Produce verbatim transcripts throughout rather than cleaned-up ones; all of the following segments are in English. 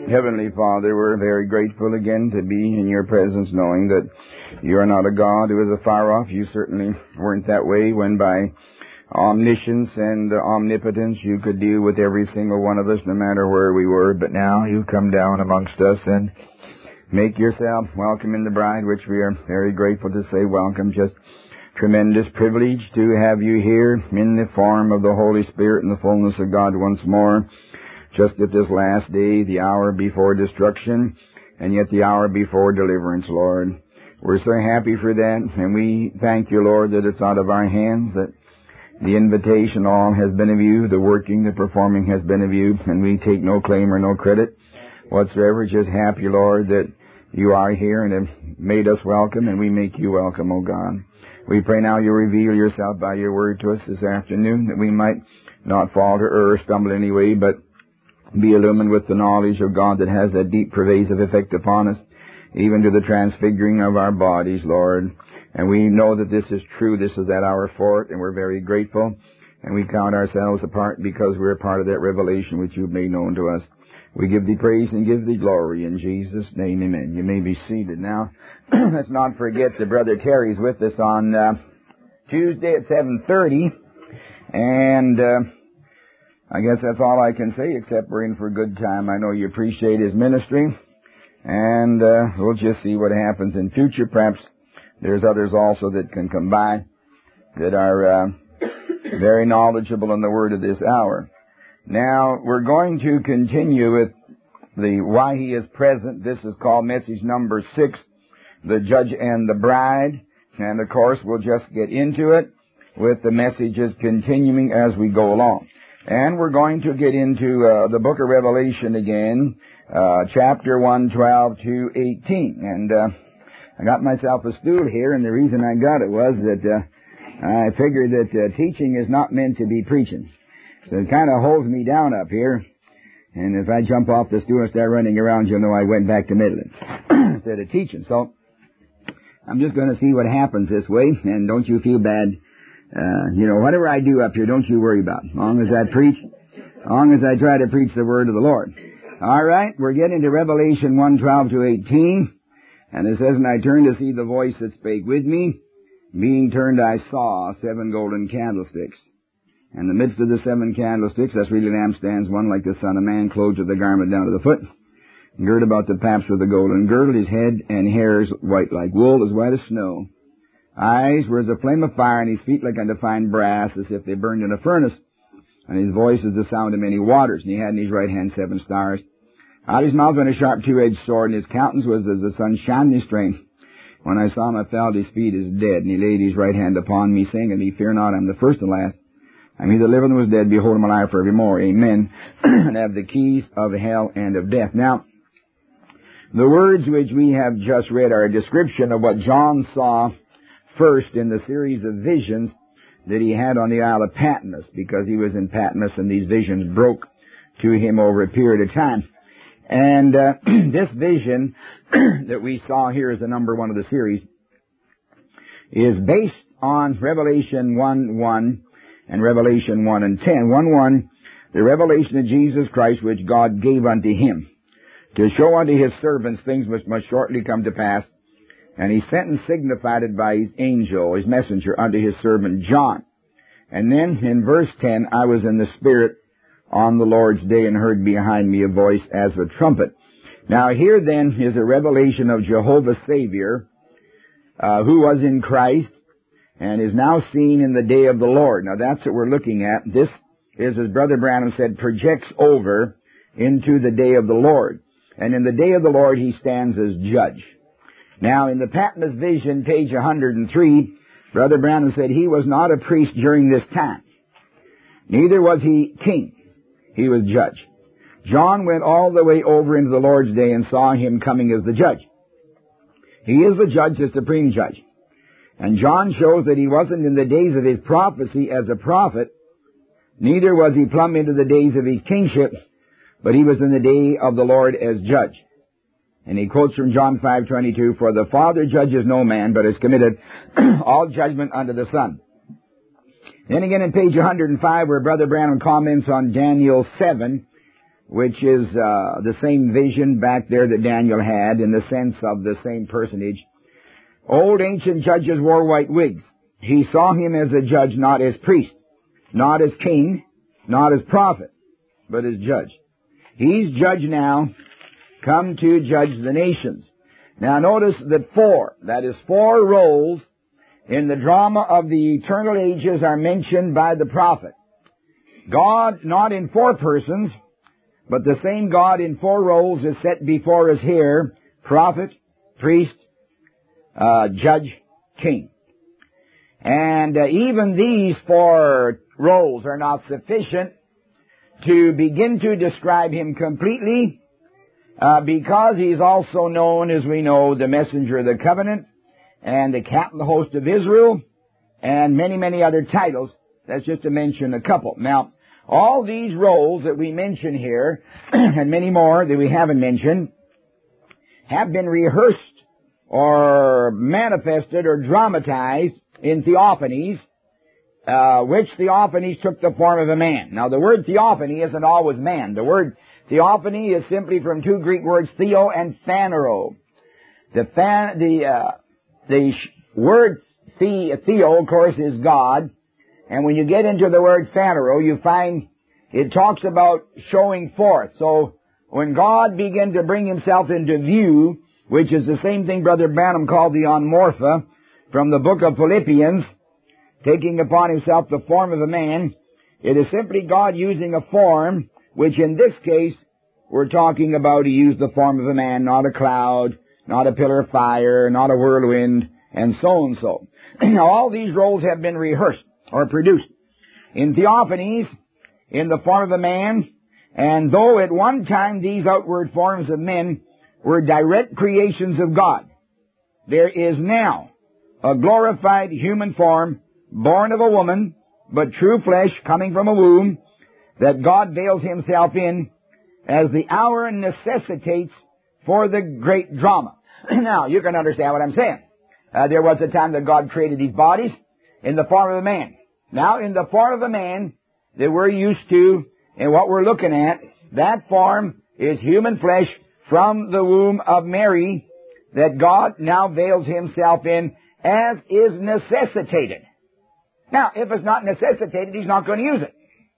Heavenly Father, we're very grateful again to be in your presence, knowing that you are not a God who is afar off. You certainly weren't that way when by omniscience and omnipotence you could deal with every single one of us, no matter where we were. But now you come down amongst us and make yourself welcome in the bride, which we are very grateful to say welcome. Just tremendous privilege to have you here in the form of the Holy Spirit and the fullness of God once more. Just at this last day, the hour before destruction, and yet the hour before deliverance, Lord. We're so happy for that, and we thank you, Lord, that it's out of our hands, that the invitation all has been of you, the working, the performing has been of you, and we take no claim or no credit whatsoever. Just happy, Lord, that you are here and have made us welcome, and we make you welcome, O God. We pray now you reveal yourself by your word to us this afternoon, that we might not falter or stumble any way, but be illumined with the knowledge of God that has that deep pervasive effect upon us, even to the transfiguring of our bodies, Lord. And we know that this is true. This is that hour for it, and we're very grateful. And we count ourselves apart because we're a part of that revelation which you've made known to us. We give thee praise and give thee glory in Jesus' name, amen. You may be seated now. Let's not forget that Brother Terry's with us on uh, Tuesday at seven thirty. And uh, I guess that's all I can say, except we're in for a good time. I know you appreciate his ministry. And uh, we'll just see what happens in future. Perhaps there's others also that can come by that are uh, very knowledgeable in the word of this hour. Now, we're going to continue with the Why He is Present. This is called message number six, The Judge and the Bride. And, of course, we'll just get into it with the messages continuing as we go along. And we're going to get into uh, the book of Revelation again, uh, chapter one, twelve to eighteen. And uh, I got myself a stool here, and the reason I got it was that uh, I figured that uh, teaching is not meant to be preaching. So it kind of holds me down up here. And if I jump off the stool and start running around, you'll know I went back to Midland instead of teaching. So I'm just going to see what happens this way. And don't you feel bad. Uh, you know, whatever I do up here, don't you worry about. As long as I preach, as long as I try to preach the word of the Lord. All right, we're getting to Revelation one, twelve to eighteen. And it says, And I turned to see the voice that spake with me. Being turned, I saw seven golden candlesticks. And in the midst of the seven candlesticks, that's really lampstands, one like the Son of Man, clothed with a garment down to the foot, girt about the paps with a golden girdle, his head and hairs white like wool, as white as snow. Eyes were as a flame of fire, and his feet like unto fine brass, as if they burned in a furnace. And his voice is the sound of many waters, and he had in his right hand seven stars. Out of his mouth went a sharp two-edged sword, and his countenance was as the sun shining in his strength. When I saw him, I fell at his feet as dead, and he laid his right hand upon me, saying unto me, Fear not, I am the first and last. I am he that liveth and was dead, behold, I am alive forevermore. Amen. And have the keys of hell and of death. Now, the words which we have just read are a description of what John saw first in the series of visions that he had on the Isle of Patmos, because he was in Patmos and these visions broke to him over a period of time. And uh, this vision that we saw here as the number one of the series is based on Revelation one one and Revelation one and ten. one one, the revelation of Jesus Christ which God gave unto him, to show unto his servants things which must shortly come to pass. And he sent and signified it by his angel, his messenger, unto his servant John. And then in verse ten, I was in the Spirit on the Lord's day, and heard behind me a voice as of a trumpet. Now here then is a revelation of Jehovah Savior, uh, who was in Christ, and is now seen in the day of the Lord. Now that's what we're looking at. This is, as Brother Branham said, projects over into the day of the Lord. And in the day of the Lord he stands as judge. Now in the Patmos vision, page one hundred three, Brother Branham said he was not a priest during this time. Neither was he king. He was judge. John went all the way over into the Lord's day and saw him coming as the judge. He is the judge, the supreme judge. And John shows that he wasn't in the days of his prophecy as a prophet, neither was he plumb into the days of his kingship, but he was in the day of the Lord as judge. And he quotes from John five twenty-two, For the Father judges no man, but has committed all judgment unto the Son. Then again in page one hundred five, where Brother Branham comments on Daniel seven, which is uh, the same vision back there that Daniel had in the sense of the same personage. Old ancient judges wore white wigs. He saw him as a judge, not as priest, not as king, not as prophet, but as judge. He's judge now, come to judge the nations. Now notice that four, that is four roles in the drama of the eternal ages are mentioned by the prophet. God, not in four persons, but the same God in four roles is set before us here: prophet, priest, uh, judge, king. And uh, even these four roles are not sufficient to begin to describe him completely, uh, because he's also known, as we know, the messenger of the covenant and the captain of the host of Israel and many, many other titles. That's just to mention a couple. Now, all these roles that we mention here, and many more that we haven't mentioned, have been rehearsed or manifested or dramatized in theophanies, uh, which theophanies took the form of a man. Now, the word theophany isn't always man. The word theophany is simply from two Greek words, theo and phanero. The fan, the, uh, the sh- word the, theo, of course, is God. And when you get into the word phanero, you find it talks about showing forth. So when God began to bring himself into view, which is the same thing Brother Branham called the onmorpha from the book of Philippians, taking upon himself the form of a man, it is simply God using a form, which in this case we're talking about he used the form of a man, not a cloud, not a pillar of fire, not a whirlwind, and so and so. Now all these roles have been rehearsed or produced in theophanies in the form of a man, and though at one time these outward forms of men were direct creations of God, there is now a glorified human form born of a woman, but true flesh coming from a womb, that God veils himself in as the hour necessitates for the great drama. Now, you can understand what I'm saying. Uh, there was a time that God created these bodies in the form of a man. Now, in the form of a man that we're used to and what we're looking at, that form is human flesh from the womb of Mary that God now veils himself in as is necessitated. Now, if it's not necessitated, he's not going to use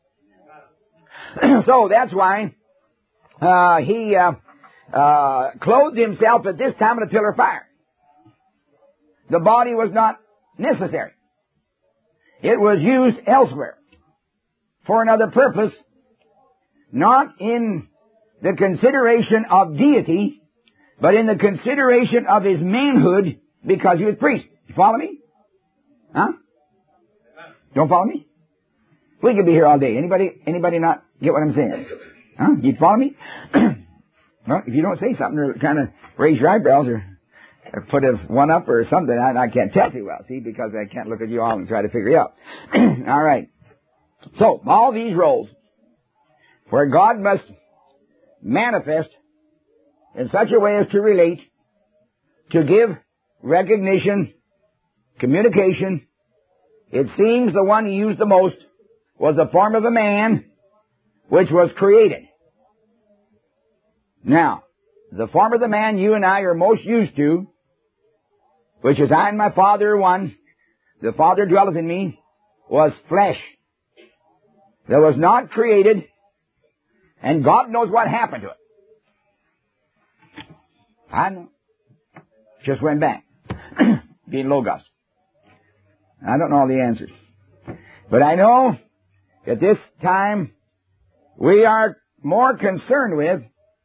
it. So that's why uh, he uh, uh, clothed himself at this time in a pillar of fire. The body was not necessary. It was used elsewhere for another purpose, not in the consideration of deity, but in the consideration of his manhood, because he was priest. You follow me? Huh? Don't follow me? We could be here all day. Anybody, anybody not get what I'm saying? Huh? You follow me? Well, if you don't say something or kind of raise your eyebrows or, or put a one up or something, I, I can't tell too well, see, because I can't look at you all and try to figure you out. All right. So, all these roles where God must manifest in such a way as to relate, to give recognition, communication, it seems the one he used the most was the form of a man, which was created. Now, the form of the man you and I are most used to, which is I and my Father are one, the Father dwelleth in me, was flesh. That was not created, and God knows what happened to it. I know. Just went back. Being Logos. I don't know all the answers. But I know at this time we are more concerned with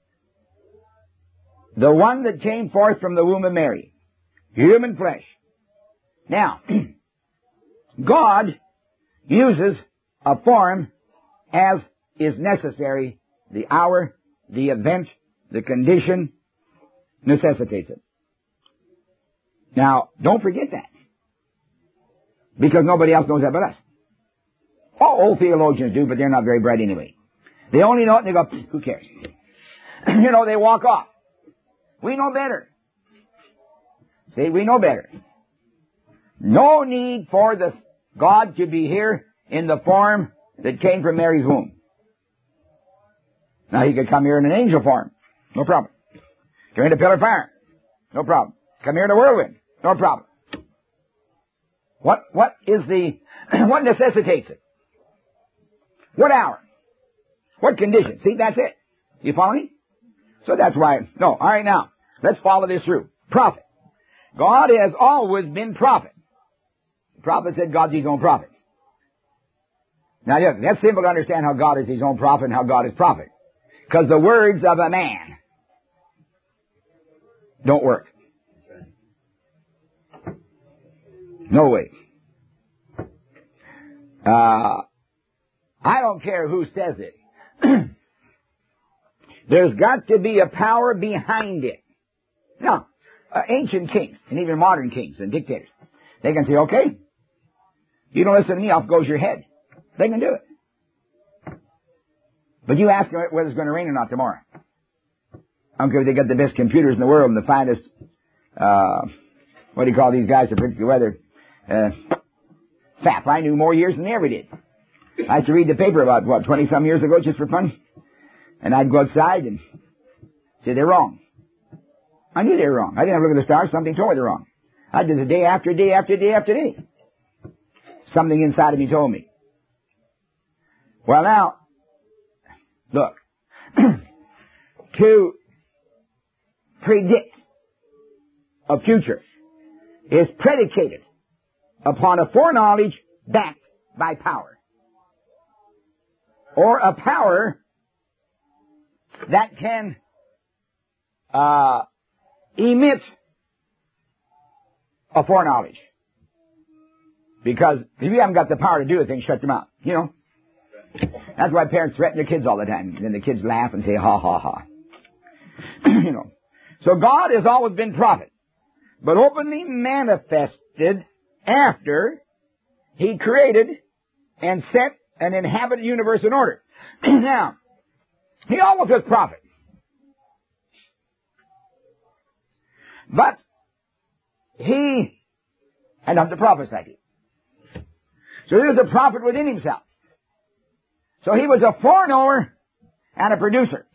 the one that came forth from the womb of Mary. Human flesh. Now, God uses a form as is necessary. The hour, the event, the condition necessitates it. Now, don't forget that. Because nobody else knows that but us. All old theologians do, but they're not very bright anyway. They only know it and they go, who cares? You know, they walk off. We know better. See, we know better. No need for the God to be here in the form that came from Mary's womb. Now he could come here in an angel form. No problem. Come here in a pillar of fire. No problem. Come here in a whirlwind. No problem. What, what is the, what necessitates it? What hour? What condition? See, that's it. You follow me? So that's why, no, alright now, let's follow this through. Prophet. God has always been prophet. The prophet said God's his own prophet. Now look, that's simple to understand how God is his own prophet and how God is prophet. Because the words of a man don't work. No way. Uh, I don't care who says it. There's got to be a power behind it. Now, uh, ancient kings, and even modern kings and dictators, they can say, okay, you don't listen to me, off goes your head. They can do it. But you ask them whether it's going to rain or not tomorrow. I don't care if they got the best computers in the world and the finest, uh, what do you call these guys that predict the weather? Uh, F A P. I knew more years than they ever did. I used to read the paper about, what, twenty-some years ago, just for fun. And I'd go outside and say, they're wrong. I knew they were wrong. I didn't have to look at the stars. Something told me they're wrong. I did it day after day after day after day. Something inside of me told me. Well, now, look. To predict a future is predicated upon a foreknowledge backed by power. Or a power that can uh, emit a foreknowledge. Because if you haven't got the power to do it, then shut your mouth. You know? That's why parents threaten their kids all the time. And then the kids laugh and say, ha, ha, ha. You know. So God has always been prophet, but openly manifested after he created and set an inhabited universe in order. Now, he always was prophet. But he had not to prophesy. So he was a prophet within himself. So he was a foreknower and a producer.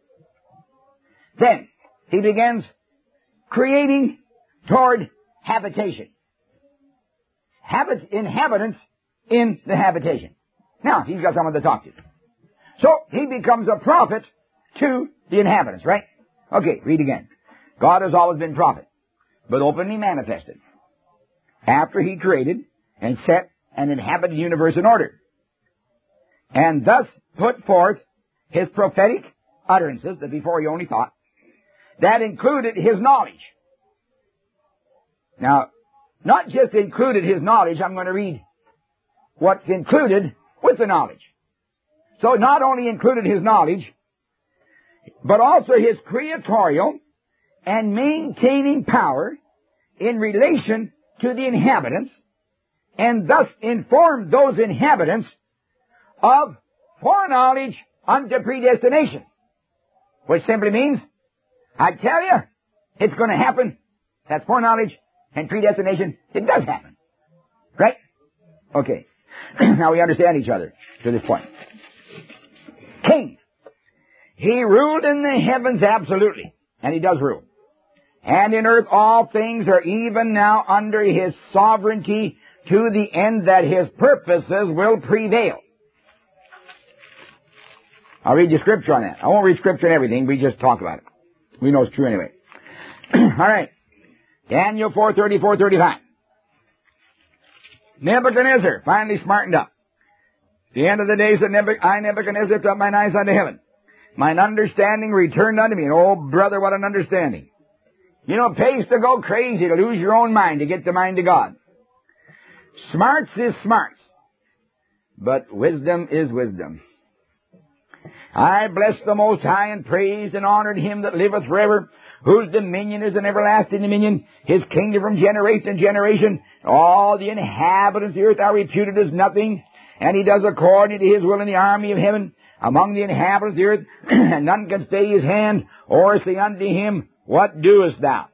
Then he begins creating toward habitation. Habit, inhabitants in the habitation. Now, he's got someone to talk to. So he becomes a prophet to the inhabitants, right? Okay, read again. God has always been prophet, but openly manifested after he created and set an inhabited universe in order, and thus put forth his prophetic utterances that before he only thought, that included his knowledge. Now, not just included his knowledge, I'm going to read what's included with the knowledge. So not only included his knowledge, but also his creatorial and maintaining power in relation to the inhabitants, and thus informed those inhabitants of foreknowledge unto predestination. Which simply means, I tell you, it's going to happen. That's foreknowledge and predestination. It does happen. Right? Okay. Now we understand each other to this point. King. He ruled in the heavens absolutely. And he does rule. And in earth all things are even now under his sovereignty, to the end that his purposes will prevail. I'll read you scripture on that. I won't read scripture on everything. We just talk about it. We know it's true anyway. All right. Daniel four thirty-four thirty-five. Nebuchadnezzar finally smartened up. The end of the days that Nebuch- I, Nebuchadnezzar, lifted up mine eyes unto heaven. Mine understanding returned unto me. And oh, brother, what an understanding. You know, it pays to go crazy to lose your own mind to get the mind of God. Smarts is smarts, but wisdom is wisdom. I bless the Most High and praised and honored him that liveth forever, whose dominion is an everlasting dominion, his kingdom from generation to generation. All the inhabitants of the earth are reputed as nothing, and he does according to his will in the army of heaven among the inhabitants of the earth, and none can stay his hand or say unto him, what doest thou?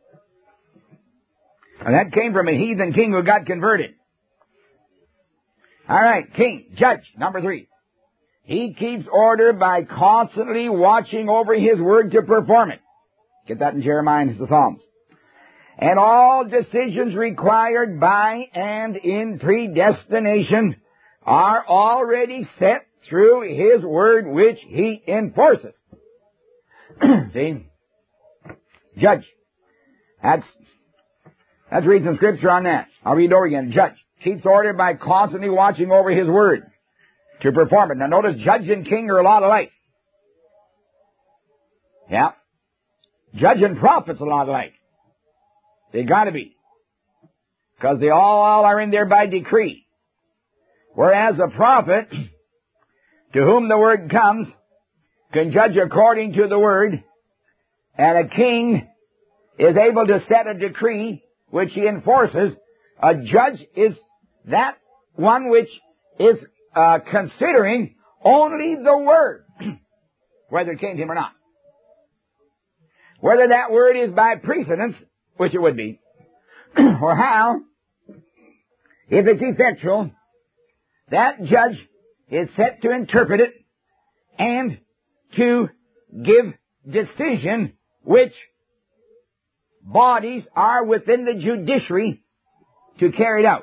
And that came from a heathen king who got converted. All right, king, judge, number three. He keeps order by constantly watching over His word to perform it. Get that in Jeremiah and the Psalms. And all decisions required by and in predestination are already set through His word which He enforces. See? Judge. That's, let's read some scripture on that. I'll read it over again. Judge keeps order by constantly watching over His word to perform it. Now notice judge and king are a lot alike. Yeah. Judge and prophet's a lot alike. They gotta be. Because they all, all are in there by decree. Whereas a prophet, to whom the word comes, can judge according to the word, and a king is able to set a decree which he enforces. A judge is that one which is uh, considering only the word, whether it came to him or not. Whether that word is by precedence, which it would be, or how, if it's effectual, that judge is set to interpret it and to give decision which bodies are within the judiciary to carry it out.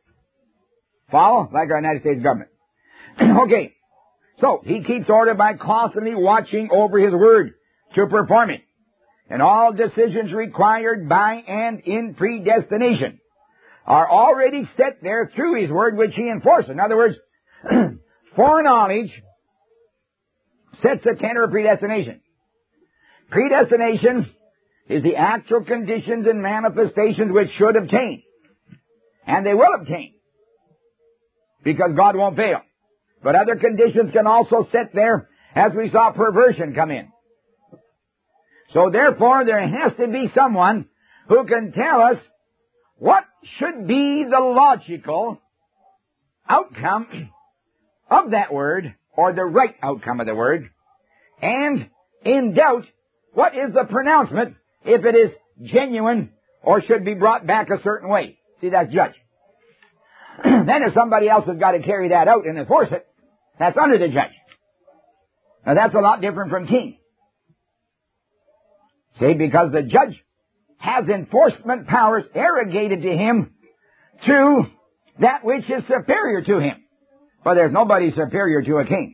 Follow? Like our United States government. Okay. So, he keeps order by constantly watching over his word to perform it. And all decisions required by and in predestination are already set there through his word which he enforces. In other words, foreknowledge sets the tenor of predestination. Predestination is the actual conditions and manifestations which should obtain. And they will obtain. Because God won't fail. But other conditions can also set there, as we saw perversion come in. So therefore, there has to be someone who can tell us what should be the logical outcome of that word, or the right outcome of the word, and in doubt, what is the pronouncement if it is genuine or should be brought back a certain way. See, that's judge. Then if somebody else has got to carry that out and enforce it, that's under the judge. Now that's a lot different from king. See, because the judge has enforcement powers arrogated to him through that which is superior to him. But there's nobody superior to a king.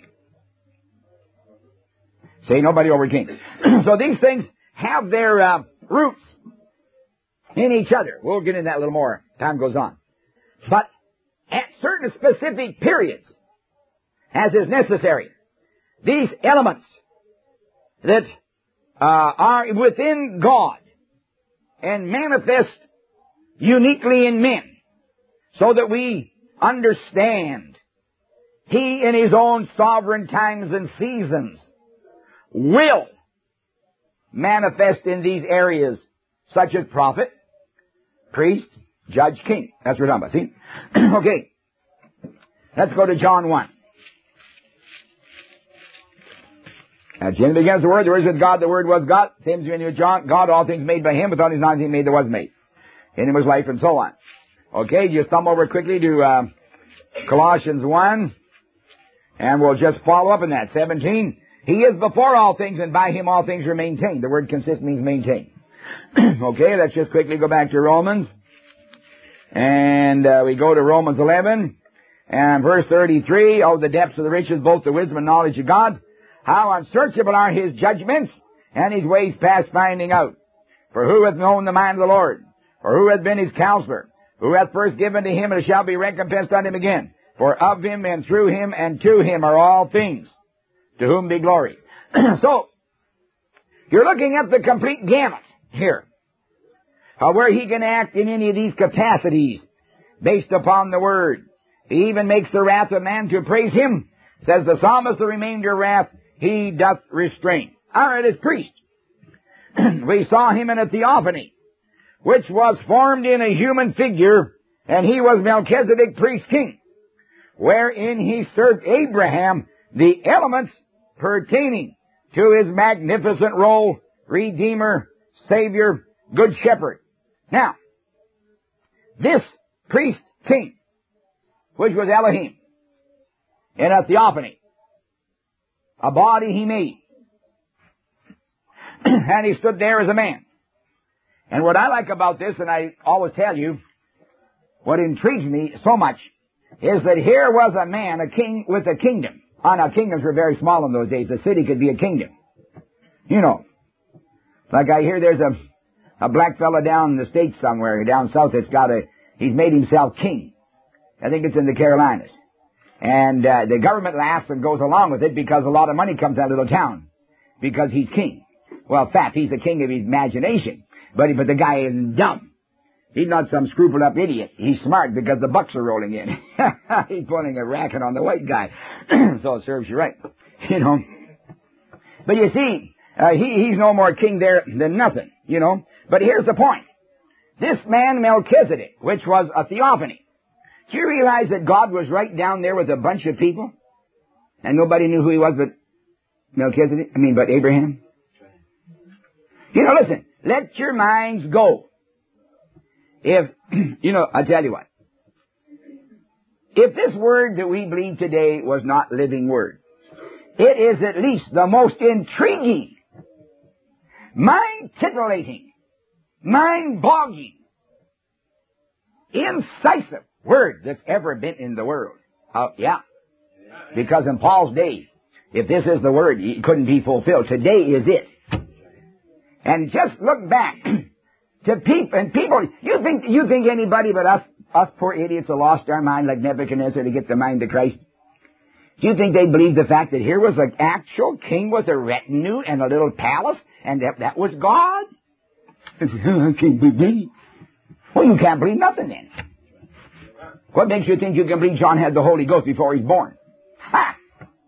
See, nobody over a king. So these things have their uh, roots in each other. We'll get into that a little more as time goes on. But at certain specific periods, as is necessary, these elements that uh, are within God and manifest uniquely in men, so that we understand He in His own sovereign times and seasons will manifest in these areas, such as prophet, priest, judge, king. That's what we're talking about, see? Okay. Let's go to John one. At the end begins the Word, the Word is with God, the Word was God. Same as with John, God, all things made by Him, without His nothing made that was made. In Him was life, and so on. Okay, you thumb over quickly to uh, Colossians one, and we'll just follow up in that. seventeen, He is before all things, and by Him all things are maintained. The word consist means maintain. Okay, let's just quickly go back to Romans. And uh, we go to Romans eleven, and verse thirty-three, oh, the depths of the riches, both the wisdom and knowledge of God. How unsearchable are His judgments, and His ways past finding out. For who hath known the mind of the Lord? For who hath been His counselor? Who hath first given to Him, and it shall be recompensed unto Him again? For of Him, and through Him, and to Him are all things, to whom be glory. So, you're looking at the complete gamut here, uh, where He can act in any of these capacities, based upon the Word. He even makes the wrath of man to praise Him. Says the psalmist, the remainder of wrath He doth restrain. All right, as priest, we saw Him in a theophany, which was formed in a human figure, and He was Melchizedek, priest king, wherein He served Abraham the elements pertaining to His magnificent role, Redeemer, Savior, Good Shepherd. Now, this priest king, which was Elohim, in a theophany, A body he made. And he stood there as a man. And what I like about this, and I always tell you, what intrigues me so much, is that here was a man, a king with a kingdom. Oh, now, kingdoms were very small in those days. A city could be a kingdom. You know. Like I hear there's a, a black fella down in the States somewhere, down south, that's got a, he's made himself king. I think it's in the Carolinas. And uh, the government laughs and goes along with it because a lot of money comes out of the little town. Because he's king. Well, fat, he's the king of his imagination. But, but the guy isn't dumb. He's not some scrupled-up idiot. He's smart because the bucks are rolling in. He's pulling a racket on the white guy. So it serves you right. You know. But you see, uh, he, he's no more king there than nothing, you know. But here's the point. This man Melchizedek, which was a theophany, do you realize that God was right down there with a bunch of people? And nobody knew who he was but Melchizedek? I mean, but Abraham? You know, listen, let your minds go. If, you know, I tell you what. If this word that we believe today was not living word, it is at least the most intriguing, mind-titillating, mind-boggling, incisive word that's ever been in the world. Uh, yeah. Because in Paul's day, if this is the word, it couldn't be fulfilled. Today is it. And just look back to people, and people, you think, you think anybody but us, us poor idiots have lost our mind like Nebuchadnezzar to get the mind of Christ? Do you think they believe the fact that here was an actual king with a retinue and a little palace, and that, that was God? I can't believe. Well, you can't believe nothing then. What makes you think you can believe John had the Holy Ghost before he's born? Ha!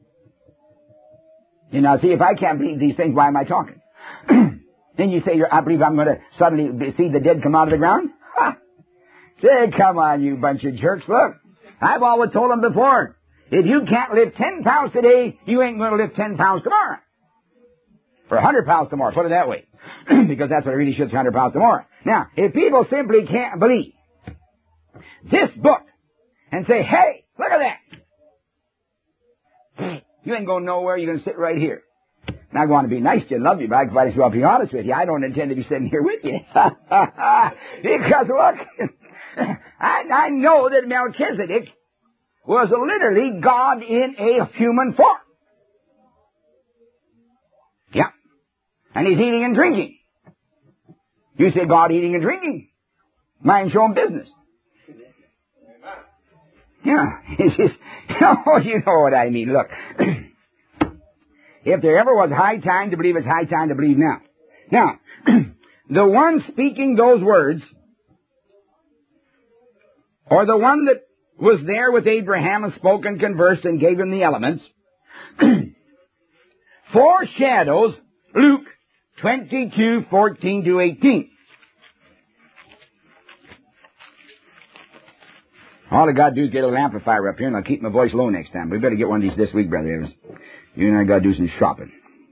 You know, see, if I can't believe these things, why am I talking? Then you say, you're, I believe I'm going to suddenly see the dead come out of the ground? Ha! Say, come on, you bunch of jerks. Look, I've always told them before, if you can't lift ten pounds today, you ain't going to lift ten pounds tomorrow. Or one hundred pounds tomorrow, put it that way. Because that's what it really should, one hundred pounds tomorrow. Now, if people simply can't believe this book and say, hey, look at that. You ain't going nowhere, you're going to sit right here. And I want to be nice to you and love you, but I might as well be honest with you. I don't intend to be sitting here with you. Because look, I, I know that Melchizedek was literally God in a human form. Yeah. And he's eating and drinking. You say God eating and drinking. Mind your own business. Yeah. It's just, oh, you know what I mean. Look. If there ever was high time to believe, it's high time to believe now. Now, the one speaking those words, or the one that was there with Abraham and spoke and conversed and gave him the elements, foreshadows Luke twenty-two, fourteen to eighteen. All I got to do is get a little amplifier up here, and I'll keep my voice low next time. We better get one of these this week, Brother Evans. You and I got to do some shopping.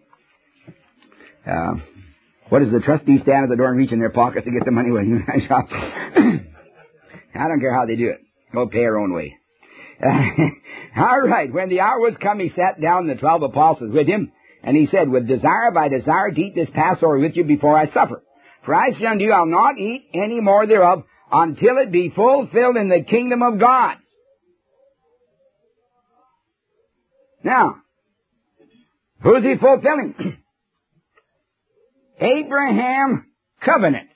Uh, what does the trustee stand at the door and reach in their pocket to get the money when you and I shop? I don't care how they do it. Go pay our own way. Uh, all right. When the hour was come, he sat down, and the twelve apostles with him, and he said, with desire have I desired to eat this Passover with you before I suffer. For I say unto you, I'll not eat any more thereof until it be fulfilled in the kingdom of God. Now, who's he fulfilling? Abraham covenant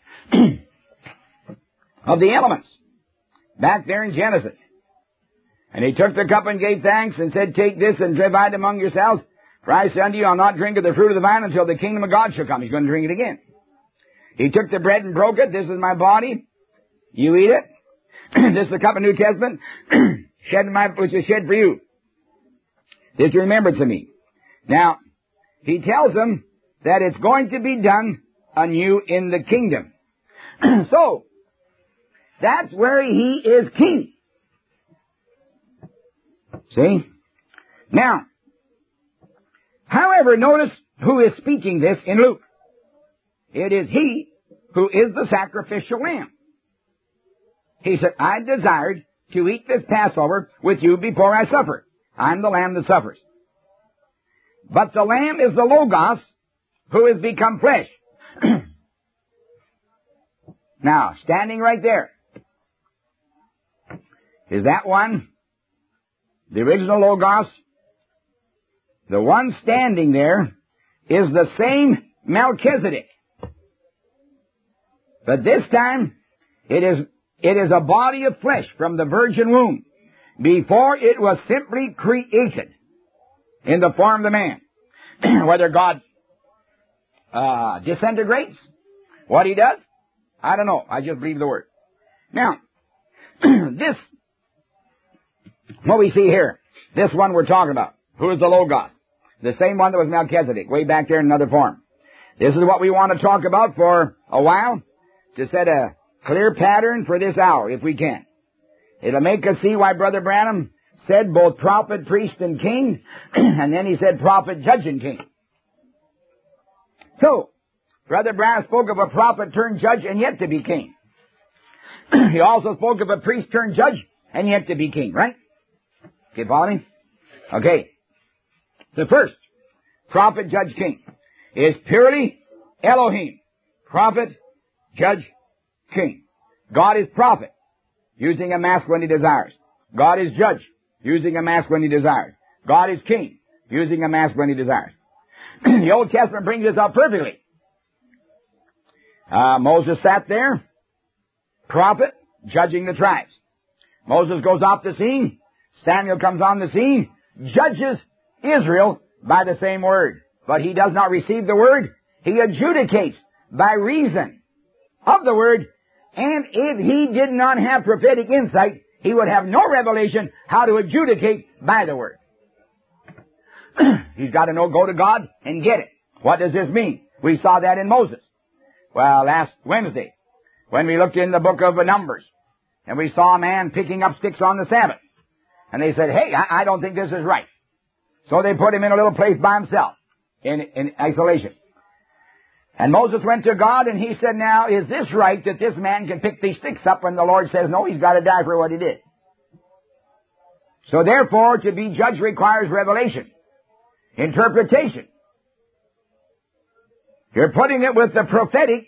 of the elements. Back there in Genesis. And he took the cup and gave thanks and said, take this and divide among yourselves. For I say unto you, I'll not drink of the fruit of the vine until the kingdom of God shall come. He's going to drink it again. He took the bread and broke it. This is my body. You eat it. This is the cup of New Testament, shed in my, which is shed for you. This remembrance of me. Now, he tells them that it's going to be done anew in the kingdom. So, that's where he is king. See? Now, however, notice who is speaking this in Luke. It is he who is the sacrificial lamb. He said, I desired to eat this Passover with you before I suffer. I'm the lamb that suffers. But the Lamb is the Logos, who has become flesh. Now, standing right there, is that one the original Logos? The one standing there is the same Melchizedek. But this time, it is, it is a body of flesh from the virgin womb. Before it was simply created in the form of the man. Whether God uh, disintegrates, what he does, I don't know. I just believe the word. Now, this, what we see here, this one we're talking about, who is the Logos? The same one that was Melchizedek, way back there in another form. This is what we want to talk about for a while, to set a clear pattern for this hour, if we can. It'll make us see why Brother Branham said both prophet, priest, and king, and then he said prophet, judge, and king. So, Brother Branham spoke of a prophet turned judge and yet to be king. He also spoke of a priest turned judge and yet to be king, right? Okay, follow me? Okay. The first, prophet, judge, king, is purely Elohim. Prophet, judge, king. God is prophet, using a mask when he desires. God is judge, using a mask when he desires. God is king, using a mask when he desires. The Old Testament brings this up perfectly. Uh, Moses sat there, prophet, judging the tribes. Moses goes off the scene. Samuel comes on the scene, judges Israel by the same word. But he does not receive the word. He adjudicates by reason of the word. And if he did not have prophetic insight, he would have no revelation how to adjudicate by the word. He's got to know, go to God and get it. What does this mean? We saw that in Moses. Well, last Wednesday, when we looked in the book of Numbers, and we saw a man picking up sticks on the Sabbath. And they said, hey, I, I don't think this is right. So they put him in a little place by himself, in, in isolation. And Moses went to God and he said, now, is this right that this man can pick these sticks up? And the Lord says, no, he's got to die for what he did. So therefore, to be judged requires revelation, interpretation. You're putting it with the prophetic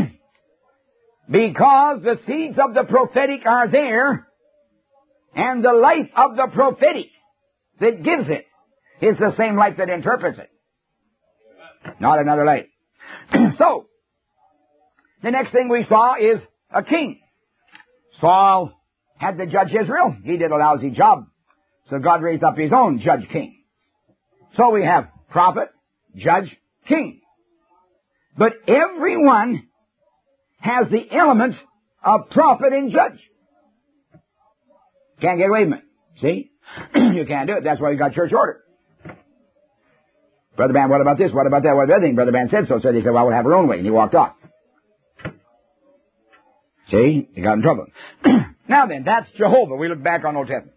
because the seeds of the prophetic are there, and the life of the prophetic that gives it is the same life that interprets it. Not another life. So, the next thing we saw is a king. Saul had to judge Israel. He did a lousy job. So God raised up his own judge king. So we have prophet, judge, king. But everyone has the elements of prophet and judge. Can't get away from it. See? You can't do it. That's why we got church order. Brother Branham, what about this? What about that? What about everything? Brother Branham said so. So they said, well, we'll have our own way. And he walked off. See? He got in trouble. Now then, that's Jehovah. We look back on Old Testament.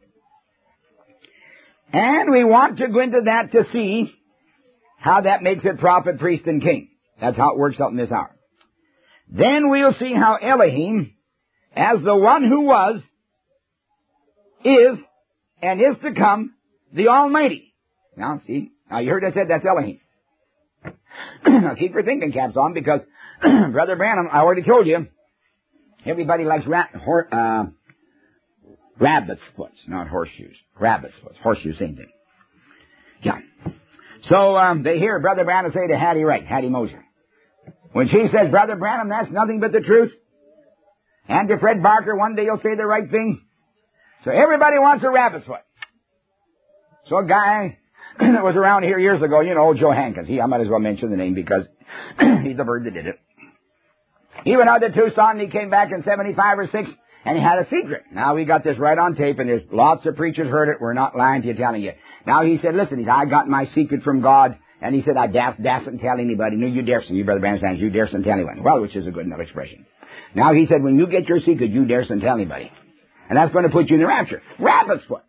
And we want to go into that to see how that makes it prophet, priest, and king. That's how it works out in this hour. Then we'll see how Elohim, as the one who was, is, and is to come, the Almighty. Now, see, now you heard I said that's Elohim. Now keep your thinking caps on, because Brother Branham, I already told you, everybody likes rat, hor, uh, rabbit's foots, not horseshoes. Rabbit's foots. Horseshoes, same thing. Yeah. So, um, they hear Brother Branham say to Hattie Wright, Hattie Moser, when she says, Brother Branham, that's nothing but the truth. And to Fred Barker, one day you'll say the right thing. So everybody wants a rabbit's foot. So a guy that was around here years ago, you know, old Joe Hankins, he, I might as well mention the name because he's the bird that did it. He went out to Tucson and he came back in seventy-five or six and he had a secret. Now we got this right on tape and there's lots of preachers heard it. We're not lying to you, telling you. Now he said, listen, he said, I got my secret from God. And he said, I das, dasn't tell anybody. No, you daresn't. You, Brother Branham, stands, you daresn't tell anyone. Well, which is a good enough expression. Now he said, when you get your secret, you daresn't tell anybody. And that's going to put you in the rapture. Rabbit's foot.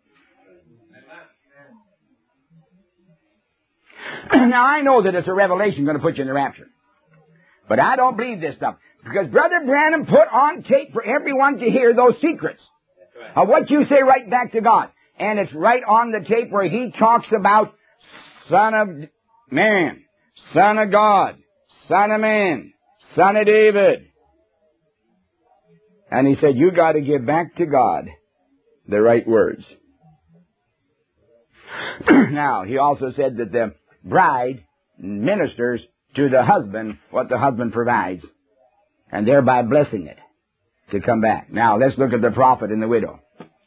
Now I know that it's a revelation going to put you in the rapture. But I don't believe this stuff. Because Brother Branham put on tape for everyone to hear those secrets of what you say right back to God. And it's right on the tape where he talks about son of man, Son of God, Son of man, Son of David. And he said, you got to give back to God the right words. Now, he also said that the bride ministers to the husband what the husband provides, and thereby blessing it to come back. Now, let's look at the prophet and the widow.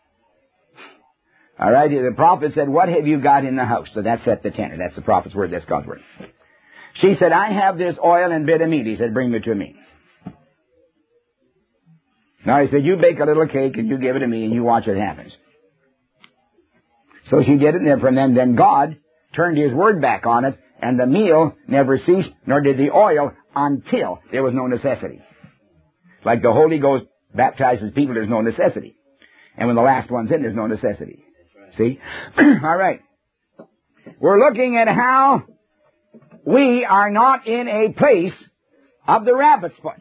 All right, the prophet said, what have you got in the house? So that set the tenor. That's the prophet's word. That's God's word. She said, I have this oil and bit of meat. He said, bring it to me. Now, he said, you bake a little cake and you give it to me and you watch what happens. So she did it, and from then, then God turned his word back on it, and the meal never ceased, nor did the oil, until there was no necessity. Like the Holy Ghost baptizes people, there's no necessity. And when the last one's in, there's no necessity. See? All right. We're looking at how we are not in a place of the rabbit's foot.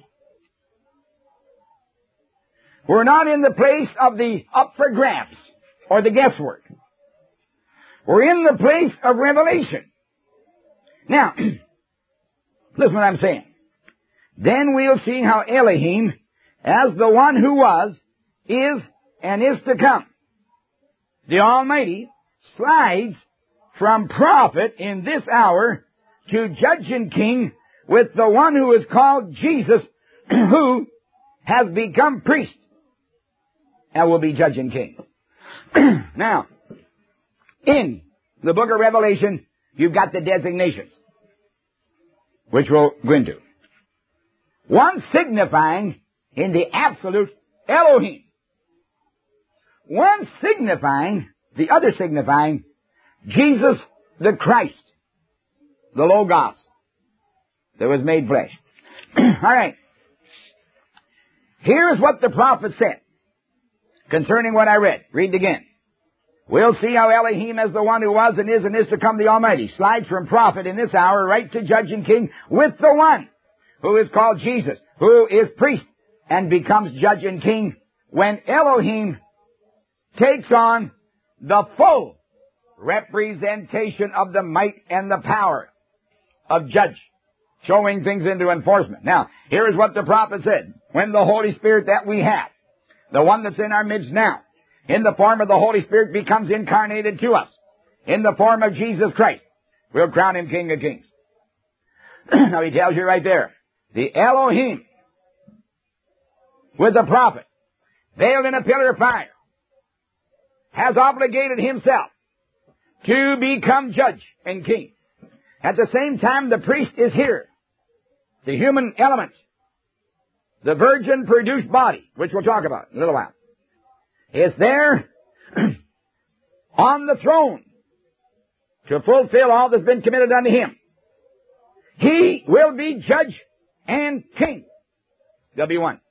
We're not in the place of the up for grabs or the guesswork. We're in the place of revelation. Now, listen what I'm saying. Then we'll see how Elohim, as the one who was, is, and is to come, the Almighty, slides from prophet in this hour to judge and king with the one who is called Jesus, who has become priest and will be judge and king. Now, in the book of Revelation, you've got the designations, which we'll go into. One signifying in the absolute Elohim. One signifying, the other signifying, Jesus the Christ, the Logos, that was made flesh. All right. Here's what the prophet said concerning what I read. Read it again. We'll see how Elohim, as the one who was and is and is to come, the Almighty, slides from prophet in this hour right to judge and king with the one who is called Jesus, who is priest and becomes judge and king when Elohim takes on the full representation of the might and the power of judge, showing things into enforcement. Now, here is what the prophet said. When the Holy Spirit that we have, the one that's in our midst now, in the form of the Holy Spirit, becomes incarnated to us, in the form of Jesus Christ, we'll crown him King of Kings. Now he tells you right there, the Elohim, with the prophet, veiled in a pillar of fire, has obligated himself to become judge and king. At the same time, the priest is here. The human element. The virgin-produced body, which we'll talk about in a little while, is there on the throne to fulfill all that's been committed unto him. He will be judge and king. There'll be one.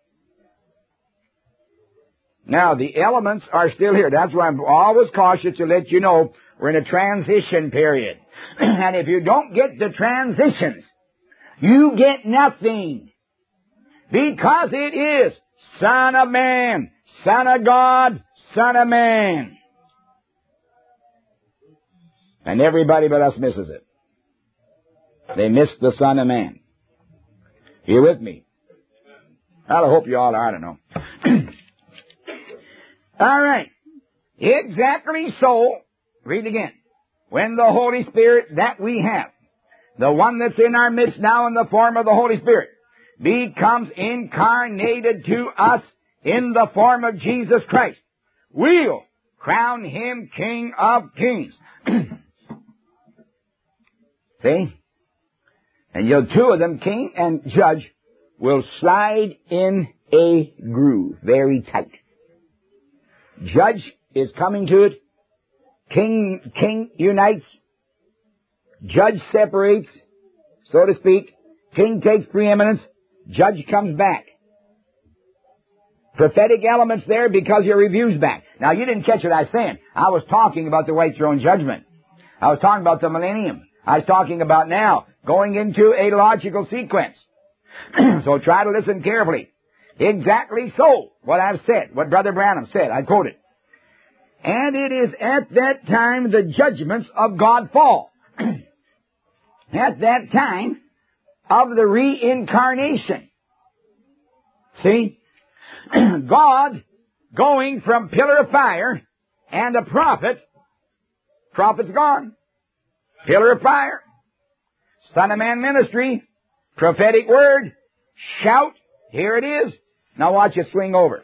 Now, the elements are still here. That's why I'm always cautious to let you know we're in a transition period. And if you don't get the transitions, you get nothing. Because it is Son of Man, Son of God, Son of Man. And everybody but us misses it. They miss the Son of Man. You with me? Well, I hope you all are. I don't know. All right. Exactly so. Read again. When the Holy Spirit that we have, the one that's in our midst now in the form of the Holy Spirit, becomes incarnated to us in the form of Jesus Christ, we'll crown him King of Kings. See? And you two of them, king and judge, will slide in a groove, very tight. Judge is coming to it. King, king unites. Judge separates, so to speak. King takes preeminence. Judge comes back. Prophetic elements there because your review's back. Now, you didn't catch what I was saying. I was talking about the white throne judgment. I was talking about the millennium. I was talking about now going into a logical sequence. So try to listen carefully. Exactly so, what I've said, what Brother Branham said. I quote it. And it is at that time the judgments of God fall. at that time of the reincarnation. See? God going from pillar of fire and a prophet. Prophet's gone. Pillar of fire. Son of Man ministry. Prophetic word. Shout. Here it is. Now watch it swing over.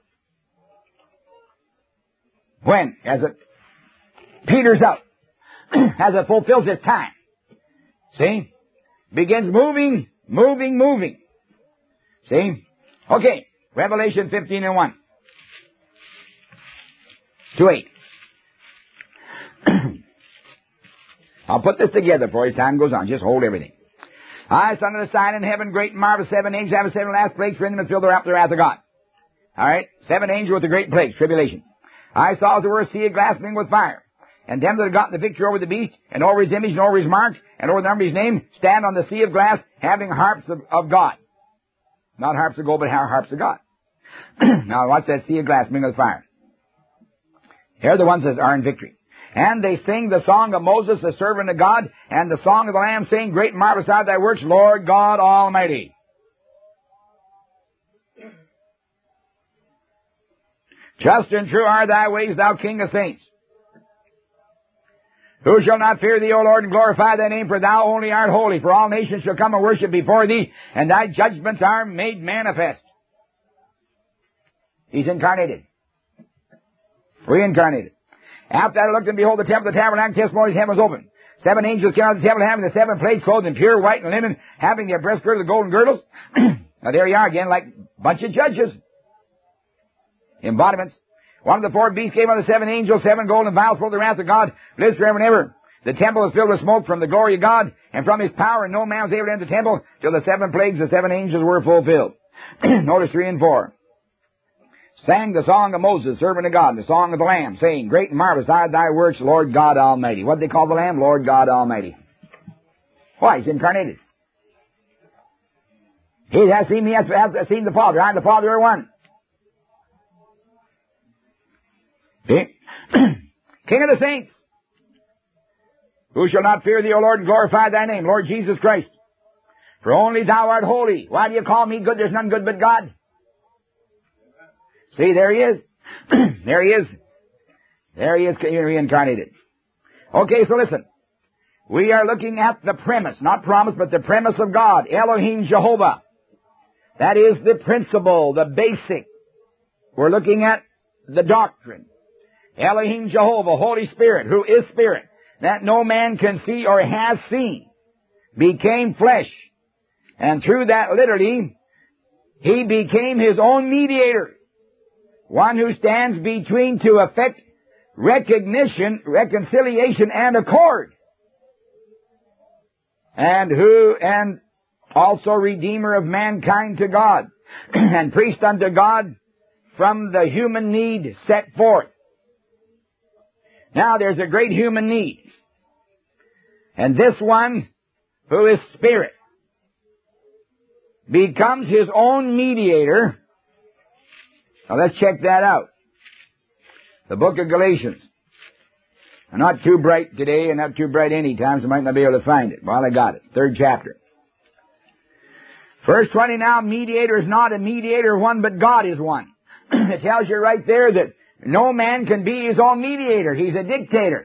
When? As it peters out. As it fulfills its time. See? Begins moving, moving, moving. See? Okay. Revelation fifteen and one. To eight. I'll put this together for you as time goes on. Just hold everything. I saw another sign in heaven, great and marvelous, seven angels having seven last plagues, for in them is filled the wrath of the wrath of God. All right? Seven angels with the great plagues, tribulation. I saw as it were a sea of glass mingled with fire. And them that had gotten the victory over the beast, and over his image, and over his mark, and over the number of his name, stand on the sea of glass, having harps of, of God. Not harps of gold, but harps of God. Now watch that sea of glass mingled with fire. Here are the ones that are in victory. And they sing the song of Moses, the servant of God, and the song of the Lamb, saying, great and marvelous are thy works, Lord God Almighty. Just and true are thy ways, thou King of saints. Who shall not fear thee, O Lord, and glorify thy name, for thou only art holy, for all nations shall come and worship before thee, and thy judgments are made manifest. He's incarnated. Reincarnated. After that I looked, and behold, the temple of the tabernacle, testimony's heaven was open. Seven angels came out of the temple, having the seven plates, clothed in pure white and linen, having their breast girded with golden girdles. Now there you are again, like a bunch of judges. Embodiments. One of the four beasts came on the seven angels, seven golden vials full of the wrath of God, lives forever and ever. The temple was filled with smoke from the glory of God, and from his power, and no man was able to enter the temple, till the seven plagues, the seven angels were fulfilled. Notice three and four. Sang the song of Moses, servant of God, the song of the Lamb, saying, great and marvelous are thy works, Lord God Almighty. What do they call the Lamb? Lord God Almighty. Why? He's incarnated. He has seen me, has, has seen the Father. I and the Father are one. See? King of the saints. Who shall not fear thee, O Lord, and glorify thy name, Lord Jesus Christ? For only thou art holy. Why do you call me good? There's none good but God. See, there he is. There he is. There he is reincarnated. Okay, so listen. We are looking at the premise, not promise, but the premise of God. Elohim Jehovah. That is the principle, the basic. We're looking at the doctrine. Elohim Jehovah, Holy Spirit, who is Spirit, that no man can see or has seen, became flesh. And through that, literally, he became his own mediator. One who stands between to effect recognition, reconciliation, and accord. And who, and also Redeemer of mankind to God, and priest unto God from the human need set forth. Now there's a great human need. And this one, who is Spirit, becomes his own mediator. Now let's check that out. The book of Galatians. I'm not too bright today and not too bright any time, so I might not be able to find it. Well, I got it. Third chapter. Verse twenty now, mediator is not a mediator one, but God is one. It tells you right there that no man can be his own mediator. He's a dictator.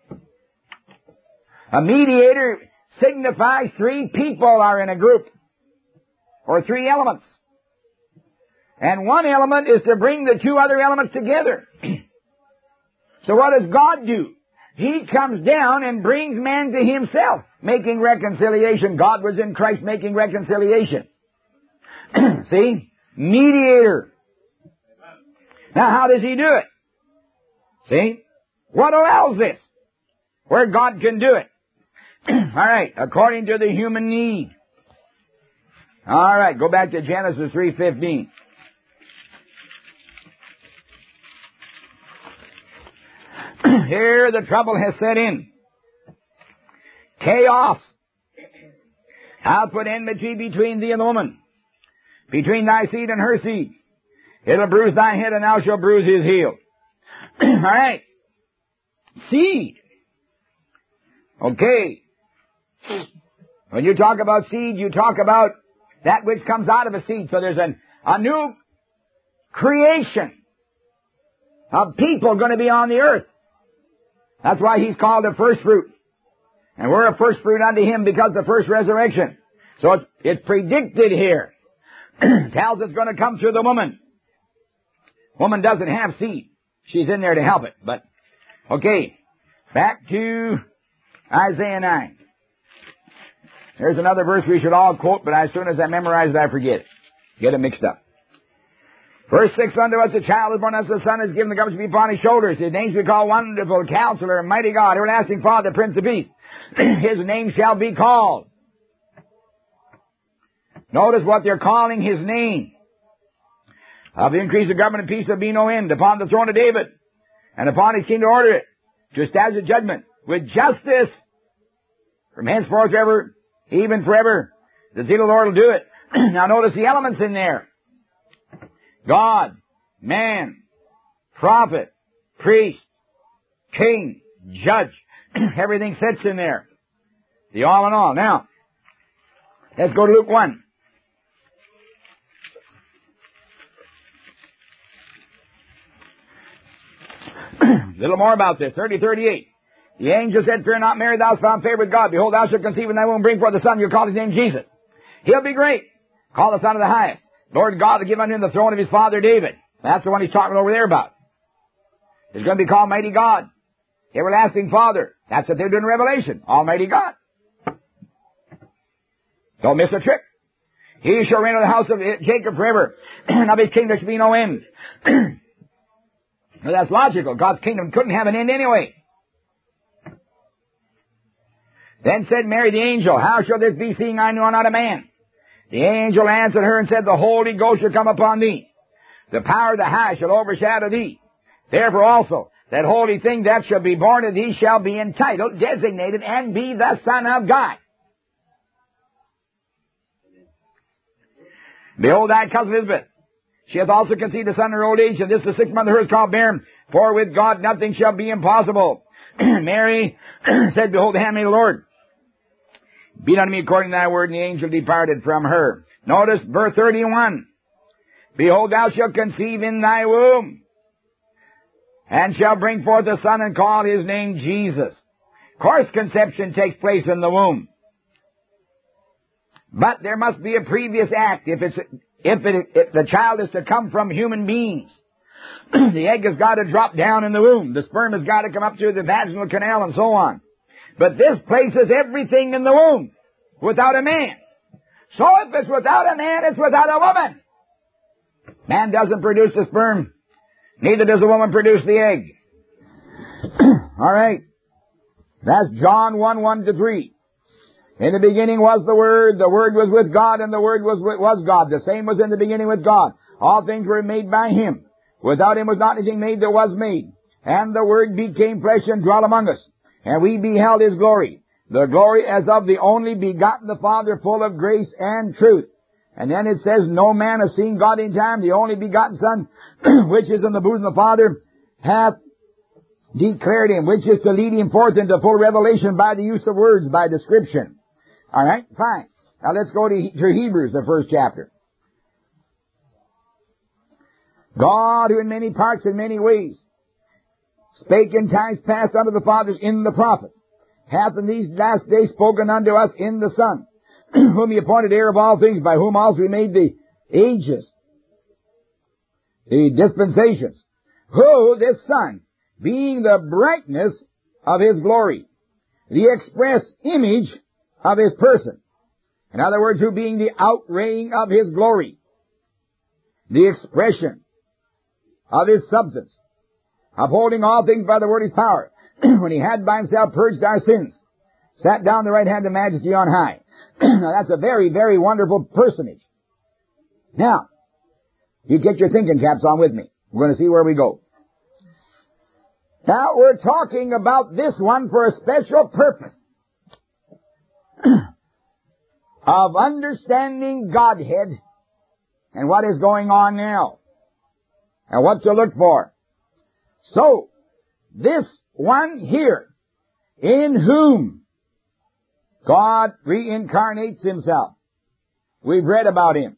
A mediator signifies three people are in a group, or three elements. And one element is to bring the two other elements together. So what does God do? He comes down and brings man to himself, making reconciliation. God was in Christ making reconciliation. See? Mediator. Now how does he do it? See? What allows this? Where God can do it. All right, according to the human need. All right, go back to Genesis three fifteen. Here the trouble has set in. Chaos. I'll put enmity between thee and the woman, between thy seed and her seed. It'll bruise thy head, and thou shalt bruise his heel. All right. Seed. Okay. When you talk about seed, you talk about that which comes out of a seed. So there's an, a new creation of people going to be on the earth. That's why he's called the first fruit. And we're a first fruit unto him because of the first resurrection. So it's, it's predicted here. Tells it's going to come through the woman. Woman doesn't have seed. She's in there to help it. But, okay, back to Isaiah nine. There's another verse we should all quote, but as soon as I memorize it, I forget it. Get it mixed up. Verse six, unto us a child is born, us a son is given, the government to be upon his shoulders. His name shall be called Wonderful, Counselor, Mighty God, Everlasting Father, Prince of Peace. His name shall be called. Notice what they're calling his name. Of the increase of government and peace there be no end, upon the throne of David, and upon his kingdom to order it, to establish judgment with justice from henceforth forever, even forever. The zeal of the Lord will do it. Now notice the elements in there. God, man, prophet, priest, king, judge. Everything sits in there. The all in all. Now, let's go to Luke one. A little more about this. thirty thirty-eight. The angel said, Fear not, Mary, thou hast found favor with God. Behold, thou shalt conceive in thy womb, bring forth a son, you'll call his name Jesus. He'll be great. Call the Son of the Highest. Lord God will give unto him the throne of his father David. That's the one he's talking over there about. He's going to be called Mighty God. Everlasting Father. That's what they're doing in Revelation. Almighty God. Don't miss a trick. He shall reign in the house of Jacob forever. And of his kingdom there shall be no end. Well, that's logical. God's kingdom couldn't have an end anyway. Then said Mary the angel, How shall this be, seeing I know not a man? The angel answered her and said, The Holy Ghost shall come upon thee. The power of the high shall overshadow thee. Therefore also, that holy thing that shall be born of thee shall be entitled, designated, and be the Son of God. Behold, thy cousin Elizabeth. She hath also conceived a son in her old age, and this is the sixth month of hers called barren. For with God nothing shall be impossible. Mary said, Behold, the handmaid of the Lord. Be it unto me according to thy word, and the angel departed from her. Notice verse thirty-one. Behold, thou shalt conceive in thy womb, and shall bring forth a son, and call his name Jesus. Of course, conception takes place in the womb. But there must be a previous act if it's if, it, if the child is to come from human beings. The egg has got to drop down in the womb. The sperm has got to come up through the vaginal canal and so on. But this places everything in the womb without a man. So if it's without a man, it's without a woman. Man doesn't produce the sperm. Neither does a woman produce the egg. All right. That's John one, one to three. In the beginning was the Word, the Word was with God, and the Word was was God. The same was in the beginning with God. All things were made by Him. Without Him was not anything made that was made. And the Word became flesh and dwelt among us. And we beheld His glory. The glory as of the only begotten the Father, full of grace and truth. And then it says, No man has seen God in time. The only begotten Son, which is in the bosom of the Father, hath declared Him, which is to lead Him forth into full revelation by the use of words, by description. All right, fine. Now let's go to, to Hebrews, the first chapter. God, who in many parts and many ways spake in times past unto the fathers in the prophets, hath in these last days spoken unto us in the Son, whom He appointed heir of all things, by whom also He made the ages, the dispensations, who, this Son, being the brightness of His glory, the express image of His person. In other words, who being the outraying of His glory, the expression of His substance, upholding all things by the word of His power, when He had by Himself purged our sins, sat down the right hand of majesty on high. Now that's a very, very wonderful personage. Now, you get your thinking caps on with me. We're going to see where we go. Now, we're talking about this one for a special purpose of understanding Godhead and what is going on now and what to look for. So, this one here, in whom God reincarnates Himself. We've read about Him.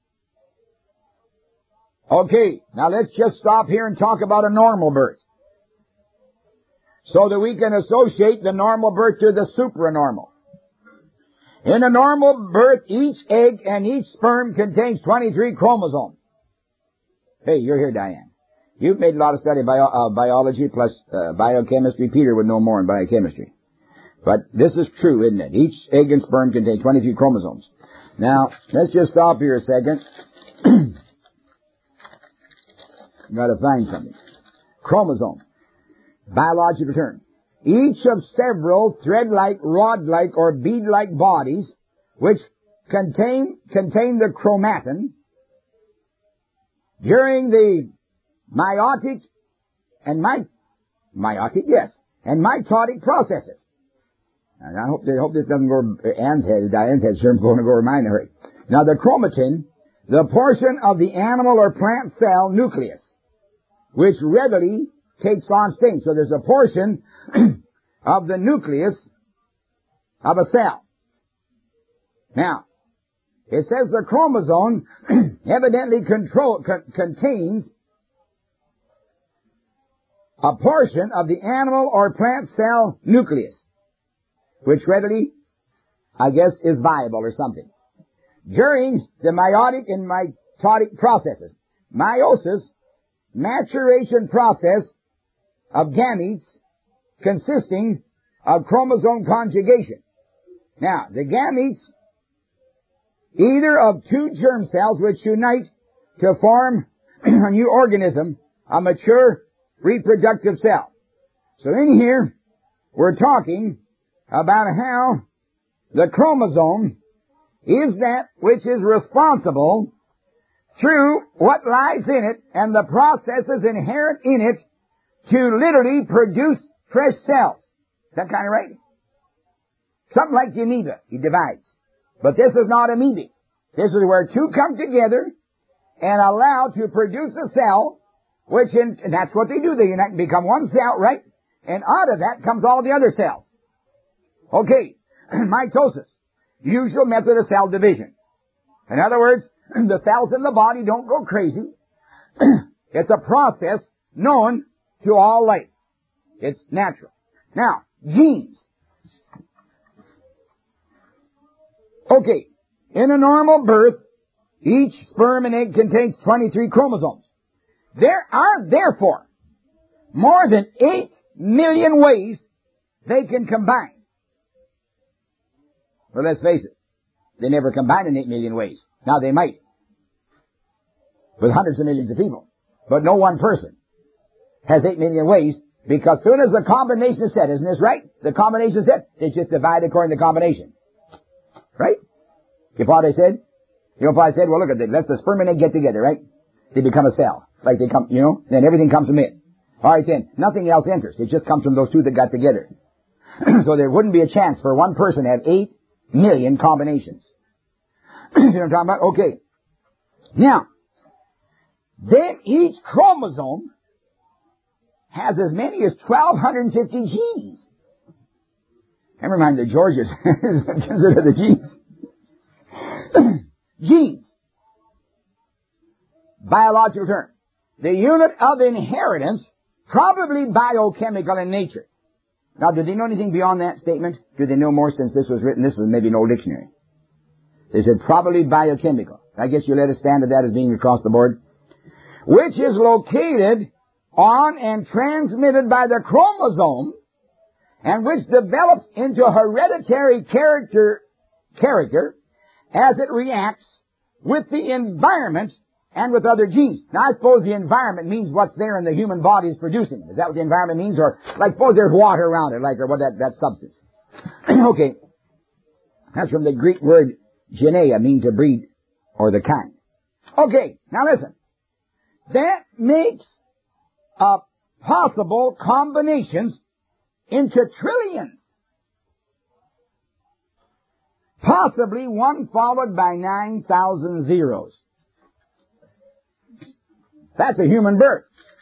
Okay, now let's just stop here and talk about a normal birth, so that we can associate the normal birth to the supranormal. In a normal birth, each egg and each sperm contains twenty-three chromosomes. Hey, you're here, Diane. You've made a lot of study of bio, uh, biology plus uh, biochemistry. Peter would know more in biochemistry. But this is true, isn't it? Each egg and sperm contain twenty-three chromosomes. Now, let's just stop here a second. Gotta find something. Chromosome. Biological term. Each of several thread-like, rod-like, or bead-like bodies which contain, contain the chromatin during the meiotic and my, meiotic, yes, and mitotic processes. And I hope, I hope this doesn't go over Anne's head, Diane's head, sure, I'm going to go over mine in a hurry. Now the chromatin, the portion of the animal or plant cell nucleus, which readily takes on stain. So there's a portion of the nucleus of a cell. Now, it says the chromosome evidently control, co- contains a portion of the animal or plant cell nucleus, which readily, I guess, is viable or something. During the meiotic and mitotic processes, meiosis, maturation process of gametes consisting of chromosome conjugation. Now, the gametes, either of two germ cells which unite to form a new organism, a mature reproductive cell. So in here, we're talking about how the chromosome is that which is responsible through what lies in it and the processes inherent in it to literally produce fresh cells. Is that kind of right? Something like the amoeba. He divides. But this is not amoebic. This is where two come together and allow to produce a cell, which in, and that's what they do. They unite and become one cell, right? And out of that comes all the other cells. Okay. Mitosis. Usual method of cell division. In other words, the cells in the body don't go crazy. It's a process known to all life. It's natural. Now, genes. Okay. In a normal birth, each sperm and egg contains twenty-three chromosomes. There are, therefore, more than eight million ways they can combine. Well, let's face it. They never combine in eight million ways. Now, they might. With hundreds of millions of people. But no one person has eight million ways, because soon as the combination is set, isn't this right? The combination is set, they just divide according to combination. Right? If what I said, you know, if I said, well, look at this, let the sperm and egg get together, right? They become a cell. Like they come, you know, then everything comes from it. Alright then, nothing else enters. It just comes from those two that got together. So there wouldn't be a chance for one person to have eight million combinations. You know what I'm talking about? Okay. Now, then each chromosome has as many as twelve fifty genes. Never mind the Georges. Consider the genes. Genes. Biological term. The unit of inheritance, probably biochemical in nature. Now, do they know anything beyond that statement? Do they know more since this was written? This is maybe an old dictionary. They said probably biochemical. I guess you let us stand at that as being across the board. Which is located on and transmitted by the chromosome, and which develops into a hereditary character, character as it reacts with the environment and with other genes. Now, I suppose the environment means what's there and the human body is producing it. Is that what the environment means? Or, like, suppose there's water around it, like, or what that, that substance. Okay. That's from the Greek word genea, mean to breed, or the kind. Okay, now listen. That makes uh, possible combinations into trillions. Possibly one followed by nine thousand zeros. That's a human birth.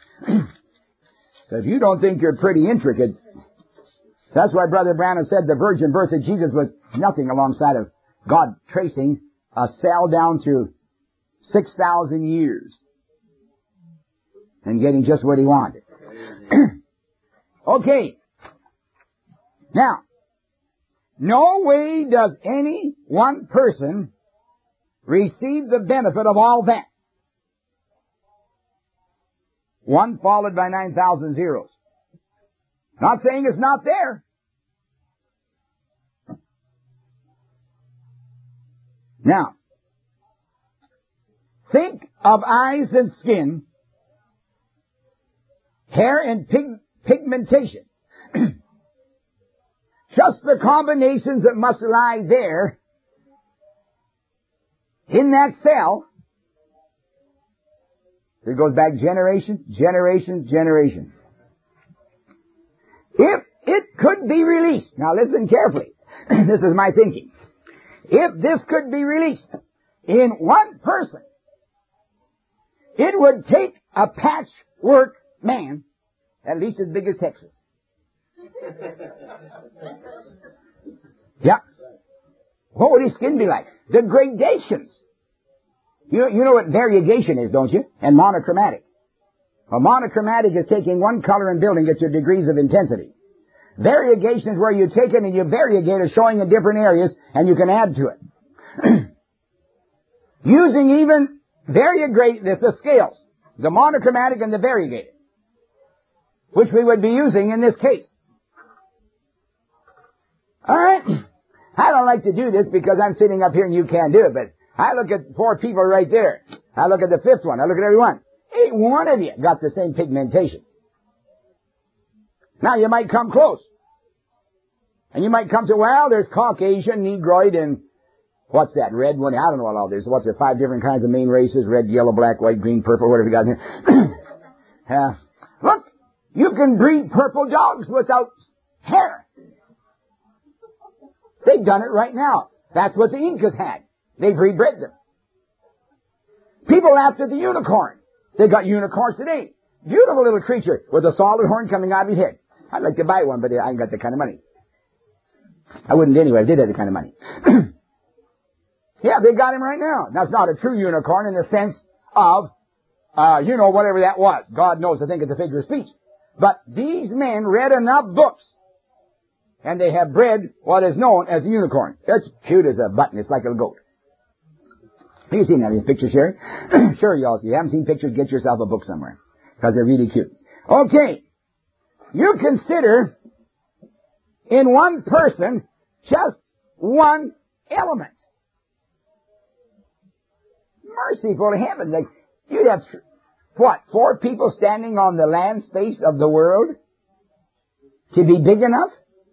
So if you don't think you're pretty intricate, that's why Brother Branham said the virgin birth of Jesus was nothing alongside of God tracing a cell down through six thousand years and getting just what he wanted. Okay. Now, no way does any one person receive the benefit of all that. One followed by nine thousand zeros. Not saying it's not there. Now, think of eyes and skin, hair and pig, pigmentation. Just the combinations that must lie there in that cell. It goes back generation, generation, generation. If it could be released, now listen carefully, this is my thinking. If this could be released in one person, it would take a patchwork man, at least as big as Texas. Yeah. What would his skin be like? The gradations. You, you know what variegation is, don't you? And monochromatic. Well, monochromatic is taking one color and building it to degrees of intensity. Variegation is where you take it and you variegate it, showing in different areas, and you can add to it. Using even variegate, the scales, the monochromatic and the variegated, which we would be using in this case. All right. I don't like to do this because I'm sitting up here and you can't do it, but I look at four people right there. I look at the fifth one. I look at every one. Ain't one of you got the same pigmentation. Now you might come close. And you might come to, well, there's Caucasian, Negroid, and what's that, red one? I don't know what all there's. What's there, five different kinds of main races, red, yellow, black, white, green, purple, whatever you got there. uh, look, you can breed purple dogs without hair. They've done it right now. That's what the Incas had. They've rebred them. People after the unicorn. They've got unicorns today. Beautiful little creature with a solid horn coming out of his head. I'd like to buy one, but I ain't got that kind of money. I wouldn't anyway. I did have that kind of money. Yeah, they got him right now. Now, it's not a true unicorn in the sense of, uh, you know, whatever that was. God knows, I think it's a figure of speech. But these men read enough books, and they have bred what is known as a unicorn. That's cute as a button. It's like a goat. Have you seen that in pictures, Sherry? Sure, y'all. If you haven't seen pictures, get yourself a book somewhere, because they're really cute. Okay. You consider in one person just one element. Merciful heaven. Like, you'd have, what, four people standing on the land space of the world to be big enough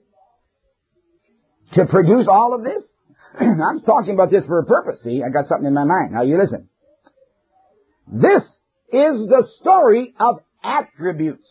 to produce all of this? I'm talking about this for a purpose, see? I got something in my mind. Now you listen. This is the story of attributes.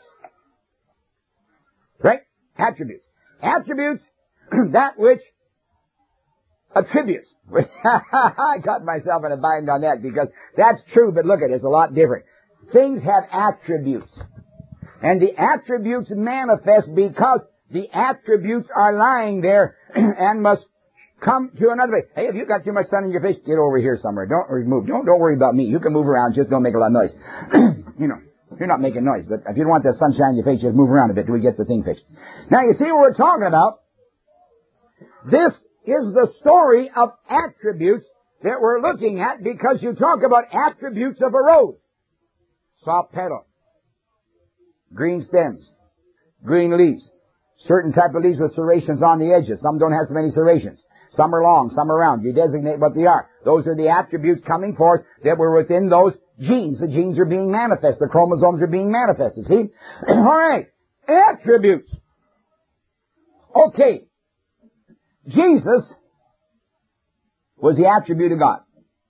Right? Attributes. Attributes, that which attributes. I got myself in a bind on that because that's true, but look at it, it's a lot different. Things have attributes. And the attributes manifest because the attributes are lying there and must come to another place. Hey, if you got too much sun in your face, get over here somewhere. Don't move. Don't, don't worry about me. You can move around, just don't make a lot of noise. You know. You're not making noise, but if you don't want the sunshine in your face, just move around a bit till we get the thing fixed. Now, you see what we're talking about? This is the story of attributes that we're looking at because you talk about attributes of a rose. Soft petal, green stems, green leaves, certain type of leaves with serrations on the edges. Some don't have so many serrations. Some are long, some are round. You designate what they are. Those are the attributes coming forth that were within those genes. The genes are being manifested. The chromosomes are being manifested. See? All right. Attributes. Okay. Jesus was the attribute of God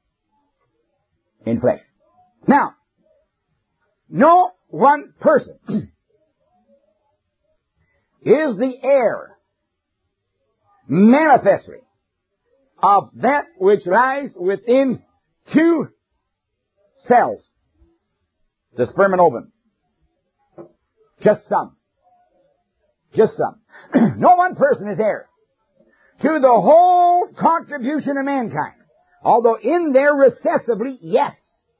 in flesh. Now, no one person is the heir manifestly of that which lies within two cells, the sperm and ovum. Just some. Just some. No one person is heir. to the whole contribution of mankind. Although in there recessively, yes.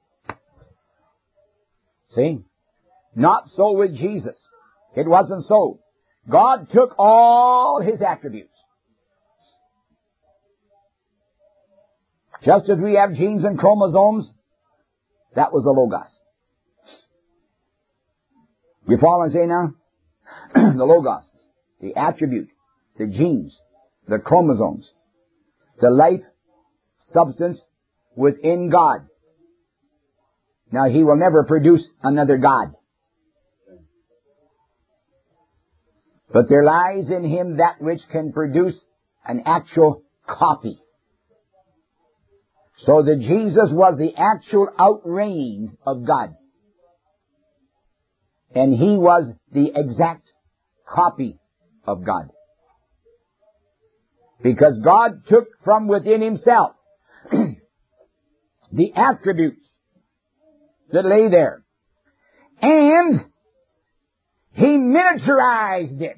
See? Not so with Jesus. It wasn't so. God took all His attributes. Just as we have genes and chromosomes, that was the Logos. You follow what I'm saying now? The Logos, the attribute, the genes, the chromosomes, the life, substance within God. Now, He will never produce another God. But there lies in Him that which can produce an actual copy. So that Jesus was the actual outreign of God. And He was the exact copy of God. Because God took from within Himself the attributes that lay there. And He miniaturized it.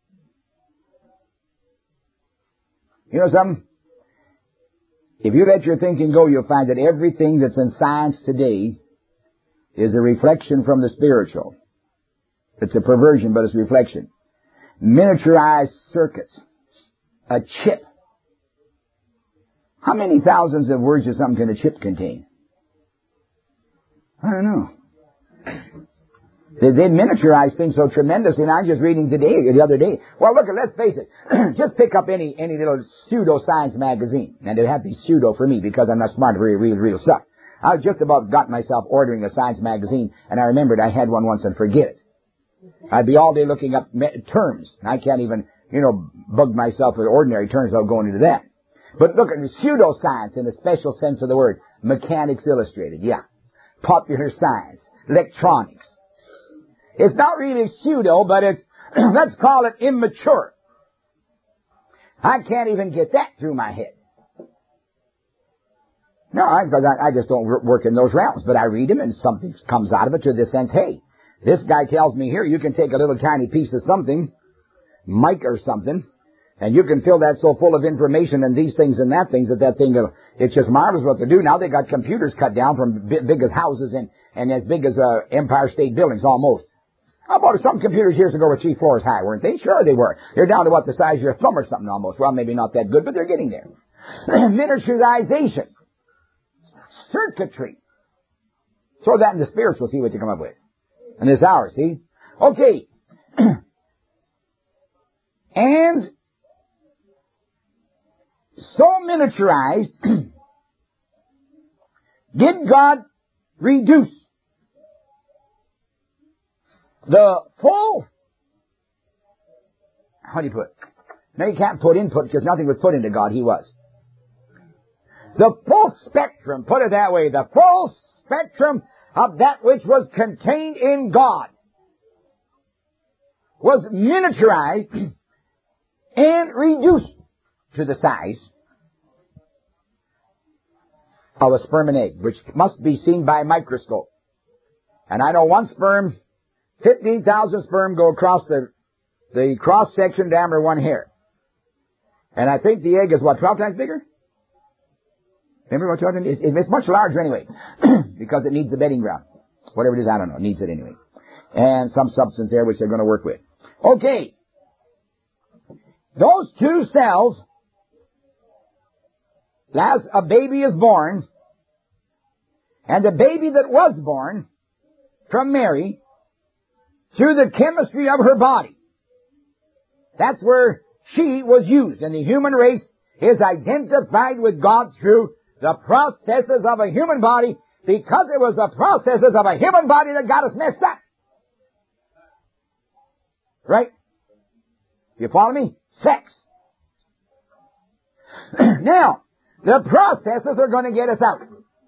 You know something? If you let your thinking go, you'll find that everything that's in science today is a reflection from the spiritual. It's a perversion, but it's a reflection. Miniaturized circuits. A chip. How many thousands of words or something can a chip contain? I don't know. They, they miniaturize things so tremendously. And I'm just reading today, the other day. Well, look, let's face it. Just pick up any any little pseudo-science magazine. And it'd have to be pseudo for me because I'm not smart for real, real, real stuff. I was just about got myself ordering a science magazine, and I remembered I had one once and forget it. I'd be all day looking up me- terms. I can't even, you know, bug myself with ordinary terms without going into that. But look at the pseudoscience in the special sense of the word. Mechanics Illustrated, yeah. Popular science. Electronics. It's not really pseudo, but it's, let's call it immature. I can't even get that through my head. No, because I, I just don't work in those realms. But I read them and something comes out of it to the sense, hey, this guy tells me here you can take a little tiny piece of something, mic or something, and you can fill that so full of information and these things and that things that that thing, uh, it's just marvelous what to do. Now they got computers cut down from b- big as houses and, and as big as uh, Empire State Buildings almost. How about some computers years ago were three floors high, weren't they? Sure they were. They're down to what, the size of your thumb or something almost. Well, maybe not that good, but they're getting there. Miniaturization. Circuitry. Throw that in the spiritual, see what you come up with. And this hour, see? Okay. And so miniaturized did God reduce the full, how do you put it? Now you can't put input because nothing was put into God. He was. The full spectrum, put it that way, the full spectrum of that which was contained in God was miniaturized and reduced to the size of a sperm and egg, which must be seen by a microscope. And I know one sperm, fifteen thousand sperm go across the, the cross-section diameter of one hair. And I think the egg is, what, twelve times bigger? Remember what twelve is? It's much larger anyway, because it needs the bedding ground. Whatever it is, I don't know. It needs it anyway. And some substance there which they're going to work with. Okay. Those two cells, as a baby is born, and the baby that was born from Mary, through the chemistry of her body, that's where she was used. And the human race is identified with God through the processes of a human body, because it was the processes of a human body that got us messed up. Right? You follow me? Sex. Now, the processes are going to get us out.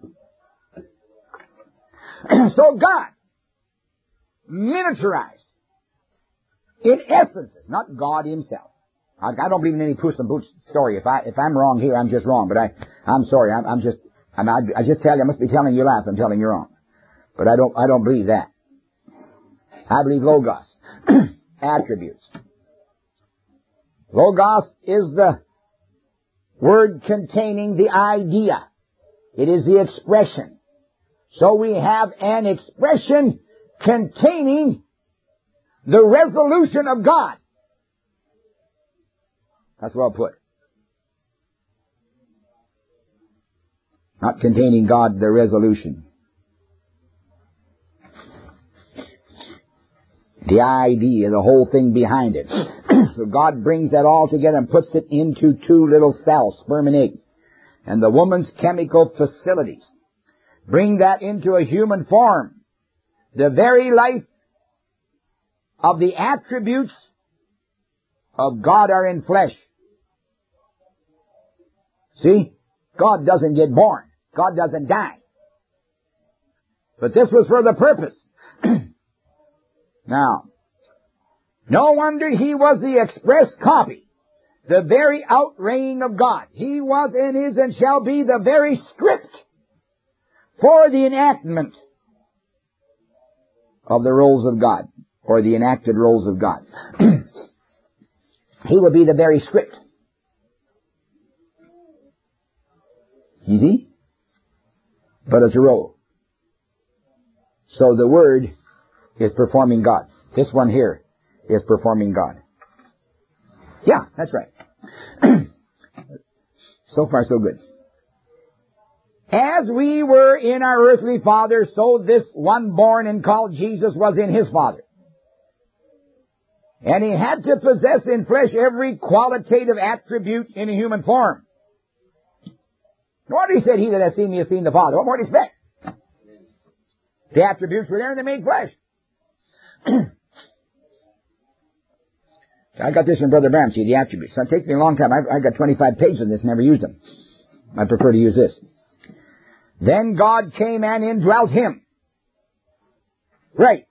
So God miniaturized, in essence, not God Himself. I, I don't believe in any Puss in Boots story. If I if I'm wrong here, I'm just wrong. But I I'm sorry. I'm, I'm just I'm, I, I just tell you. I must be telling you laugh. I'm telling you wrong. But I don't I don't believe that. I believe Logos, attributes. Logos is the word containing the idea. It is the expression. So we have an expression containing the resolution of God. That's well put. Not containing God, the resolution. The idea, the whole thing behind it. So God brings that all together and puts it into two little cells, sperm and egg. And the woman's chemical facilities bring that into a human form. The very life of the attributes of God are in flesh. See? God doesn't get born. God doesn't die. But this was for the purpose. Now, no wonder he was the express copy, the very outraying of God. He was and is and shall be the very script for the enactment of the roles of God, or the enacted roles of God. He will be the very script. Easy? But it's a role. So the Word is performing God. This one here is performing God. Yeah, that's right. So far, so good. As we were in our earthly father, so this one born and called Jesus was in his father. And he had to possess in flesh every qualitative attribute in a human form. No wonder he said, he that has seen me has seen the Father. What more do you expect? The attributes were there and they made flesh. I got this in Brother Branham, see, the attributes. So it takes me a long time. I've, I've got twenty-five pages of this, never used them. I prefer to use this. Then God came and indwelt him. Right.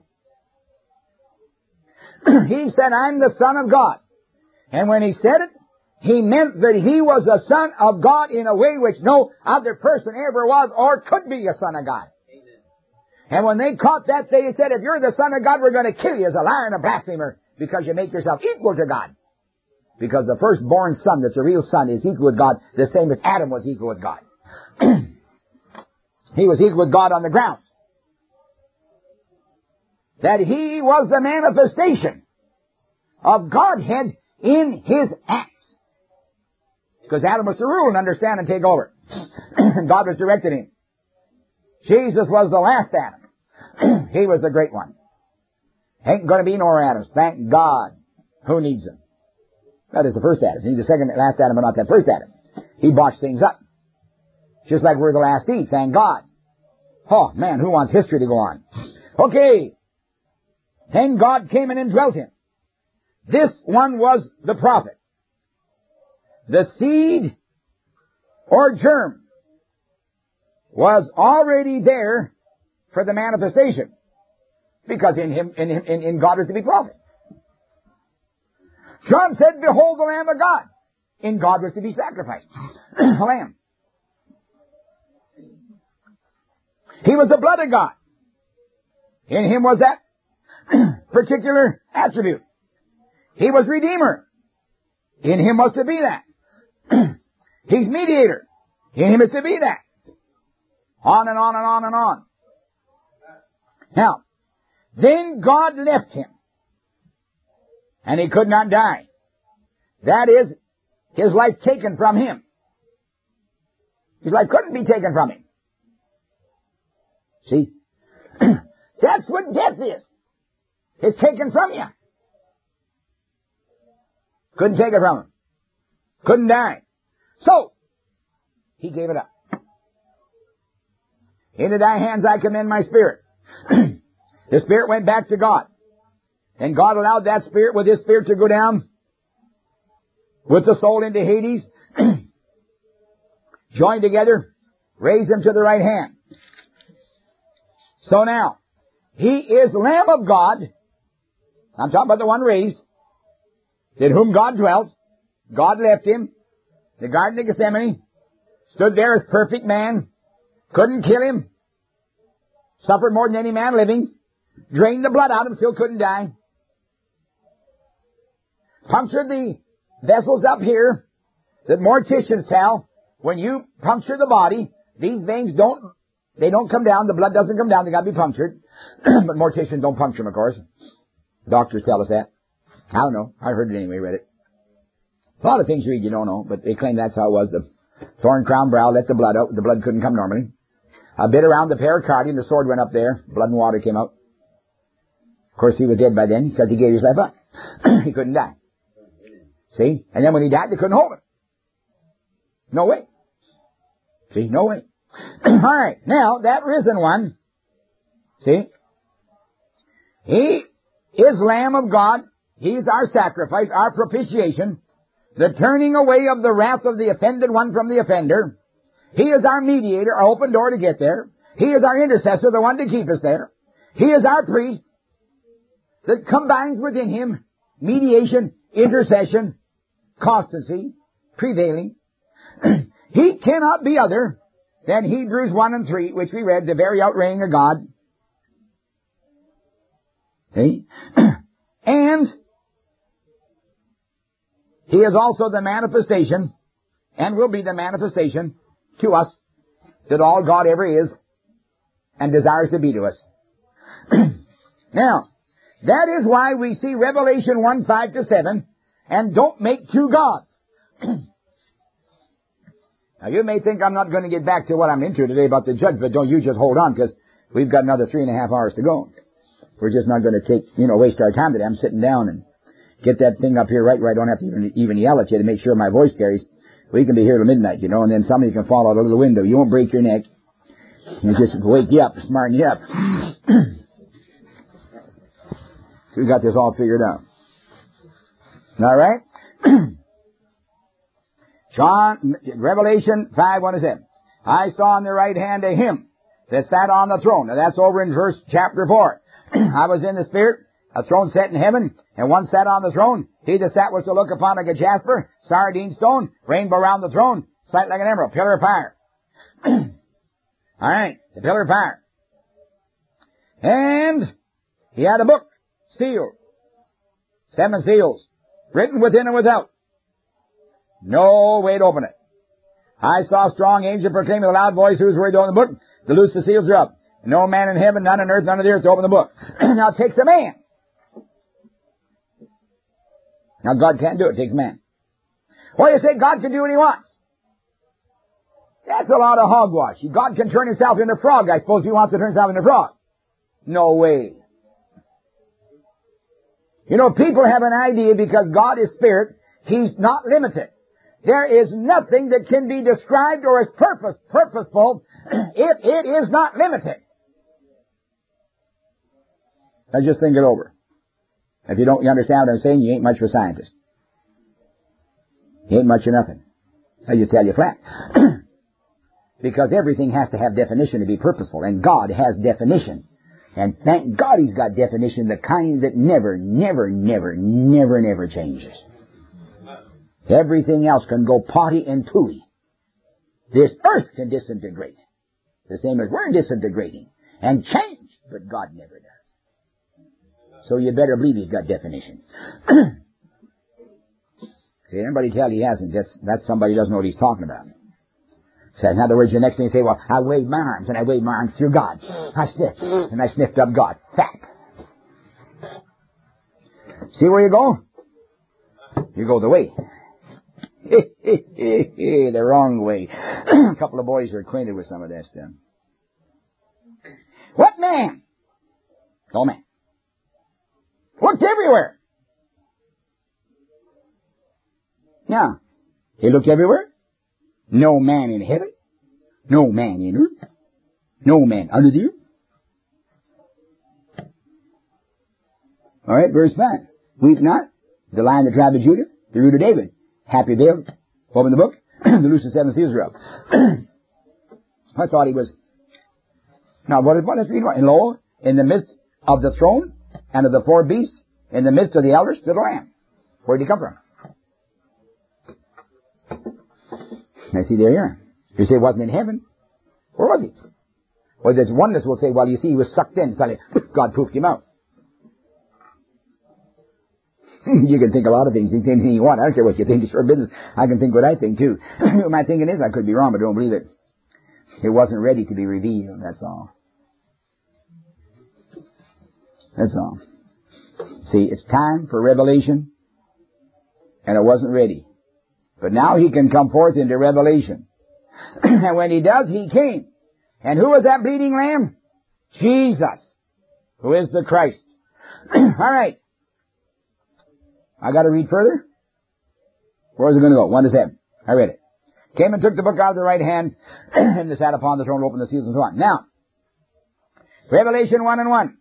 He said, I'm the Son of God. And when he said it, he meant that he was a Son of God in a way which no other person ever was or could be a Son of God. Amen. And when they caught that, they said, if you're the Son of God, we're going to kill you as a liar and a blasphemer because you make yourself equal to God. Because the firstborn son that's a real son is equal with God, the same as Adam was equal with God. He was equal with God on the ground. That he was the manifestation of Godhead in his acts. Because Adam was to rule and understand and take over. And God was directing him. Jesus was the last Adam. He was the great one. Ain't going to be no more Adams. Thank God. Who needs them? That is the first Adam. He's the second, last Adam, but not that first Adam. He botched things up. Just like we're the last Eve. Thank God. Oh, man, who wants history to go on? Okay. Then God came and indwelt him. This one was the prophet. The seed or germ was already there for the manifestation. Because in him, in him, in, in God is to be prophet. John said, behold the Lamb of God. In God was to be sacrificed. A lamb. He was the blood of God. In him was that particular attribute. He was Redeemer. In him was to be that. He's mediator. In him is to be that. On and on and on and on. Now, then God left him. And he could not die. That is, his life taken from him. His life couldn't be taken from him. See? That's what death is. It's taken from you. Couldn't take it from him. Couldn't die. So, he gave it up. Into thy hands I commend my spirit. The spirit went back to God. And God allowed that spirit with his spirit to go down with the soul into Hades, joined together, raised him to the right hand. So now, he is Lamb of God. I'm talking about the one raised, in whom God dwelt. God left him. The Garden of Gethsemane. Stood there as perfect man. Couldn't kill him. Suffered more than any man living. Drained the blood out of him, still couldn't die. Punctured the vessels up here. that morticians tell, when you puncture the body, these veins don't, they don't come down, the blood doesn't come down, they gotta be punctured. But morticians don't puncture them, of course. Doctors tell us that. I don't know. I heard it anyway, read it. A lot of things you read you don't know, but they claim that's how it was. The thorn crown brow let the blood out. The blood couldn't come normally. A bit around the pericardium, the sword went up there. Blood and water came out. Of course, he was dead by then because he gave his life up. He couldn't die. See? And then when he died, they couldn't hold him. No way. See? No way. All right. Now, that risen one, see? He is Lamb of God. He's our sacrifice, our propitiation, the turning away of the wrath of the offended one from the offender. He is our mediator, our open door to get there. He is our intercessor, the one to keep us there. He is our priest that combines within him mediation, intercession, constancy, prevailing. He cannot be other than Hebrews one and three, which we read, the very outraying of God. See? And he is also the manifestation, and will be the manifestation to us, that all God ever is and desires to be to us. Now, that is why we see Revelation one, five to seven, and don't make two gods. Now, you may think I'm not going to get back to what I'm into today about the judgment, but don't you just hold on, because we've got another three and a half hours to go. We're just not going to take, you know, waste our time today. I'm sitting down and get that thing up here right where I don't have to even, even yell at you to make sure my voice carries. We can be here till midnight, you know, and then somebody can fall out of the window. You won't break your neck. You just wake you up, smarten you up. So we got this all figured out. All right? John, Revelation five, one to seven. I saw on the right hand of him that sat on the throne. Now that's over in verse chapter four. I was in the Spirit, a throne set in heaven, and one sat on the throne. He that sat was to look upon like a jasper, sardine stone, rainbow round the throne, sight like an emerald, pillar of fire. All right, the pillar of fire. And he had a book, sealed, seven seals, written within and without. No way to open it. I saw a strong angel proclaim with a loud voice, whose word to open the book, to loose the seals thereof. No man in heaven, none on earth, none on the earth to open the book. Now it takes a man. Now God can't do it, it takes a man. Well, you say God can do what he wants. That's a lot of hogwash. God can turn himself into a frog, I suppose, if he wants to turn himself into a frog. No way. You know, people have an idea because God is spirit, he's not limited. There is nothing that can be described or is purpose, purposeful if it is not limited. Now just think it over. If you don't understand what I'm saying, you ain't much of a scientist. You ain't much of nothing. I just tell you flat. Because everything has to have definition to be purposeful, and God has definition. And thank God he's got definition, the kind that never, never, never, never, never changes. Everything else can go potty and pooey. This earth can disintegrate. The same as we're disintegrating. And change. But God never does. So you better believe he's got definition. See, anybody tell he hasn't, that's, that's somebody who doesn't know what he's talking about. So in other words, the next thing you say, well, I waved my arms, and I waved my arms through God. I sniffed, and I sniffed up God. Fat. See where you go? You go the way. The wrong way. A couple of boys are acquainted with some of that stuff. What man? No man. Looked everywhere. Now, he looked everywhere. No man in heaven. No man in earth. No man under the earth. All right, verse five. Weep not, the Lion of the tribe of Judah, the root of David. Happy veil. Open the book. The loose the seven seals are up. I thought he was. Now, what is what is reading? And lo, in the midst of the throne and of the four beasts, in the midst of the elders, stood a lamb. Where did he come from? Now, see, there you are. You say it wasn't in heaven. Where was he? Well, there's oneness will say, well, you see, he was sucked in. Suddenly, God poofed him out. You can think a lot of things. You can think anything you want. I don't care what you think. It's your business. I can think what I think, too. My thinking is, I could be wrong, but don't believe it. It wasn't ready to be revealed. That's all. That's all. See, it's time for revelation, and it wasn't ready. But now he can come forth into revelation. And when he does, he came. And who was that bleeding lamb? Jesus, who is the Christ. All right. I got to read further? Where's it going to go? One to seven. I read it. Came and took the book out of the right hand, and they sat upon the throne, opened the seals, and so on. Now, Revelation one and one.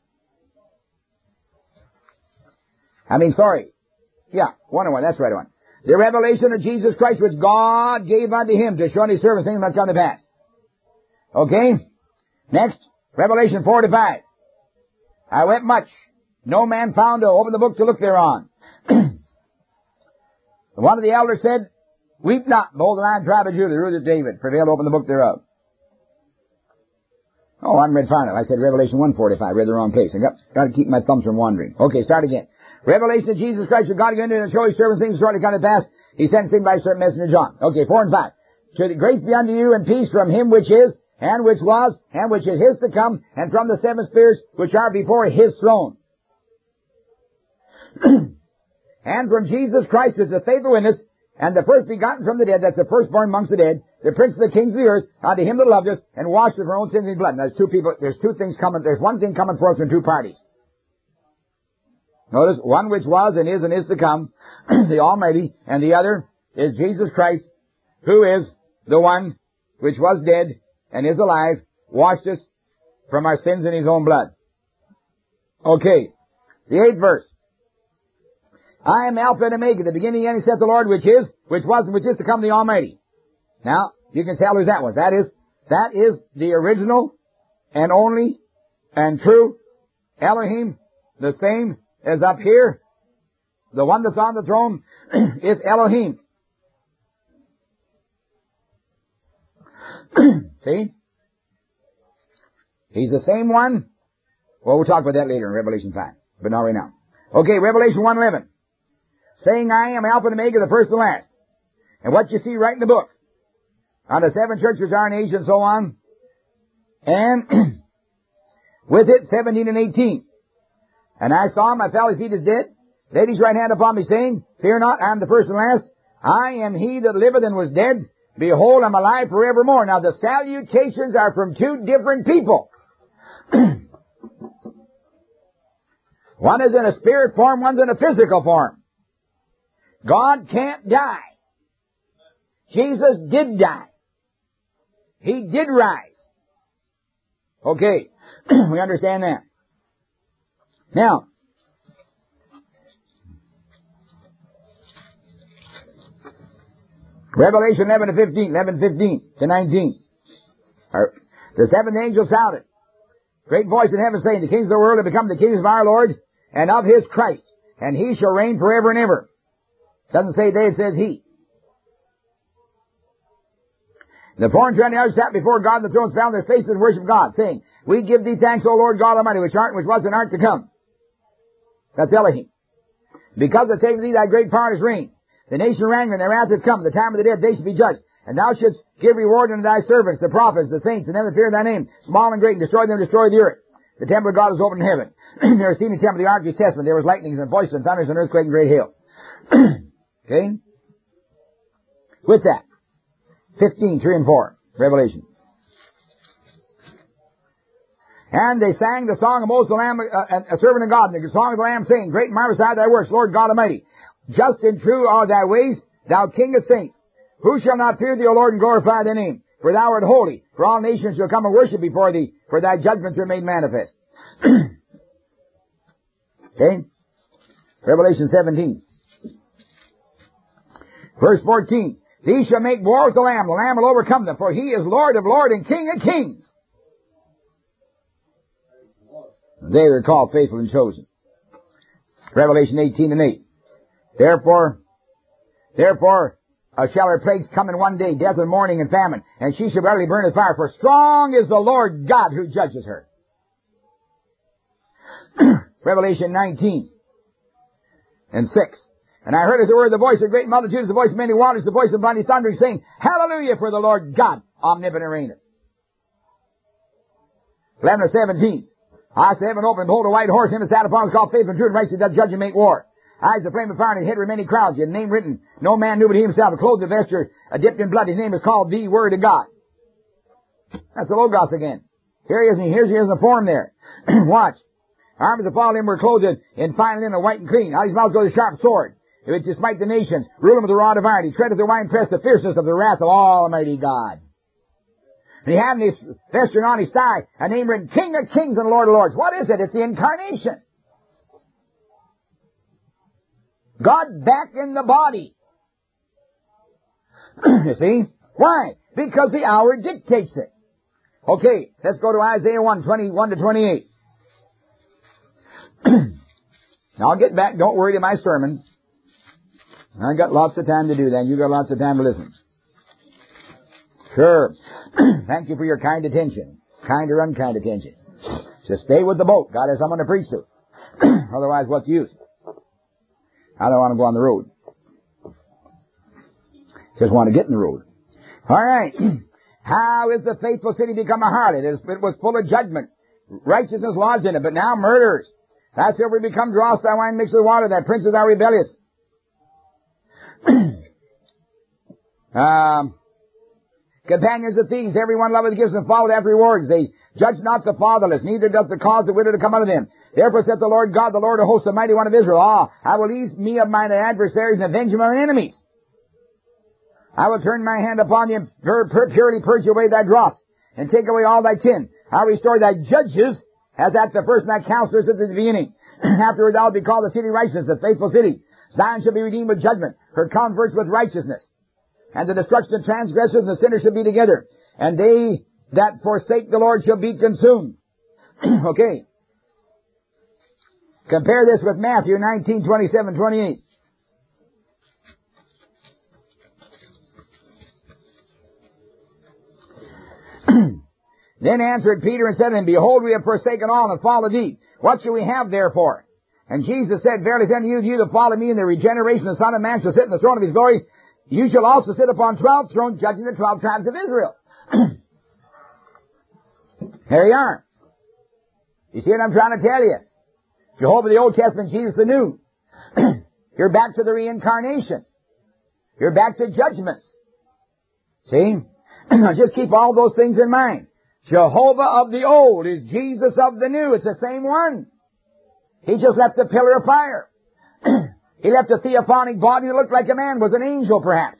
I mean, sorry. Yeah, one and one. That's the right one. The revelation of Jesus Christ, which God gave unto him to show his servants things that come to pass. Okay? Next, Revelation four to five. I wept much. No man found to open the book to look thereon. One of the elders said, Weep not, behold the Lion tribe of Judah, the root of David, prevailed to open the book thereof. Oh, I'm read far enough. I said Revelation one forty-five. Read the wrong place. I got, got to keep my thumbs from wandering. Okay, start again. Revelation of Jesus Christ, who God given to show his servants things shortly come to pass. He sent him by a certain messenger John. Okay, four and five. To the grace be unto you and peace from him which is, and which was, and which is his to come, and from the seven spirits which are before his throne. And from Jesus Christ is the faithful witness, and the first begotten from the dead, that's the firstborn amongst the dead, the prince of the kings of the earth, unto him that loved us, and washed us from our own sins in blood. Now, there's two people, there's two things coming, there's one thing coming forth from two parties. Notice, one which was and is and is to come, the Almighty, and the other is Jesus Christ, who is the one which was dead and is alive, washed us from our sins in his own blood. Okay, the eighth verse. I am Alpha and Omega, the beginning and the end, saith the Lord, which is, which was, and which is to come, the Almighty. Now, you can tell who that was. That is, that is the original and only and true Elohim, the same as up here. The one that's on the throne is Elohim. See? He's the same one. Well, we'll talk about that later in Revelation five, but not right now. Okay, Revelation one eleven. Saying, I am Alpha and Omega, the first and last. And what you see right in the book, on the seven churches are in Asia and so on, and with it, seventeen and eighteen. And I saw him, I fell, his feet is dead, laid his right hand upon me, saying, Fear not, I am the first and last. I am he that liveth and was dead. Behold, I'm alive forevermore. Now, the salutations are from two different people. One is in a spirit form, one's in a physical form. God can't die. Jesus did die. He did rise. Okay, we understand that. Now, Revelation eleven to fifteen, eleven fifteen to nineteen. The seventh angel sounded. Great voice in heaven saying, The kings of the world have become the kings of our Lord and of his Christ, and he shall reign forever and ever. Doesn't say they, it says he. The four and twenty elders sat before God, and the thrones fell on their faces and worshiped God, saying, We give thee thanks, O Lord God Almighty, which art, which was, and art to come. That's Elohim. Because of taking thee thy great power and his reign. The nation rang, and their wrath is come. The time of the dead, they shall be judged. And thou shouldst give reward unto thy servants, the prophets, the saints, and them that fear thy name, small and great, and destroy them, destroy the earth. The temple of God is open in heaven. They were seen in the temple of the ark of his testament. There was lightnings and voices and thunders and earthquake and great hail. Okay? With that, fifteen, three and four, Revelation. And they sang the song of Moses the Lamb, uh, a servant of God, and the song of the Lamb, saying, Great and marvelous are thy works, Lord God Almighty. Just and true are thy ways, thou King of saints. Who shall not fear thee, O Lord, and glorify thy name? For thou art holy. For all nations shall come and worship before thee, for thy judgments are made manifest. Okay? Revelation seventeen. Verse fourteen. These shall make war with the Lamb. The Lamb will overcome them, for he is Lord of lords and King of kings. They were called faithful and chosen. Revelation eighteen and eight. Therefore, therefore, uh, shall her plagues come in one day, death and mourning and famine, and she shall barely burn with fire, for strong is the Lord God who judges her. Revelation nineteen. and six. And I heard as it were the voice of great multitudes, the voice of many waters, the voice of mighty thundering, saying, Hallelujah, for the Lord God omnipotent reigneth. eleven or seventeen. I saw heaven open, behold, a white horse, him that sat upon was called Faithful and True, and righteous doth judge and make war. Eyes of flame of fire, and his head were many crowds. He had a name written, no man knew but he himself, a clothed in vesture, a dipped in blood. His name is called the Word of God. That's the Logos again. Here he is, and here's he is in the form there. Watch. Arms that followed him were clothed in, in fine linen, white and clean. Out of his mouth goes a sharp sword, which to smite the nations, rule them with a rod of iron. He treadeth the winepress, the fierceness of the wrath of Almighty God. And he had in his vesture on his thigh a name written, King of Kings and Lord of Lords. What is it? It's the incarnation. God back in the body. You see? Why? Because the hour dictates it. Okay, let's go to Isaiah one, twenty-one to twenty-eight. Now I'll get back. Don't worry to my sermon. I got lots of time to do that. You got lots of time to listen. Sure. Thank you for your kind attention. Kind or unkind attention. Just stay with the boat. God has someone to preach to. Otherwise, what's the use? I don't want to go on the road. Just want to get in the road. All right. How is the faithful city become a harlot? It was full of judgment. Righteousness lodged in it, but now murderers. That silver become dross, thy wine mixed with water, thy princes are rebellious. um, companions of thieves, every one loveth gifts and followeth after rewards. They judge not the fatherless, neither doth the cause the widow to come unto them. Therefore saith the Lord God, the Lord of hosts, the mighty one of Israel, Ah, I will ease me of mine adversaries and avenge mine enemies. I will turn my hand upon thee and purely purge away thy dross, and take away all thy kin. I will restore thy judges, as at the first, and thy counselors at the beginning. Afterward thou will be called the city righteous, the faithful city. Zion shall be redeemed with judgment, her converts with righteousness. And the destruction of transgressors and the sinners shall be together. And they that forsake the Lord shall be consumed. Okay. Compare this with Matthew nineteen, twenty-seven, twenty-eight. Then answered Peter and said unto him, Behold, we have forsaken all and followed thee. What shall we have therefore? And Jesus said, Verily I say unto you, you that follow me in the regeneration of the Son of Man shall sit in the throne of his glory. You shall also sit upon twelve thrones, judging the twelve tribes of Israel. There you are. You see what I'm trying to tell you? Jehovah the Old Testament, Jesus the New. You're back to the reincarnation. You're back to judgments. See? Just keep all those things in mind. Jehovah of the old is Jesus of the new. It's the same one. He just left the pillar of fire. He left a theophanic body that looked like a man, was an angel perhaps.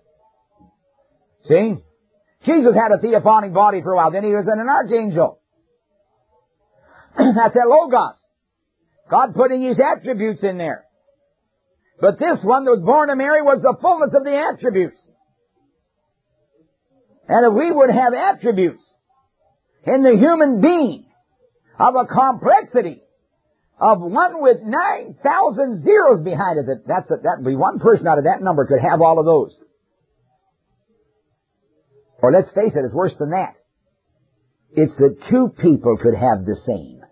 See? Jesus had a theophanic body for a while, then he was an archangel. That's that Logos. God putting his attributes in there. But this one that was born of Mary was the fullness of the attributes. And if we would have attributes in the human being of a complexity of one with nine thousand zeros behind it, that that's a, that would be one person out of that number could have all of those. Or let's face it, it's worse than that. It's that two people could have the same.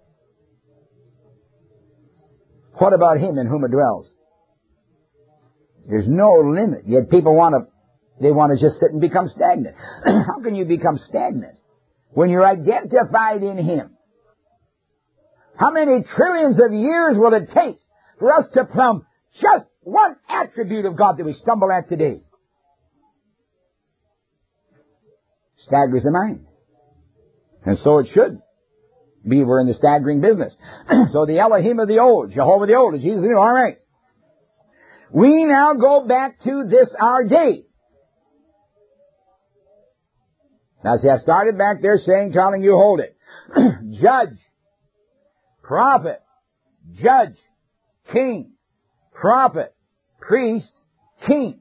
What about him in whom it dwells? There's no limit. Yet people want to, they want to just sit and become stagnant. How can you become stagnant when you're identified in him? How many trillions of years will it take for us to plumb just one attribute of God that we stumble at today? Staggers the mind. And so it should be. We're in the staggering business. So the Elohim of the old, Jehovah the old, is Jesus the new. All right. We now go back to this our day. Now see, I started back there saying, telling you, hold it. Judge, prophet, judge, king, prophet, priest, king.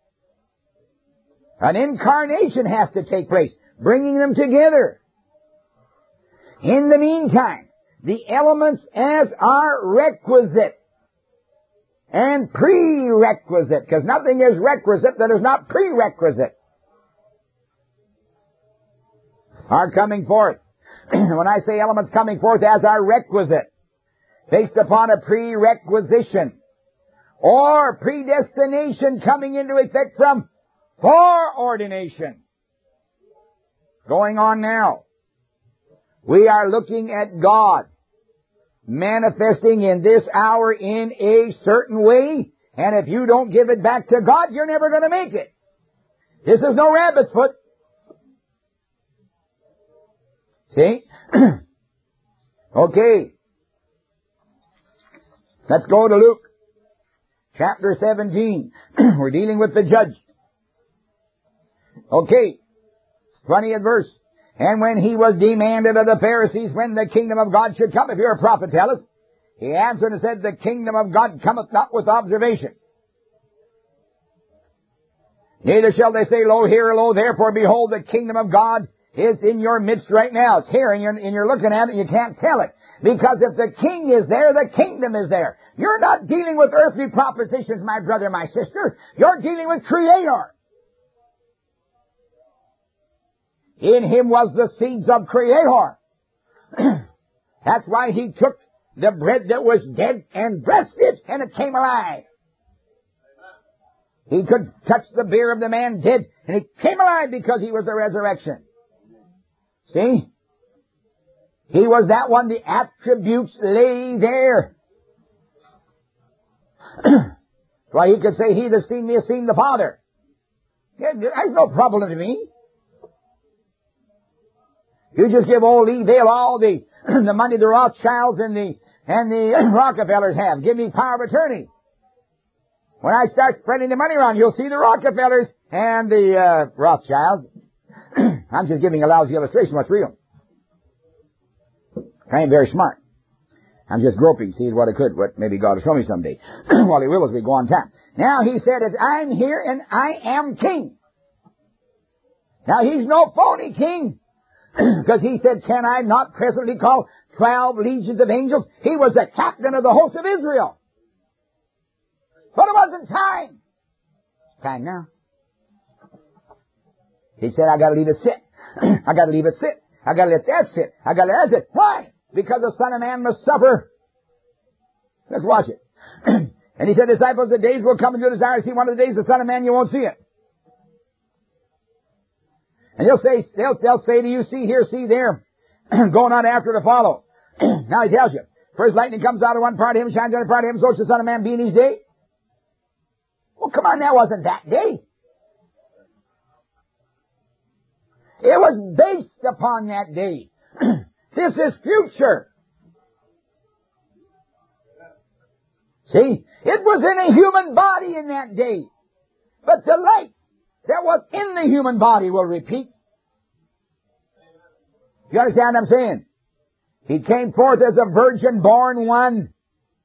An incarnation has to take place, bringing them together. In the meantime, the elements as are requisite and prerequisite, because nothing is requisite that is not prerequisite, are coming forth. When I say elements coming forth as are requisite, based upon a prerequisition, or predestination coming into effect from foreordination. Going on now. We are looking at God manifesting in this hour in a certain way, and if you don't give it back to God, you're never going to make it. This is no rabbit's foot. See? Okay. Let's go to Luke chapter seventeen. We're dealing with the judge. Okay. twentieth verse. And when he was demanded of the Pharisees when the kingdom of God should come, if you're a prophet, tell us. He answered and said, the kingdom of God cometh not with observation. Neither shall they say, lo here or lo there, for behold, the kingdom of God is in your midst right now. It's here, and you're, and you're looking at it, and you can't tell it. Because if the king is there, the kingdom is there. You're not dealing with earthly propositions, my brother, my sister. You're dealing with Creator. In him was the seeds of Creator. That's why he took the bread that was dead and blessed it, and it came alive. He could touch the beer of the man dead, and he came alive because he was the resurrection. See? He was that one. The attributes lay there. Why, he could say, he that seen me has seen the Father. There's no problem to me. You just give old Lee Vale all the the money the Rothschilds and the and the Rockefellers have. Give me power of attorney. When I start spreading the money around, you'll see the Rockefellers and the uh, Rothschilds. I'm just giving a lousy illustration what's real. I ain't very smart. I'm just groping, seeing what I could, what maybe God will show me someday. While He will as we go on time. Now He said, I'm here and I am king. Now He's no phony king. Because He said, can I not presently call twelve legions of angels? He was the captain of the host of Israel. But it wasn't time. It's time now. He said, I gotta leave it sit. I gotta leave it sit. I gotta let that sit. I gotta let that sit. Why? Because the Son of Man must suffer. Let's watch it. And He said, disciples, the days will come and you desire to see one of the days the Son of Man, you won't see it. And they'll say, they'll, they'll say to you, see here, see there, going on after to follow. Now He tells you, first lightning comes out of one part of him, shines on a part of him, so shall the Son of Man be in His day. Well, come on, that wasn't that day. It was based upon that day. This is future. See, it was in a human body in that day. But the light that was in the human body will repeat. You understand what I'm saying? He came forth as a virgin born one.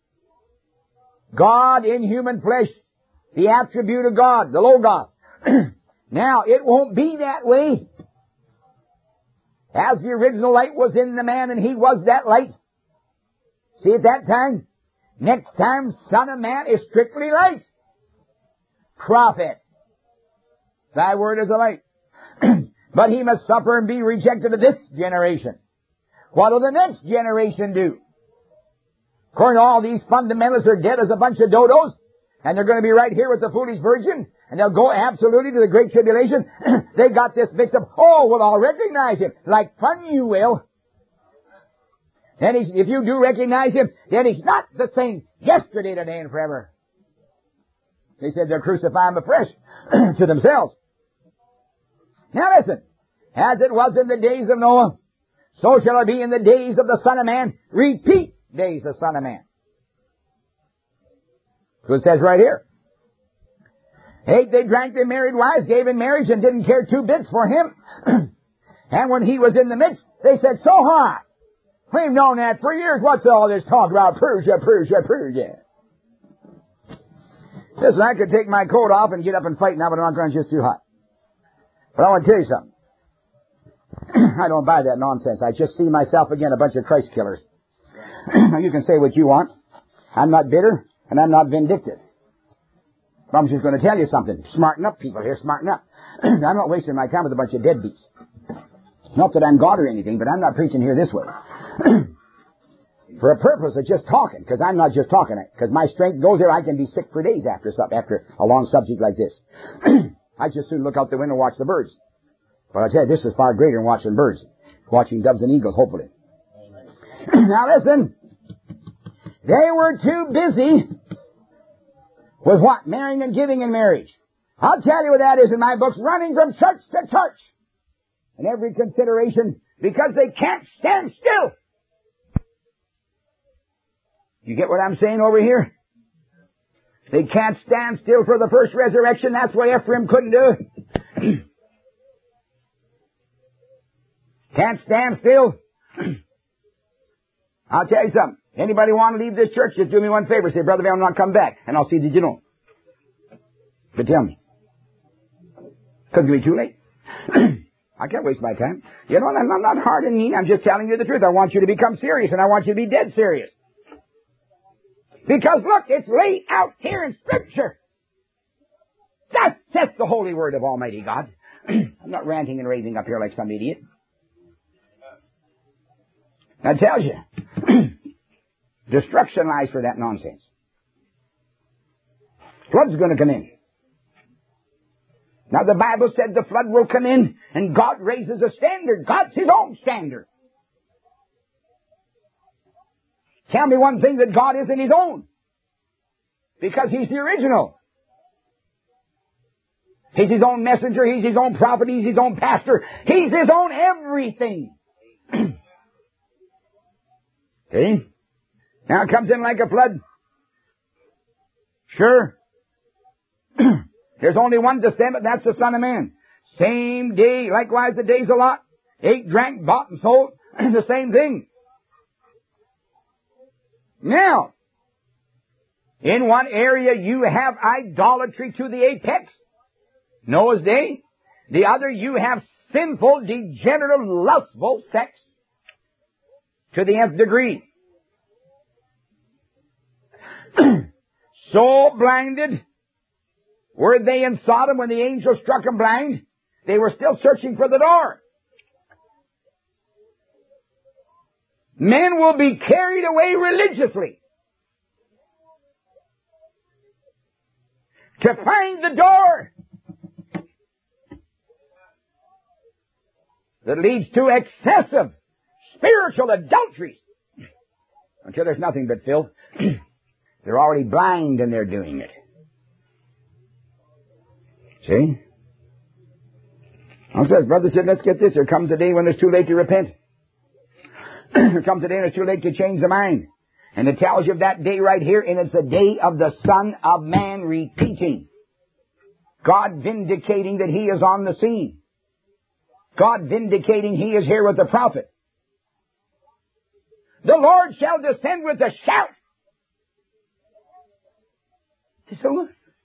God in human flesh. The attribute of God, the Logos. Now, it won't be that way. As the original light was in the man and he was that light. See, at that time, next time, Son of Man is strictly light. Prophet. Thy word is a light. But he must suffer and be rejected of this generation. What will the next generation do? According to all these fundamentalists are dead as a bunch of dodos, and they're going to be right here with the foolish virgin, and they'll go absolutely to the great tribulation. They got this mixed up. Oh, well, I'll recognize him. Like fun you will. Then he's, if you do recognize him, then he's not the same yesterday, today, and forever. They said they'll crucify him afresh to themselves. Now listen, as it was in the days of Noah, so shall it be in the days of the Son of Man. Repeat days of Son of Man. So it says right here. Ate, they drank, they married wives, gave in marriage, and didn't care two bits for him. And when he was in the midst, they said, so hot. We've known that for years. What's all this talk about Persia, Persia, Persia? Listen, I could take my coat off and get up and fight now, but I'm not going to, it's just too hot. But I want to tell you something. I don't buy that nonsense. I just see myself again, a bunch of Christ killers. Now you can say what you want. I'm not bitter, and I'm not vindictive. But I'm just going to tell you something. Smarten up, people here, smarten up. I'm not wasting my time with a bunch of deadbeats. Not that I'm God or anything, but I'm not preaching here this way. For a purpose of just talking, because I'm not just talking, because my strength goes there, I can be sick for days after after a long subject like this. I just soon look out the window and watch the birds. But I tell you, this is far greater than watching birds. Watching doves and eagles, hopefully. Now listen, they were too busy with what? Marrying and giving in marriage. I'll tell you what that is in my books, running from church to church. In every consideration, because they can't stand still. You get what I'm saying over here? They can't stand still for the first resurrection. That's what Ephraim couldn't do. Can't stand still. I'll tell you something. Anybody want to leave this church, just do me one favor. Say, Brother Van, I'm not come back. And I'll see that you don't. But tell me. Because it'll be too late. I can't waste my time. You know, I'm, I'm not hard and mean. I'm just telling you the truth. I want you to become serious, and I want you to be dead serious. Because look, it's laid out here in Scripture. That says the holy word of Almighty God. I'm not ranting and raving up here like some idiot. I tell you, destruction lies for that nonsense. Flood's going to come in. Now the Bible said the flood will come in and God raises a standard. God's His own standard. Tell me one thing that God isn't His own. Because He's the original. He's His own messenger. He's His own prophet. He's His own pastor. He's His own everything. See? Now it comes in like a flood. Sure. There's only one descendant, that's the Son of Man. Same day, likewise the days a lot. Ate, drank, bought, and sold. The same thing. Now, in one area you have idolatry to the apex, Noah's day. The other you have sinful, degenerative, lustful sex to the nth degree. So blinded were they in Sodom when the angel struck them blind, they were still searching for the door. Men will be carried away religiously to find the door that leads to excessive spiritual adulteries. Until there's nothing but filth. They're already blind and they're doing it. See? I says, brother said, let's get this. There comes a day when it's too late to repent. There comes a day when it's too late to change the mind. And it tells you of that day right here, and it's the day of the Son of Man repeating. God vindicating that He is on the scene. God vindicating He is here with the prophet. The Lord shall descend with a shout. So,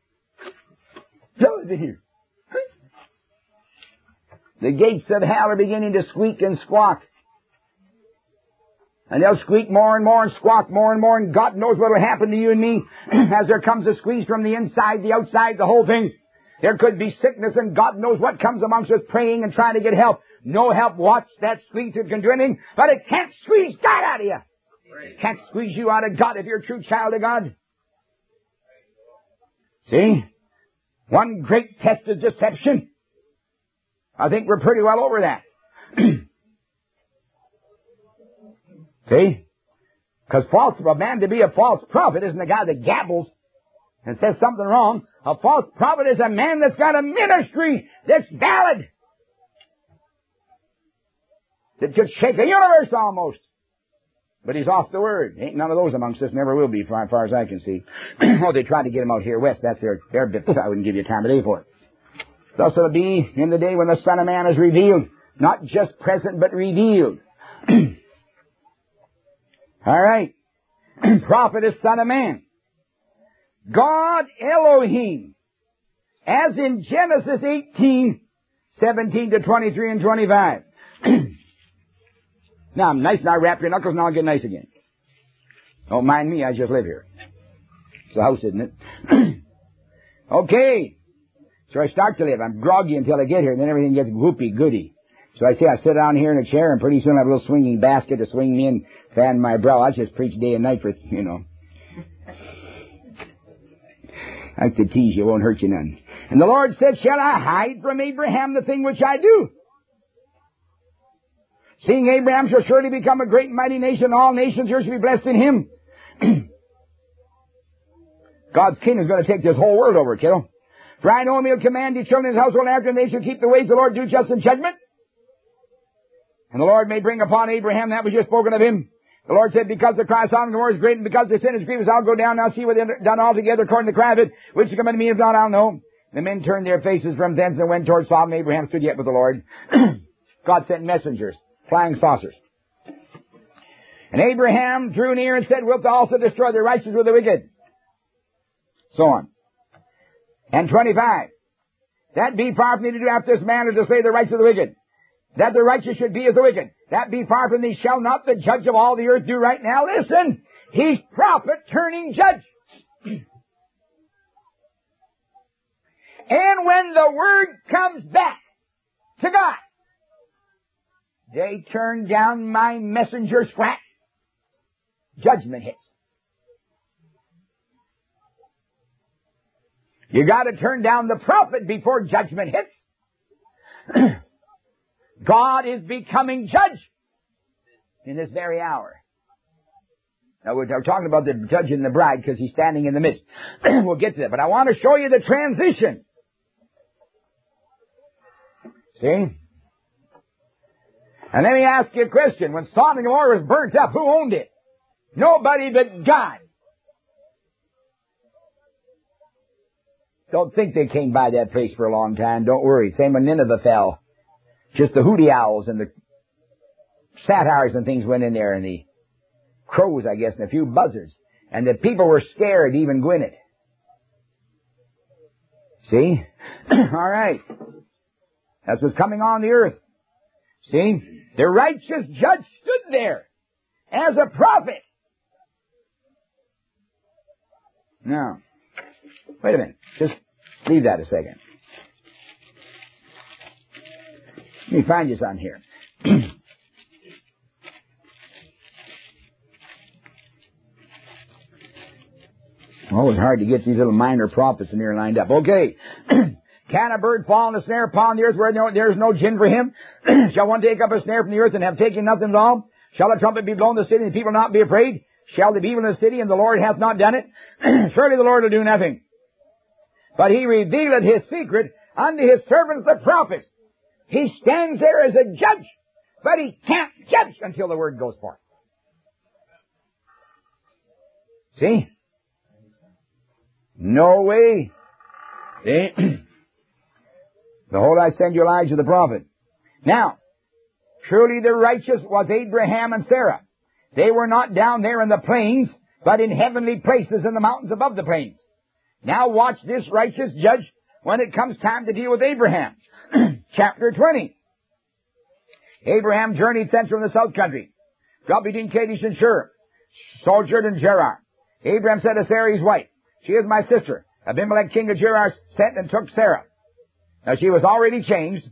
so is it here? The gates of hell are beginning to squeak and squawk. And they'll squeak more and more and squawk more and more, and God knows what will happen to you and me as there comes a squeeze from the inside, the outside, the whole thing. There could be sickness, and God knows what comes amongst us praying and trying to get help. No help. Watch that squeeze. It can do anything, but it can't squeeze God out of you. It can't squeeze you out of God if you're a true child of God. See? One great test is deception. I think we're pretty well over that. See? Because false, a man to be a false prophet isn't a guy that gabbles and says something wrong. A false prophet is a man that's got a ministry that's valid. That could shake a universe almost. But he's off the word. Ain't none of those amongst us, never will be, as far as I can see. Oh, they tried to get him out here west. That's their, their bit. I wouldn't give you time of day for it. Thus it'll be in the day when the Son of Man is revealed. Not just present, but revealed. All right. Prophet is Son of Man. God Elohim. As in Genesis eighteen, seventeen to twenty-three and twenty-five. Now, I'm nice, now wrap your knuckles, now I'll get nice again. Don't mind me, I just live here. It's a house, isn't it? Okay. So I start to live. I'm groggy until I get here, and then everything gets whoopee-goody. So I say I sit down here in a chair and pretty soon I have a little swinging basket to swing me and fan my brow. I just preach day and night for, you know. I could tease you, won't hurt you none. And the Lord said, shall I hide from Abraham the thing which I do? Seeing Abraham shall surely become a great and mighty nation, all nations here shall be blessed in him. God's kingdom is going to take this whole world over, kiddo. For I know him, he'll command his children in his household after, and they shall keep the ways of the Lord, do justice and judgment. And the Lord may bring upon Abraham that which is spoken of him. The Lord said, because the cry of Sodom and Gomorrah is great, and because the sin is grievous, I'll go down and I'll see what they've done altogether according to the cry of it, which shall come unto me, if not, I'll know. The men turned their faces from thence and went towards Sodom. Abraham stood yet with the Lord. God sent messengers, flying saucers. And Abraham drew near and said, wilt thou also destroy the righteous with the wicked? So on. And twenty-five. That be far from thee to do after this manner, to slay the righteous of the wicked. That the righteous should be as the wicked. That be far from thee. Shall not the judge of all the earth do right? Now listen. He's prophet turning judge. And when the word comes back to God, they turn down my messenger's flat. Judgment hits. You got to turn down the prophet before judgment hits. God is becoming judge in this very hour. Now we're talking about the judge and the bride because he's standing in the midst. We'll get to that, but I want to show you the transition. See? And let me ask you a question. When Sodom and Gomorrah was burnt up, who owned it? Nobody but God. Don't think they came by that place for a long time. Don't worry. Same when Nineveh fell. Just the hooty owls and the satyrs and things went in there, and the crows, I guess, and a few buzzards. And the people were scared to even go in it. See? All right. That's what's coming on the earth. See? The righteous judge stood there as a prophet. Now, wait a minute. Just leave that a second. Let me find you something here. Oh, it's hard to get these little minor prophets in here lined up. Okay. Can a bird fall in a snare upon the earth where there is no gin for him? Shall one take up a snare from the earth and have taken nothing at all? Shall a trumpet be blown in the city and the people not be afraid? Shall there be evil in the city and the Lord hath not done it? Surely the Lord will do nothing. But he revealed his secret unto his servants the prophets. He stands there as a judge, but he can't judge until the word goes forth. See? No way. See? Behold, I send you Elijah the prophet. Now, truly the righteous was Abraham and Sarah. They were not down there in the plains, but in heavenly places in the mountains above the plains. Now watch this righteous judge when it comes time to deal with Abraham. Chapter twenty. Abraham journeyed thence from the south country, dwelt between Kadesh and Shur, sojourned in Gerar. Abraham said to Sarah his wife, she is my sister. Abimelech king of Gerar sent and took Sarah. Now she was already changed.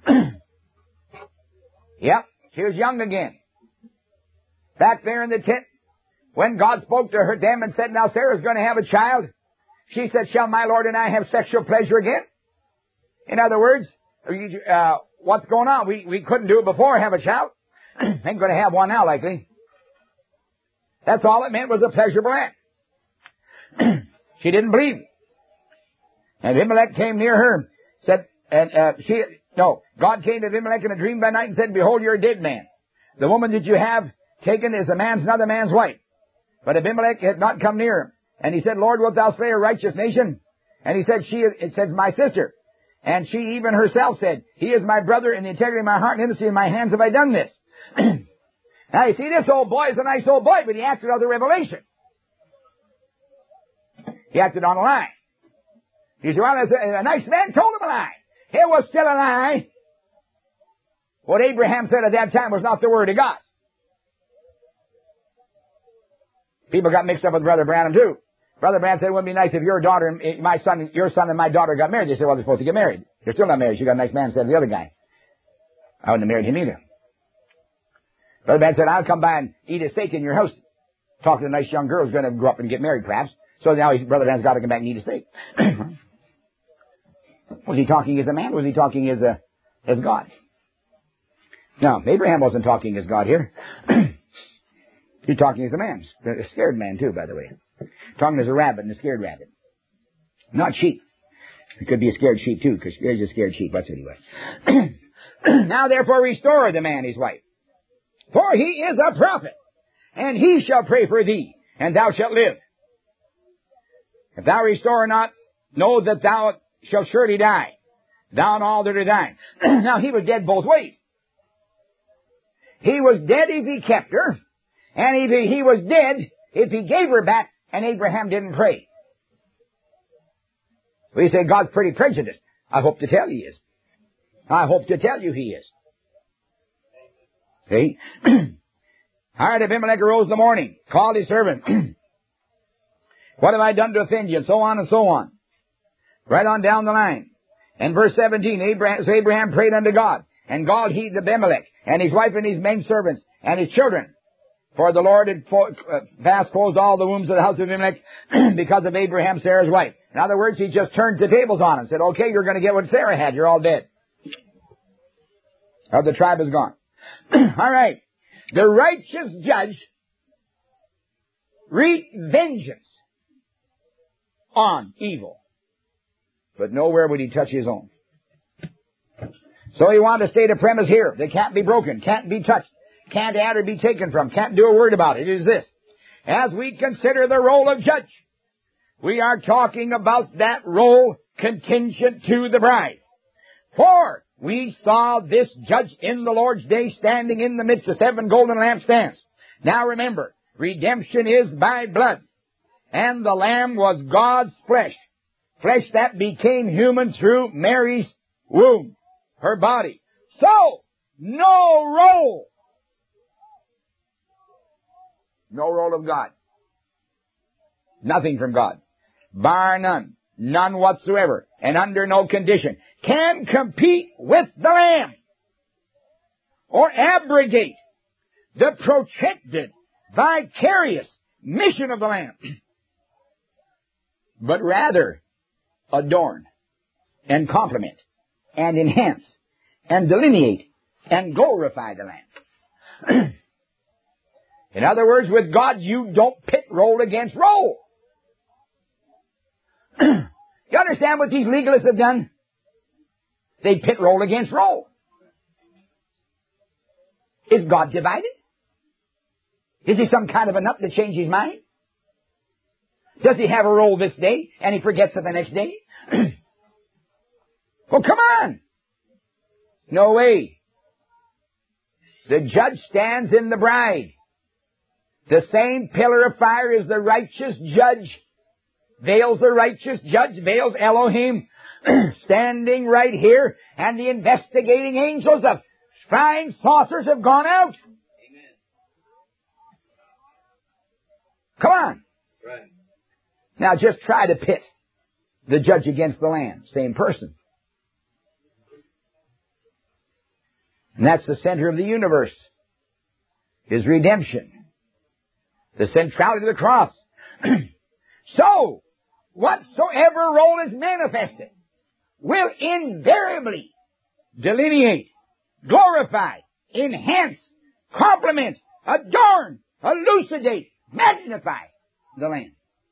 Yep, she was young again. Back there in the tent, when God spoke to her them and said, now Sarah's going to have a child, she said, shall my Lord and I have sexual pleasure again? In other words, uh, what's going on? We, we couldn't do it before, have a child. Ain't going to have one now, likely. That's all it meant was a pleasurable act. She didn't believe. And Abimelech came near her, said, and uh, she, no, God came to Abimelech in a dream by night and said, behold, you're a dead man. The woman that you have taken is a man's, another man's wife. But Abimelech had not come near him. And he said, Lord, wilt thou slay a righteous nation? And he said, she, it says, my sister. And she even herself said, he is my brother, in the integrity of my heart and innocency in my hands have I done this. Now you see, this old boy is a nice old boy, but he acted on the revelation. He acted on a lie. He said, well, a, a nice man told him a lie. It was still a lie. What Abraham said at that time was not the word of God. People got mixed up with Brother Branham too. Brother Branham said it wouldn't be nice if your daughter, my son, your son and my daughter got married. They said, well, they're supposed to get married. They're still not married. You got a nice man instead of the other guy. I wouldn't have married him either. Brother Ben said, I'll come by and eat a steak in your house. Talking to a nice young girl who's going to grow up and get married, perhaps. So now his Brother Ben's got to come back and eat a steak. Was he talking as a man? Was he talking as a as God? No, Abraham wasn't talking as God here. He's talking as a man. A scared man, too, by the way. Talking as a rabbit and a scared rabbit. Not sheep. It could be a scared sheep, too, because there's a scared sheep. That's what he was. Now, therefore, restore the man his wife. For he is a prophet, and he shall pray for thee, and thou shalt live. If thou restore not, know that thou shalt surely die, thou and all that are thine. Now, he was dead both ways. He was dead if he kept her, and if he was dead if he gave her back, and Abraham didn't pray. We say God's pretty prejudiced. I hope to tell you he is. I hope to tell you he is. See? All right, Abimelech arose in the morning, called his servant. What have I done to offend you? And so on and so on. Right on down the line. And verse seventeen, Abraham, so Abraham prayed unto God, and God heeded Abimelech, and his wife and his men servants, and his children. For the Lord had fo- uh, fast closed all the wombs of the house of Abimelech because of Abraham, Sarah's wife. In other words, he just turned the tables on and said, okay, you're going to get what Sarah had. You're all dead. Or the tribe is gone. All right. The righteous judge wreaked vengeance on evil. But nowhere would he touch his own. So he wanted to state a premise here that can't be broken, can't be touched, can't add or be taken from, can't do a word about it. It is this. As we consider the role of judge, we are talking about that role contingent to the bride. For we saw this judge in the Lord's day standing in the midst of seven golden lampstands. Now remember, redemption is by blood, and the Lamb was God's flesh, flesh that became human through Mary's womb, her body. So, no role. No role of God. Nothing from God. Bar none. None whatsoever. And under no condition can compete with the Lamb or abrogate the protected, vicarious mission of the Lamb, but rather adorn and complement and enhance and delineate and glorify the Lamb. In other words, with God, you don't pit role against role. You understand what these legalists have done? They pit role against role. Is God divided? Is he some kind of a nut to change his mind? Does he have a role this day and he forgets it the next day? Well, come on. No way. The judge stands in the bride. The same pillar of fire is the righteous judge. Veils the righteous judge, veils Elohim, standing right here, and the investigating angels of flying saucers have gone out. Amen. Come on. Right. Now just try to pit the judge against the Lamb. Same person. And that's the center of the universe, is redemption. The centrality of the cross. So, whatsoever role is manifested will invariably delineate, glorify, enhance, complement, adorn, elucidate, magnify the Lamb.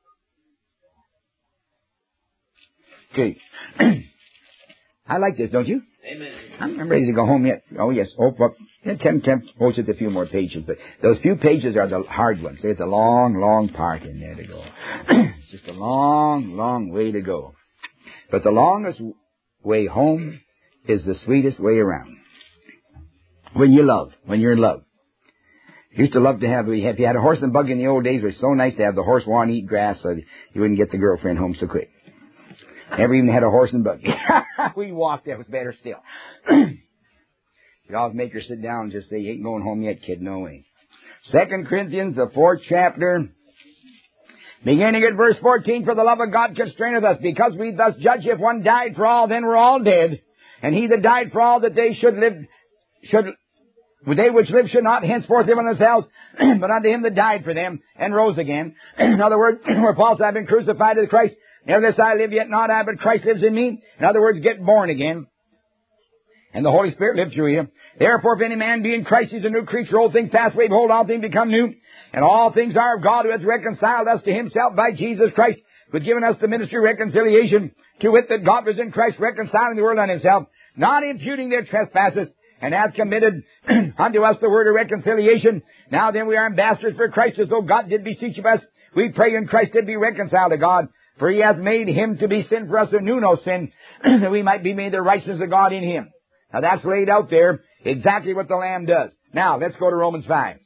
Okay. I like this, don't you? Amen. I'm ready to go home yet. Oh, yes. Oh, well, Tim, Tim posted a few more pages, but those few pages are the hard ones. There's a long, long part in there to go. It's just a long, long way to go. But the longest way home is the sweetest way around. When you love, when you're in love. Used to love to have, if you had a horse and buggy in the old days, it was so nice to have the horse want to eat grass so you wouldn't get the girlfriend home so quick. Never even had a horse and buggy. We walked, that was better still. You'd always make her sit down and just say, you ain't going home yet, kid, no way. Second Corinthians, the fourth chapter, beginning at verse fourteen, for the love of God constraineth us, because we thus judge, if one died for all, then we're all dead. And he that died for all, that they should live, should, they which live should not henceforth live on themselves, but unto him that died for them and rose again. In other words, where Paul said, I've been crucified to Christ. Nevertheless I live, yet not I, but Christ lives in me. In other words, get born again. And the Holy Spirit lives through you. Therefore, if any man be in Christ, he's a new creature. Old things pass away, behold, all things become new. And all things are of God, who hath reconciled us to himself by Jesus Christ, who hath given us the ministry of reconciliation, to wit, that God was in Christ reconciling the world unto himself, not imputing their trespasses, and hath committed unto us the word of reconciliation. Now then we are ambassadors for Christ, as though God did beseech of us. We pray in Christ did be reconciled to God. For he hath made him to be sin for us who knew no sin, that we might be made the righteousness of God in him. Now that's laid out there, exactly what the Lamb does. Now, let's go to Romans five.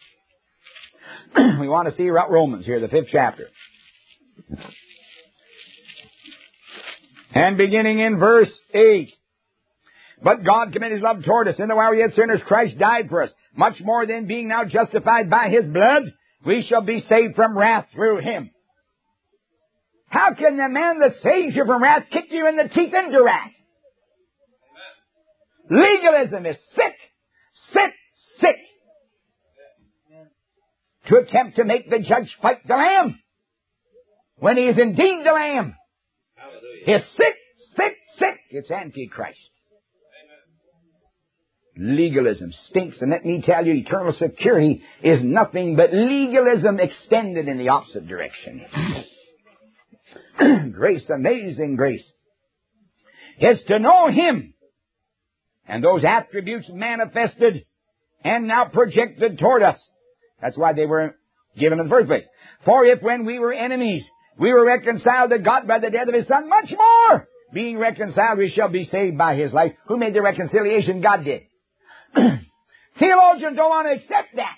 We want to see Romans here, the fifth chapter. And beginning in verse eight. But God commended his love toward us, in that while we yet sinners, Christ died for us. Much more than being now justified by his blood, we shall be saved from wrath through him. How can the man that saves you from wrath kick you in the teeth into wrath? Legalism is sick, sick, sick. To attempt to make the judge fight the Lamb, when he is indeed the Lamb, is sick, sick, sick. It's Antichrist. Legalism stinks, and let me tell you, eternal security is nothing but legalism extended in the opposite direction. Grace, amazing grace, is to know him and those attributes manifested and now projected toward us. That's why they were given in the first place. For if when we were enemies, we were reconciled to God by the death of his Son, much more, being reconciled, we shall be saved by his life. Who made the reconciliation? God did. Theologians don't want to accept that.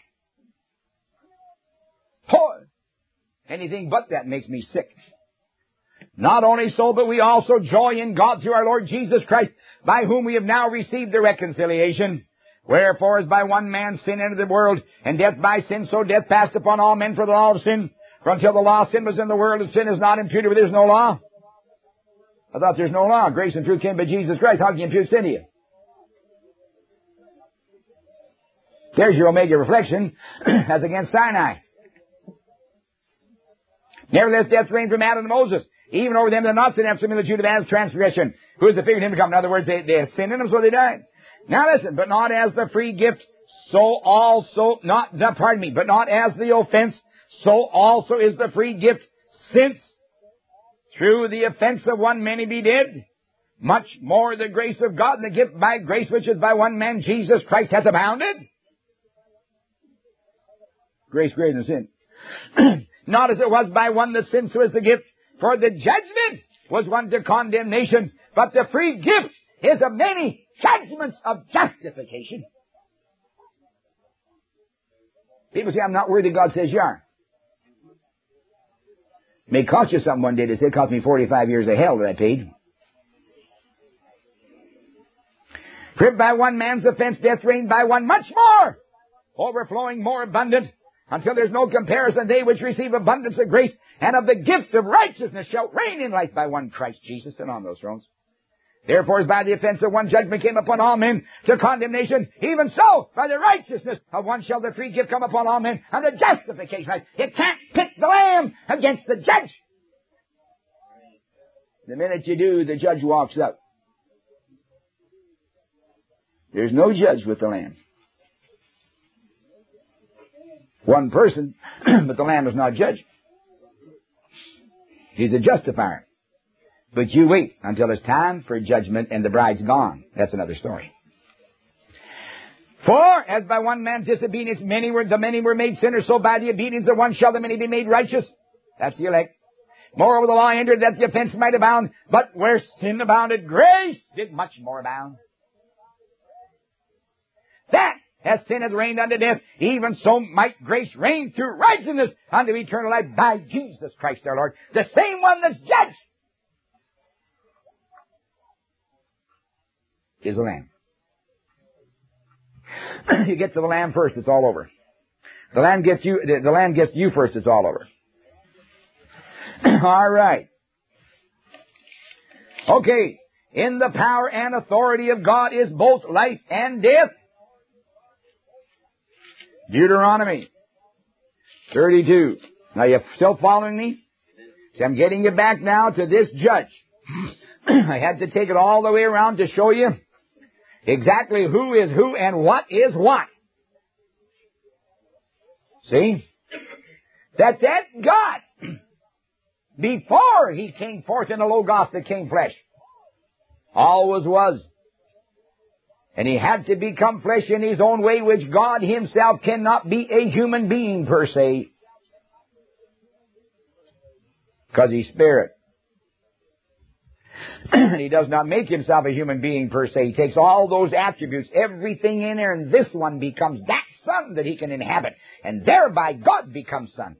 Oh, anything but that makes me sick. Not only so, but we also joy in God through our Lord Jesus Christ, by whom we have now received the reconciliation. Wherefore, as by one man sin entered the world, and death by sin, so death passed upon all men for the law of sin. For until the law of sin was in the world, and sin is not imputed, but there's no law. I thought there's no law. Grace and truth came by Jesus Christ. How can you impute sin to you? There's your Omega reflection, as against Sinai. Nevertheless, death reigned from Adam to Moses, even over them that not sin, have similitude of Adam's transgression, who is the figure of him to come. In other words, they, they had sin in them, so they died. Now listen, but not as the free gift, so also, not, the, pardon me, but not as the offense, so also is the free gift, since through the offense of one many be dead, much more the grace of God and the gift by grace which is by one man, Jesus Christ, hath abounded. Grace greater than sin. Not as it was by one that sinned, so is the gift. For the judgment was one to condemnation, but the free gift is of many judgments of justification. People say, I'm not worthy. God says you are. It may cost you something one day to say, it cost me forty-five years of hell that I paid. For if by one man's offense death reigned by one, much more, overflowing more abundant, until there's no comparison, they which receive abundance of grace and of the gift of righteousness shall reign in life by one Christ Jesus, and on those thrones. Therefore, as by the offense of one judgment came upon all men to condemnation, even so, by the righteousness of one shall the free gift come upon all men, and the justification. It can't pit the Lamb against the judge. The minute you do, the judge walks out. There's no judge with the Lamb. One person, but the Lamb is not judge. He's a justifier. But you wait until it's time for judgment and the bride's gone. That's another story. For, as by one man's disobedience many were, the many were made sinners, so by the obedience of one shall the many be made righteous. That's the elect. Moreover, the law entered that the offense might abound, but where sin abounded, grace did much more abound. That, as sin hath reigned unto death, even so might grace reign through righteousness unto eternal life by Jesus Christ our Lord, the same one that's judged is the Lamb. You get to the Lamb first, it's all over. The Lamb gets you, the, the Lamb gets you first, it's all over. All right. Okay. In the power and authority of God is both life and death. Deuteronomy thirty-two. Now, you still following me? See, I'm getting you back now to this judge. I had to take it all the way around to show you exactly who is who and what is what. See? That that God, before He came forth in the Logos that came flesh, always was. And He had to become flesh in His own way, which God Himself cannot be a human being per se. Because He's Spirit. And He does not make Himself a human being per se. He takes all those attributes, everything in there, and this one becomes that Son that He can inhabit. And thereby God becomes Son.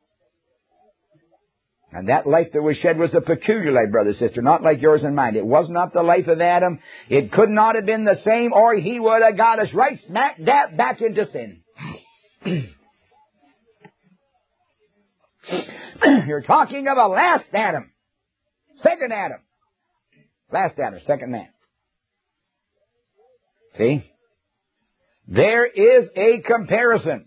And that life that was shed was a peculiar life, brother, sister, not like yours and mine. It was not the life of Adam. It could not have been the same, or he would have got us right smack dab back into sin. You're talking of a last Adam. Second Adam. Last Adam, second man. See? There is a comparison.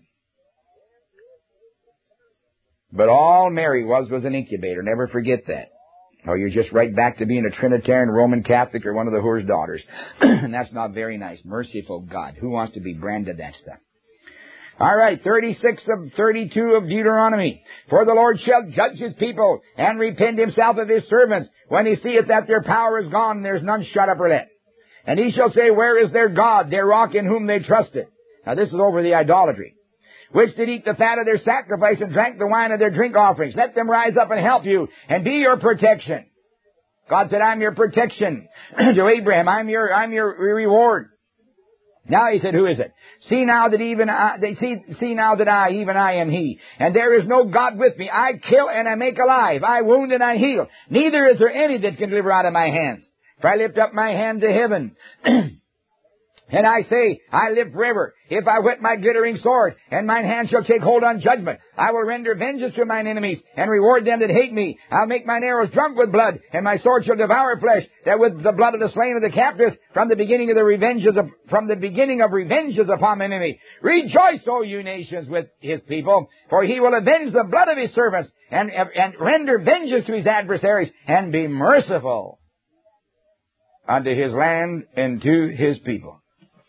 But all Mary was was an incubator. Never forget that. Or you're just right back to being a Trinitarian, Roman Catholic, or one of the whore's daughters. And that's not very nice. Merciful God. Who wants to be branded that stuff? All right, thirty-six of thirty-two of Deuteronomy. For the Lord shall judge His people, and repent Himself of His servants, when He seeth that their power is gone, and there's none shut up or let. And He shall say, where is their God, their rock in whom they trusted? Now this is over the idolatry. Which did eat the fat of their sacrifice and drank the wine of their drink offerings. Let them rise up and help you, and be your protection. God said, I'm your protection. To Abraham, I'm your, I'm your reward. Now He said, who is it? See now that even I, they see, see now that I, even I am He. And there is no God with me. I kill and I make alive. I wound and I heal. Neither is there any that can deliver out of my hands. For I lift up my hand to heaven. And I say, I live forever. If I whet my glittering sword, and mine hand shall take hold on judgment, I will render vengeance to mine enemies, and reward them that hate me. I'll make mine arrows drunk with blood, and my sword shall devour flesh, that with the blood of the slain of the captives, from the beginning of the revenges of, from the beginning of revenges upon mine enemy. Rejoice, O you nations, with His people, for He will avenge the blood of His servants, and, and render vengeance to His adversaries, and be merciful unto His land and to His people.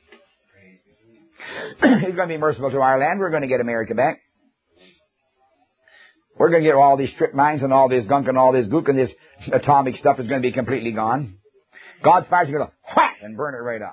He's going to be merciful to our land. We're going to get America back. We're going to get all these strip mines and all this gunk and all this gook and this atomic stuff is going to be completely gone. God's fire is going to whack and burn it right up.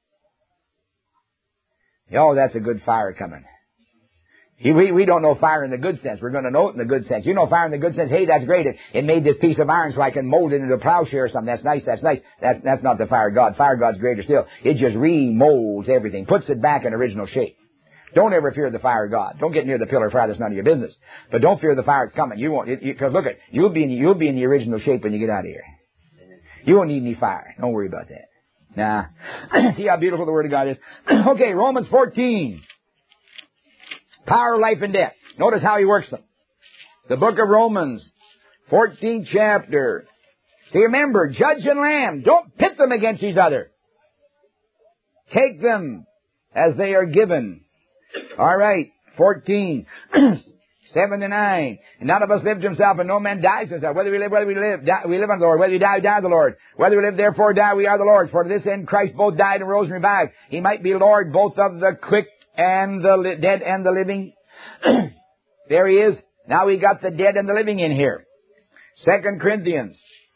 Oh, that's a good fire coming. He, we, we don't know fire in the good sense. We're going to know it in the good sense. You know fire in the good sense. Hey, that's great. It, it made this piece of iron so I can mold it into a plowshare or something. That's nice. That's nice. That's, that's not the fire of God. Fire of God's greater still. It just remolds everything. Puts it back in original shape. Don't ever fear the fire of God. Don't get near the pillar of fire. That's none of your business. But don't fear the fire that's coming. You won't. Because look at, you'll be in, you'll be in the original shape when you get out of here. You won't need any fire. Don't worry about that. Nah. See how beautiful the Word of God is. Okay, Romans fourteen. Power, life, and death. Notice how he works them. The book of Romans, fourteenth chapter. See, remember, judge and lamb. Don't pit them against each other. Take them as they are given. All right, fourteen, seven to nine. And none of us live to himself, and no man dies to himself. Whether we live, whether we live, die, we live unto the Lord. Whether we die, we die to the Lord. Whether we live, therefore die, we are the Lord. For to this end Christ both died and rose and revived. He might be Lord both of the quick and the li- dead and the living. There he is. Now we got the dead and the living in here. Second Corinthians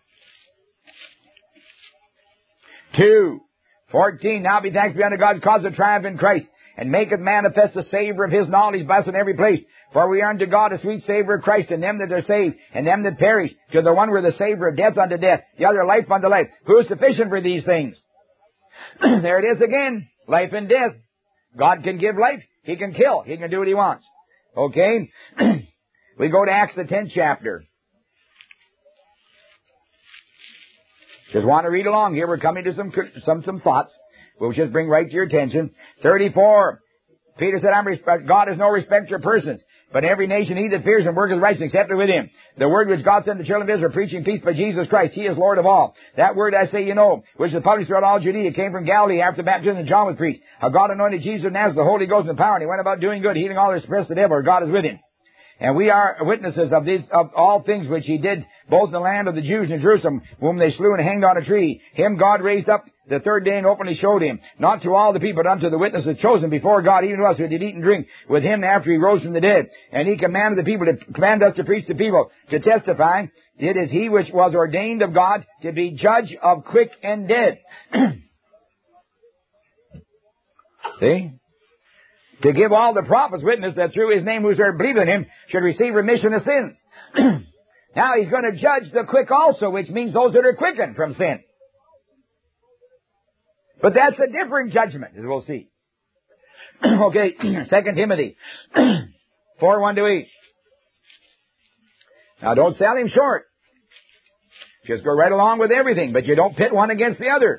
two, fourteen. Now be thanks be unto God, cause of triumph in Christ, and maketh manifest the savour of His knowledge by us in every place. For we are unto God a sweet savour of Christ, in them that are saved, and them that perish. To the one we're the savour of death unto death, the other life unto life. Who is sufficient for these things? There it is again. Life and death. God can give life. He can kill. He can do what He wants. Okay? We go to Acts the tenth chapter. Just want to read along here. We're coming to some some some thoughts. We'll just bring right to your attention. thirty-four. Peter said, I'm respect, God is no respecter of persons. But every nation he that fears and worketh righteousness accepted with him. The word which God sent the children of Israel, preaching peace by Jesus Christ. He is Lord of all. That word I say you know, which is published throughout all Judea, came from Galilee after the baptism of John was preached. How God anointed Jesus of Nazareth, the Holy Ghost and power, and he went about doing good, healing all that suppressed the devil, or God is with him. And we are witnesses of these, of all things which he did, both in the land of the Jews in Jerusalem, whom they slew and hanged on a tree. Him God raised up the third day and openly showed him, not to all the people, but unto the witnesses chosen before God, even to us who did eat and drink with him after he rose from the dead. And he commanded the people to command us to preach to people, to testify, it is he which was ordained of God to be judge of quick and dead. See? To give all the prophets witness that through his name whosoever believeth in him should receive remission of sins. Now he's going to judge the quick also, which means those that are quickened from sin. But that's a different judgment, as we'll see. Okay, Second Timothy four, one to eight. Now don't sell him short. Just go right along with everything, but you don't pit one against the other.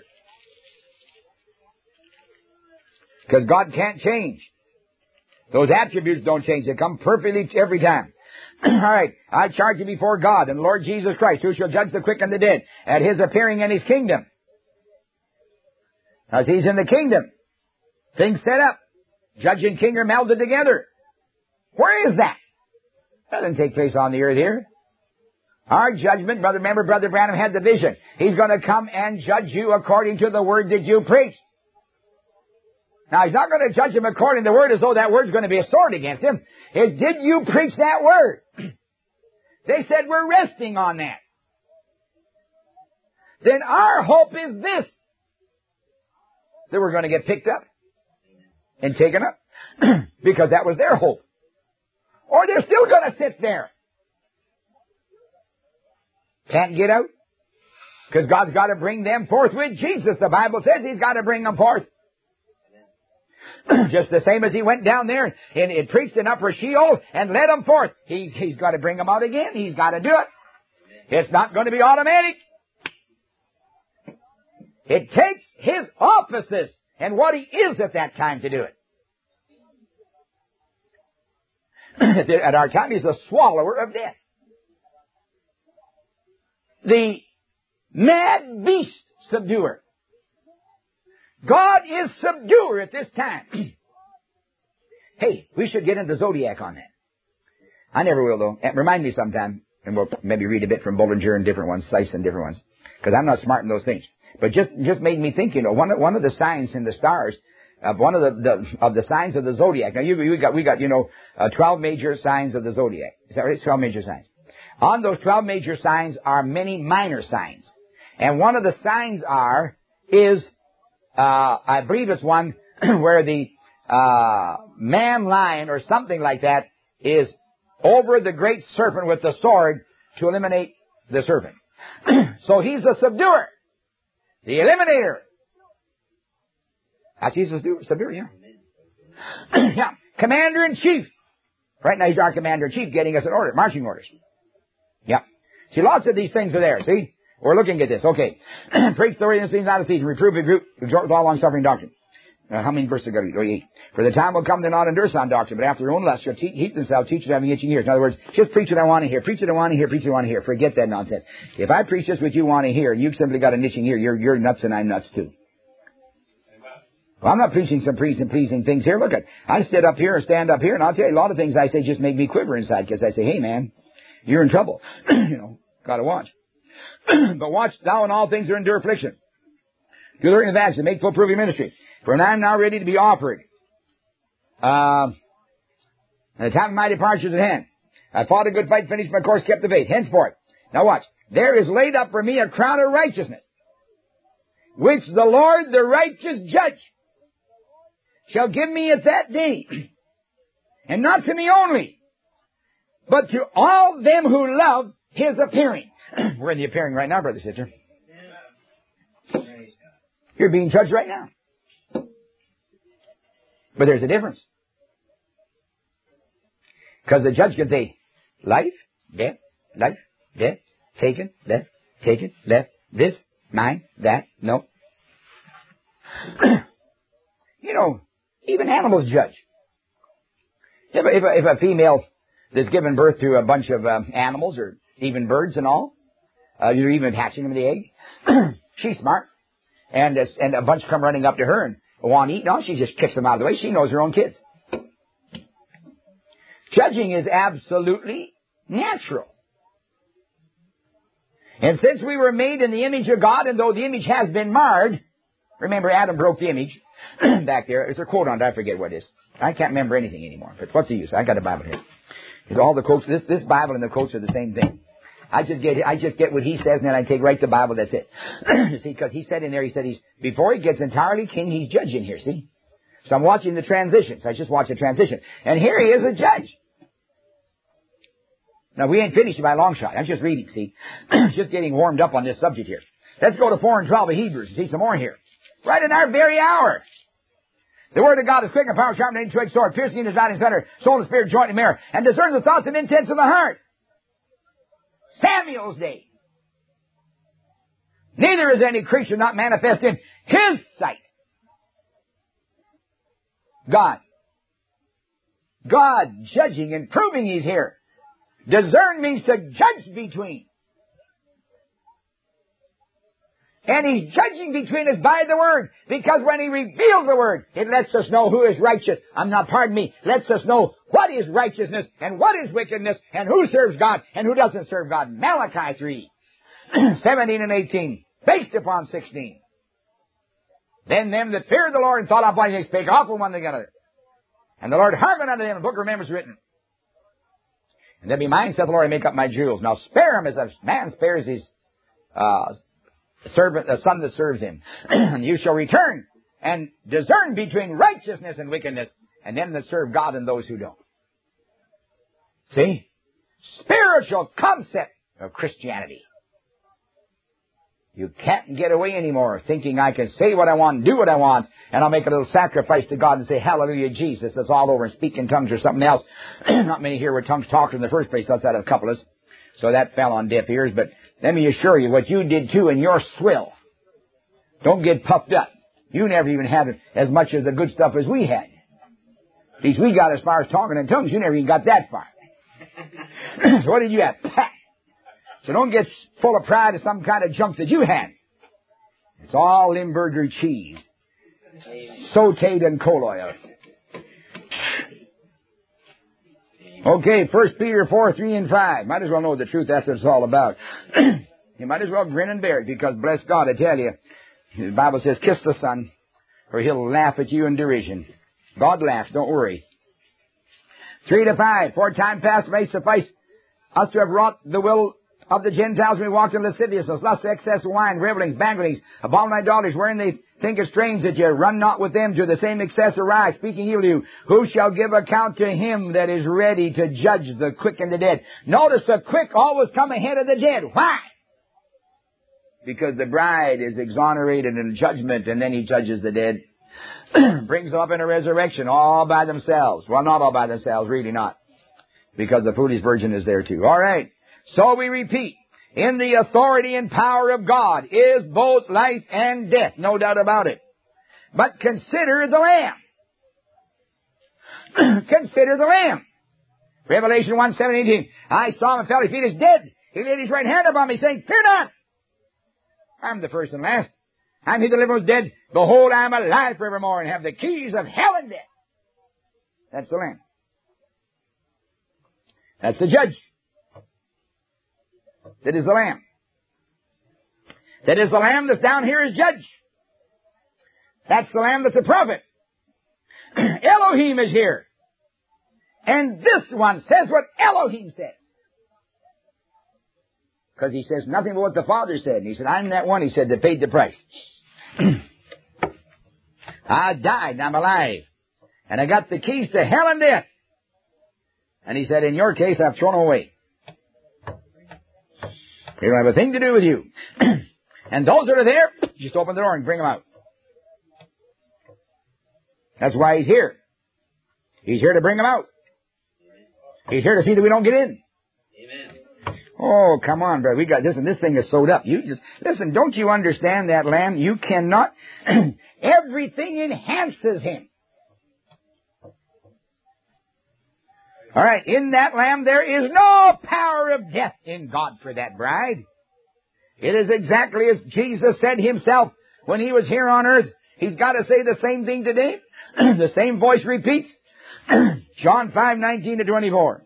Because God can't change. Those attributes don't change. They come perfectly every time. All right. I charge you before God and the Lord Jesus Christ, who shall judge the quick and the dead, at his appearing in his kingdom. As he's in the kingdom, things set up. Judge and king are melded together. Where is that? That doesn't take place on the earth here. Our judgment, brother, remember Brother Branham had the vision. He's going to come and judge you according to the word that you preach. Now, he's not going to judge him according to the word as though that word's going to be a sword against him. It's, did you preach that word? They said, we're resting on that. Then our hope is this, that we're going to get picked up and taken up, because that was their hope. Or they're still going to sit there. Can't get out, because God's got to bring them forth with Jesus. The Bible says he's got to bring them forth. Just the same as he went down there and, and preached in upper Sheol and led them forth. He's, he's got to bring them out again. He's got to do it. It's not going to be automatic. It takes his offices and what he is at that time to do it. At our time, he's the swallower of death. The mad beast subduer. God is subduer at this time. Hey, we should get into Zodiac on that. I never will, though. Remind me sometime, and we'll maybe read a bit from Bollinger and different ones, Seiss and different ones, because I'm not smart in those things. But just just made me think, you know, one of, one of the signs in the stars, uh, one of the, the of the signs of the Zodiac. Now, you, we got we got you know uh, twelve major signs of the Zodiac. Is that right? Twelve major signs. On those twelve major signs are many minor signs, and one of the signs are is. Uh, I believe it's one where the uh, man lion or something like that is over the great serpent with the sword to eliminate the serpent. So he's the subduer, the eliminator. That's he's the subduer, yeah. Yeah, commander-in-chief. Right now he's our commander-in-chief getting us in order, marching orders. Yeah. See, lots of these things are there, see? We're looking at this. Okay. Preach the word in the season, out of season. Reprove, rebuke, exhort with all long-suffering doctrine. Uh, how many verses got to read? Eight. For the time will come they'll not endure sound doctrine, but after their own lust shall te- heap themselves, teachers having itching ears. In other words, just preach what I want to hear. Preach what I want to hear. Preach what I want to hear. Forget that nonsense. If I preach just what you want to hear, and you've simply got an itching ear, you're, you're nuts and I'm nuts too. Well, I'm not preaching some pleasing, pleasing things here. Look at, I sit up here or stand up here, and I'll tell you, a lot of things I say just make me quiver inside, because I say, hey man, you're in trouble. You know, gotta watch. But watch thou in all things are endure affliction. Do the work in advance and make full proof of your ministry. For I am now ready to be offered. Uh, the time of my departure is at hand. I fought a good fight, finished my course, kept the faith. Henceforth. Now watch. There is laid up for me a crown of righteousness, which the Lord, the righteous judge, shall give me at that day. And not to me only, but to all them who love his appearing. We're in the appearing right now, brother, sister. You're being judged right now. But there's a difference. Because the judge can say, life, death, life, death, taken, left, taken, left, this, mine, that, no. You know, even animals judge. If a, if a, if a female that's given birth to a bunch of uh, animals or even birds and all. Uh, you're even hatching them in the egg. She's smart. And, uh, and a bunch come running up to her and want to eat. No, she just kicks them out of the way. She knows her own kids. Judging is absolutely natural. And since we were made in the image of God, and though the image has been marred, remember Adam broke the image back there. There's a quote on it. I forget what it is. I can't remember anything anymore. But what's the use? I got a Bible here. It's all the quotes. This, this Bible and the quotes are the same thing. I just get I just get what he says, and then I take right the Bible. That's it. You see, because he said in there, he said he's before he gets entirely king, he's judging here. See, so I'm watching the transitions. I just watch the transition, and here he is a judge. Now, we ain't finished by a long shot. I'm just reading, see. Just getting warmed up on this subject here. Let's go to four and twelve of Hebrews and see some more here. Right in our very hour. The word of God is quick and powerful, sharper than any two-edged sword, piercing in his dividing center, soul and spirit, joint and marrow, and discerns the thoughts and intents of the heart. Samuel's day. Neither is any creature not manifest in his sight. God. God judging and proving he's here. Discern means to judge between. And he's judging between us by the Word. Because when he reveals the Word, it lets us know who is righteous. I'm not, pardon me, lets us know what is righteousness and what is wickedness and who serves God and who doesn't serve God. Malachi three, seventeen and eighteen, based upon sixteen. Then them that feared the Lord and thought on what they spake often one to another. And the Lord hearkened unto them, the book of remembrance written. And then be mine, saith the Lord, and make up my jewels. Now spare him as a man spares his uh, servant, a son that serves him. And you shall return and discern between righteousness and wickedness, and them that serve God and those who don't. See? Spiritual concept of Christianity. You can't get away anymore thinking I can say what I want and do what I want, and I'll make a little sacrifice to God and say, hallelujah, Jesus. It's all over, and speak in tongues or something else. Not many here were tongues talked in the first place outside of a couple of us. So that fell on deaf ears. But let me assure you, what you did too in your swill. Don't get puffed up. You never even had as much of the good stuff as we had. At least we got as far as talking in tongues. You never even got that far. So what did you have? Pat. So don't get full of pride of some kind of junk that you had. It's all Limburger cheese. Sauteed in coal oil. Okay, First Peter four, three and five. Might as well know the truth. That's what it's all about. You might as well grin and bear it, because bless God, I tell you, the Bible says, kiss the Son, or he'll laugh at you in derision. God laughs, don't worry. Three to five. For time past may suffice us to have wrought the will of the Gentiles. We walked in lasciviousness, lust, excess of wine, revelings, banquetings, abominable idolatries, wherein they think it strange that ye run not with them to the same excess arise, speaking evil to you. Who shall give account to him that is ready to judge the quick and the dead? Notice the quick always come ahead of the dead. Why? Because the bride is exonerated in judgment, and then he judges the dead. Brings them up in a resurrection all by themselves. Well, not all by themselves, really not. Because the foolish virgin is there too. All right. So we repeat, in the authority and power of God is both life and death, no doubt about it. But consider the Lamb. Consider the Lamb. Revelation one, seven, eighteen. I saw him and fell at his feet as dead. He laid his right hand upon me, saying, fear not. I'm the first and last. I'm he that liveth was dead. Behold, I am alive forevermore, and have the keys of hell and death. That's the Lamb. That's the judge. That is the Lamb. That is the Lamb that's down here as judge. That's the Lamb that's a prophet. Elohim is here. And this one says what Elohim says. Because he says nothing but what the Father said. And he said, I'm that one, he said, that paid the price. I died and I'm alive. And I got the keys to hell and death. And he said, in your case, I've thrown them away. They don't have a thing to do with you. And those that are there, just open the door and bring them out. That's why he's here. He's here to bring them out. He's here to see that we don't get in. Amen. Oh, come on, brother. We got this, and this thing is sewed up. You just listen. Don't you understand that, Lamb? You cannot. Everything enhances him. All right, in that Lamb there is no power of death in God for that bride. It is exactly as Jesus said himself when he was here on earth. He's got to say the same thing today. The same voice repeats. John five, nineteen to twenty-four.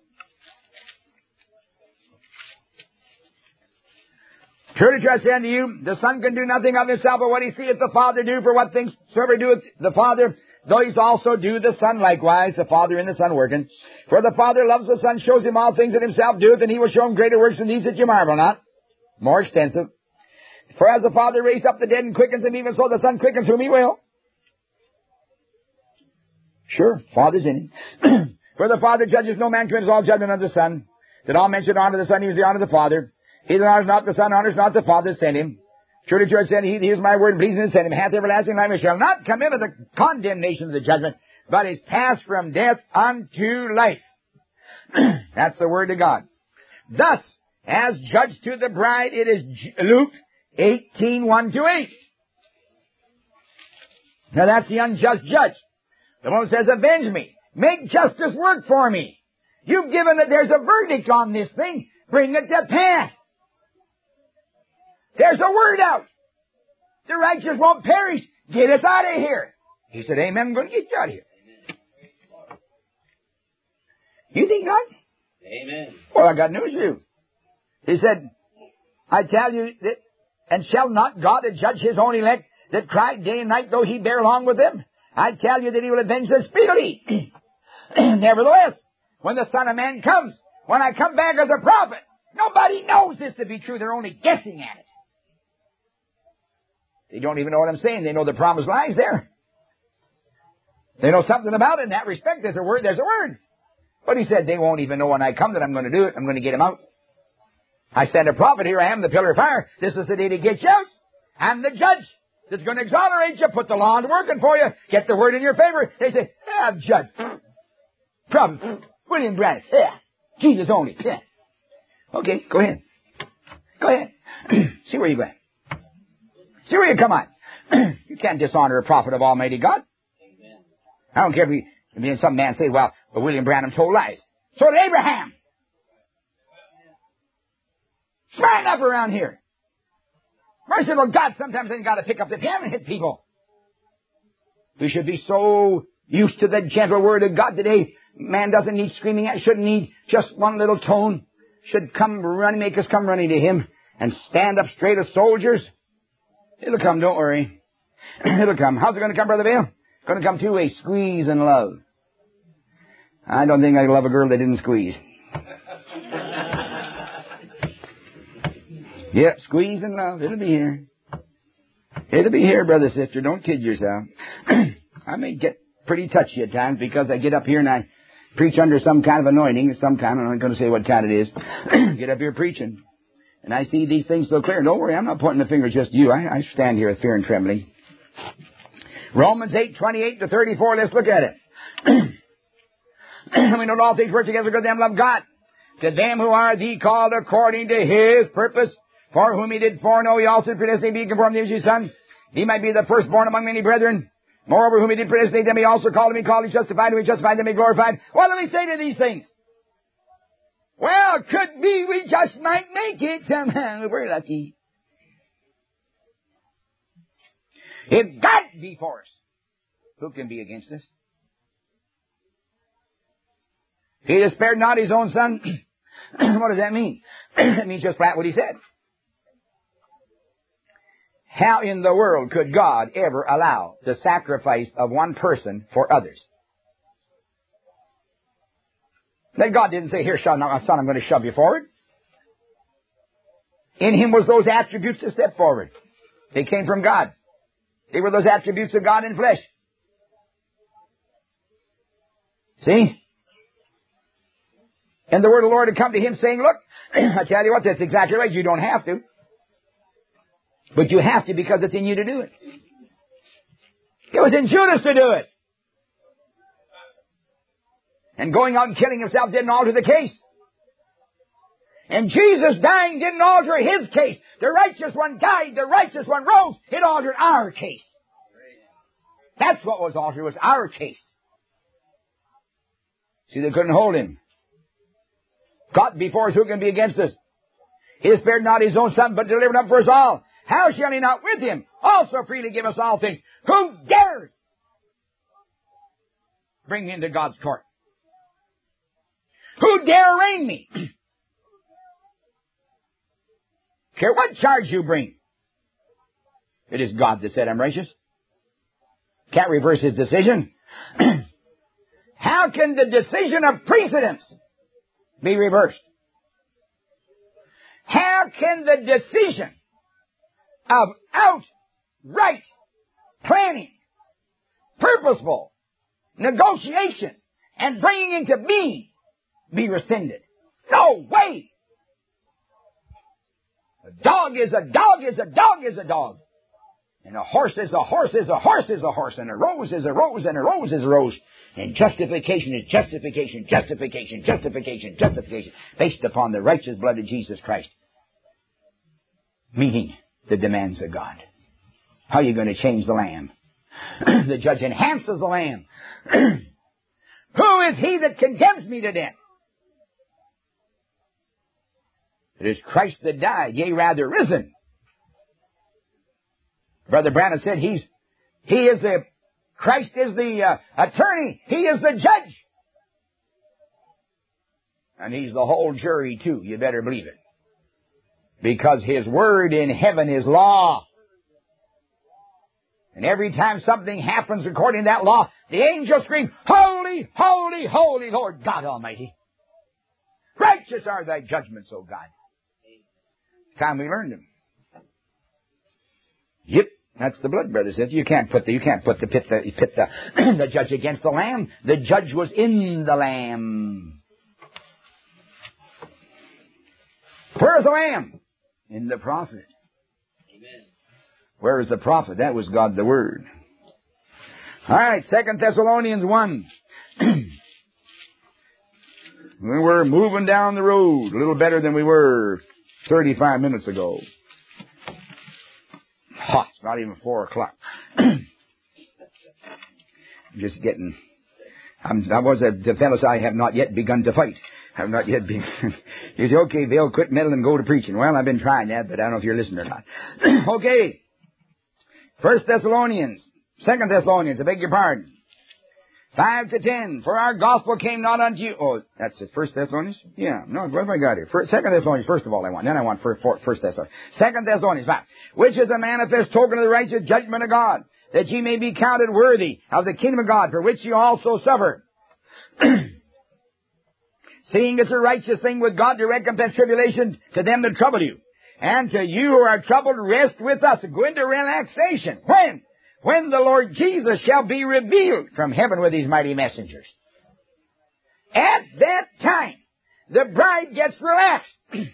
Truly, truly I say unto you, the Son can do nothing of himself, but what he seeth the Father do, for what things soever doeth the Father, those also do the Son likewise, the Father and the Son working. For the Father loves the Son, shows him all things that himself doeth, and he will show him greater works than these that you marvel not. More extensive. For as the Father raised up the dead and quickens them, even so the Son quickens whom he will. Sure, Father's in him. For the Father judges no man, commits all judgment unto the Son, that all men should honor the Son, he is the honor of the Father. He that honors not the Son honors not the Father that sent him. Truly, truly, I say, he that hears my word and believes in him, sent him, hath everlasting life, and shall not come into the condemnation of the judgment, but is passed from death unto life. That's the word of God. Thus, as judge to the bride, it is Luke eighteen, one to eight. Now that's the unjust judge. The one who says, avenge me. Make justice work for me. You've given that there's a verdict on this thing. Bring it to pass. There's a word out. The righteous won't perish. Get us out of here. He said, amen, I'm going to get you out of here. You think not? Amen. Well, I got news for you. He said, I tell you, that, and shall not God judge his own elect that cry day and night, though he bear long with them? I tell you that he will avenge them speedily. Nevertheless, when the Son of Man comes, when I come back as a prophet, nobody knows this to be true. They're only guessing at it. They don't even know what I'm saying. They know the promise lies there. They know something about it in that respect. There's a word, there's a word. But he said, they won't even know when I come that I'm going to do it. I'm going to get them out. I send a prophet, here I am, the pillar of fire. This is the day to get you out. I'm the judge that's going to exonerate you, put the law into working for you, get the word in your favor. They say, ah, judge, prophet, William Branham, yeah, Jesus only, yeah. Okay, go ahead. Go ahead. See where you go. See where you come on. You can't dishonor a prophet of Almighty God. Amen. I don't care if we, I mean, some man say, well, but William Branham told lies. So did Abraham. Smarten up around here. Merciful God, sometimes they've got to pick up the pen and hit people. We should be so used to the gentle word of God today. Man doesn't need screaming at, shouldn't need just one little tone. Should come running, make us come running to him and stand up straight as soldiers. It'll come, don't worry. It'll come. How's it going to come, Brother Bill? It's going to come two-way, squeeze and love. I don't think I love a girl that didn't squeeze. Yep, squeeze and love. It'll be here. It'll be here, brother, sister. Don't kid yourself. I may get pretty touchy at times because I get up here and I preach under some kind of anointing, some kind, I'm not going to say what kind it is. Get up here preaching. And I see these things so clear. Don't worry, I'm not pointing the finger just you. I, I stand here with fear and trembling. Romans eight, twenty-eight to thirty-four, let's look at it. We know all things work together for them love God. To them who are the called according to his purpose, for whom he did foreknow, he also predestined to be conformed to his Son. He might be the firstborn among many brethren. Moreover, whom he did predestinate, them he also called, him he called, he justified, whom he justified, them he glorified. What do we say to these things? Well, could be we just might make it somehow. We're lucky. If God be for us, who can be against us? He has spared not his own Son. What does that mean? It means just flat what he said. How in the world could God ever allow the sacrifice of one person for others? That God didn't say, here, son, I'm going to shove you forward. In him was those attributes to step forward. They came from God. They were those attributes of God in flesh. See? And the word of the Lord had come to him saying, look, I tell you what, that's exactly right. You don't have to. But you have to because it's in you to do it. It was in Judas to do it. And going out and killing himself didn't alter the case. And Jesus dying didn't alter his case. The righteous one died. The righteous one rose. It altered our case. That's what was altered, was our case. See, they couldn't hold him. God before us, who can be against us? He has spared not his own Son, but delivered up for us all. How shall he not with him also freely give us all things? Who dares bring me into God's court? Who dare arraign me? Care what charge you bring. It is God that said I'm righteous. Can't reverse his decision. How can the decision of precedence be reversed? How can the decision of outright planning, purposeful negotiation, and bringing into being be rescinded? No way! A dog is a dog is a dog is a dog. And a horse is a horse is a horse is a horse. And a rose is a rose and a rose is a rose. And justification is justification, justification, justification, justification, based upon the righteous blood of Jesus Christ. Meeting the demands of God. How are you going to change the lamb? The judge enhances the lamb. Who is he that condemns me to death? It is Christ that died, yea, rather risen. Brother Branham said he's, he is the, Christ is the uh, attorney. He is the judge. And he's the whole jury too. You better believe it. Because his word in heaven is law. And every time something happens according to that law, the angels scream, Holy, holy, holy Lord God Almighty. Righteous are thy judgments, O God. Time we learned them. Yep. That's the blood, brother says. You can't put the, you can't put the pit, the, pit the, the judge against the lamb. The judge was in the lamb. Where is the lamb? In the prophet. Amen. Where is the prophet? That was God the Word. All right, Second Thessalonians one. We were moving down the road a little better than we were thirty-five minutes ago. Ha, it's not even four o'clock. Just getting, I'm, I was a, the fellows I have not yet begun to fight. Have not yet begun. You say, okay, Bill, quit meddling and go to preaching. Well, I've been trying that, but I don't know if you're listening or not. Okay. First Thessalonians, Second Thessalonians, I beg your pardon. Five to ten. For our gospel came not unto you. Oh, that's it. First Thessalonians? Yeah. No, what have I got here? First, Second Thessalonians, first of all, I want. Then I want first, first Thessalonians. Second Thessalonians, five. Which is a manifest token of the righteous judgment of God, that ye may be counted worthy of the kingdom of God, for which ye also suffer. Seeing it's a righteous thing with God to recompense tribulation to them that trouble you. And to you who are troubled, rest with us. Go into relaxation. When? When the Lord Jesus shall be revealed from heaven with his mighty messengers. At that time, the bride gets relaxed.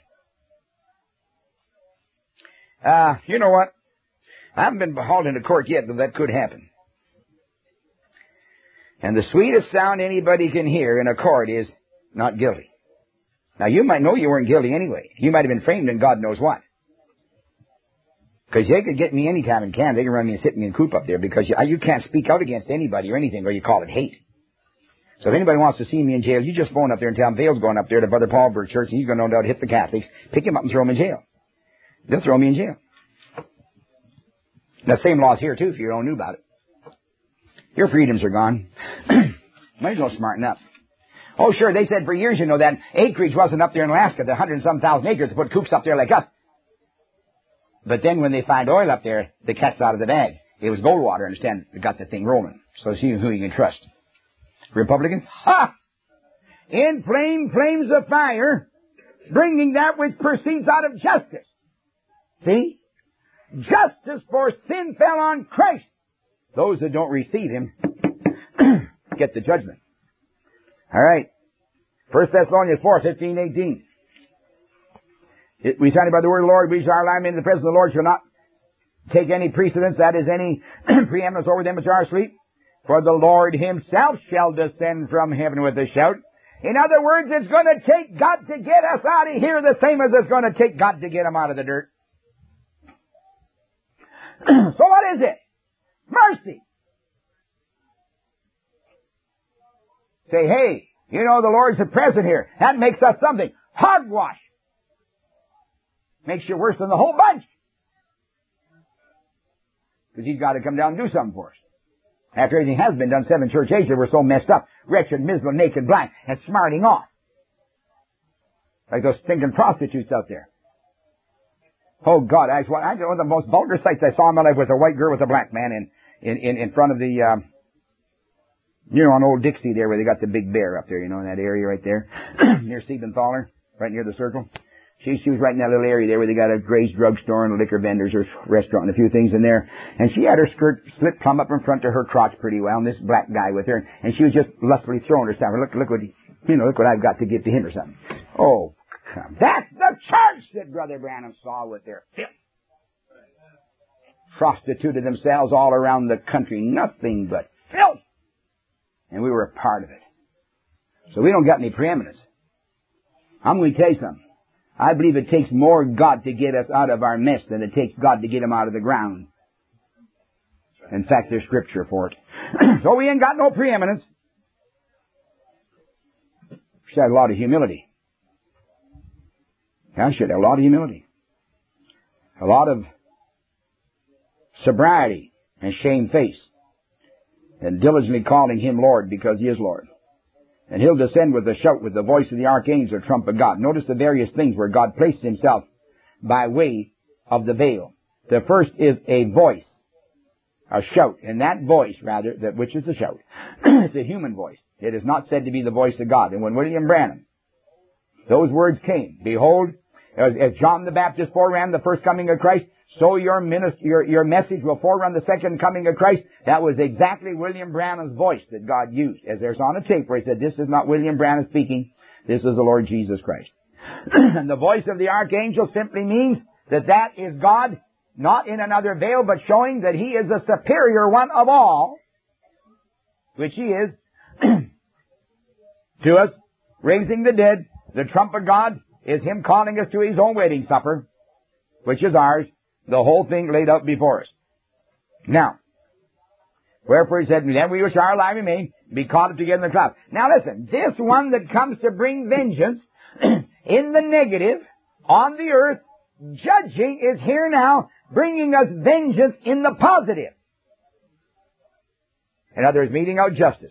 uh, you know what? I haven't been hauled into court yet, but that could happen. And the sweetest sound anybody can hear in a court is not guilty. Now, you might know you weren't guilty anyway. You might have been framed in God knows what. Because they could get me anytime in Canada. They can run me and sit me in coop up there because you, you can't speak out against anybody or anything, or you call it hate. So if anybody wants to see me in jail, you just phone up there and tell them Vale's going up there to Brother Paulberg Church and he's going to no doubt hit the Catholics, pick him up and throw him in jail. They'll throw me in jail. The same law's here too if you don't know about it. Your freedoms are gone. Might as well smarten up. Oh, sure, they said for years, you know, that acreage wasn't up there in Alaska, the hundred and some thousand acres to put coops up there like us. But then when they find oil up there, the cat's out of the bag. It was Goldwater, understand, that got the thing rolling. So see who you can trust. Republicans? Ha! In flame flames of fire, bringing that which proceeds out of justice. See? Justice for sin fell on Christ. Those that don't receive him get the judgment. All right. First Thessalonians four, fifteen, eighteen. It, we stand by the word of the Lord, we shall lie in the presence of the Lord shall not take any precedence, that is any preeminence over them which are asleep. For the Lord himself shall descend from heaven with a shout. In other words, it's going to take God to get us out of here the same as it's going to take God to get them out of the dirt. So what is it? Mercy. Say, hey, you know the Lord's present here. That makes us something. Hogwash. Makes you worse than the whole bunch. Because he's got to come down and do something for us. After everything has been done, seven church ages, we're so messed up, wretched, miserable, naked, blind, and smarting off. Like those stinking prostitutes out there. Oh God, I, one of the most vulgar sights I saw in my life was a white girl with a black man in, in, in, in front of the, um, you know, on Old Dixie there where they got the big bear up there, you know, in that area right there, near Siebenthaler, right near the circle. She, she was right in that little area there where they got a Gray's drugstore and a liquor vendors or restaurant and a few things in there. And she had her skirt slit plumb up in front to her crotch pretty well, and this black guy with her, and she was just lustfully throwing herself. Look, look what, you know, look what I've got to give to him or something. Oh, come. That's the church that Brother Branham saw with their filth. Prostituted themselves all around the country. Nothing but filth. And we were a part of it. So we don't got any preeminence. I'm going to tell you something. I believe it takes more God to get us out of our mess than it takes God to get him out of the ground. In fact, there's scripture for it. So we ain't got no preeminence. We should have a lot of humility. I should have a lot of humility. A lot of sobriety and shamefaced. And diligently calling him Lord because he is Lord. And he'll descend with a shout, with the voice of the archangel, trump of God. Notice the various things where God placed himself by way of the veil. The first is a voice, a shout. And that voice, rather, that which is the shout, it's a human voice. It is not said to be the voice of God. And when William Branham, those words came, behold, as, as John the Baptist foreran the first coming of Christ, so your, minister, your, your message will forerun the second coming of Christ. That was exactly William Branham's voice that God used. As there's on a tape where he said, this is not William Branham speaking, this is the Lord Jesus Christ. And the voice of the archangel simply means that that is God, not in another veil, but showing that he is the superior one of all, which he is, to us, raising the dead. The trump of God is him calling us to his own wedding supper, which is ours. The whole thing laid out before us. Now, wherefore he said, then we which are alive remain, be caught up together in the clouds. Now listen, this one that comes to bring vengeance in the negative on the earth, judging, is here now, bringing us vengeance in the positive. In other words, meting out justice.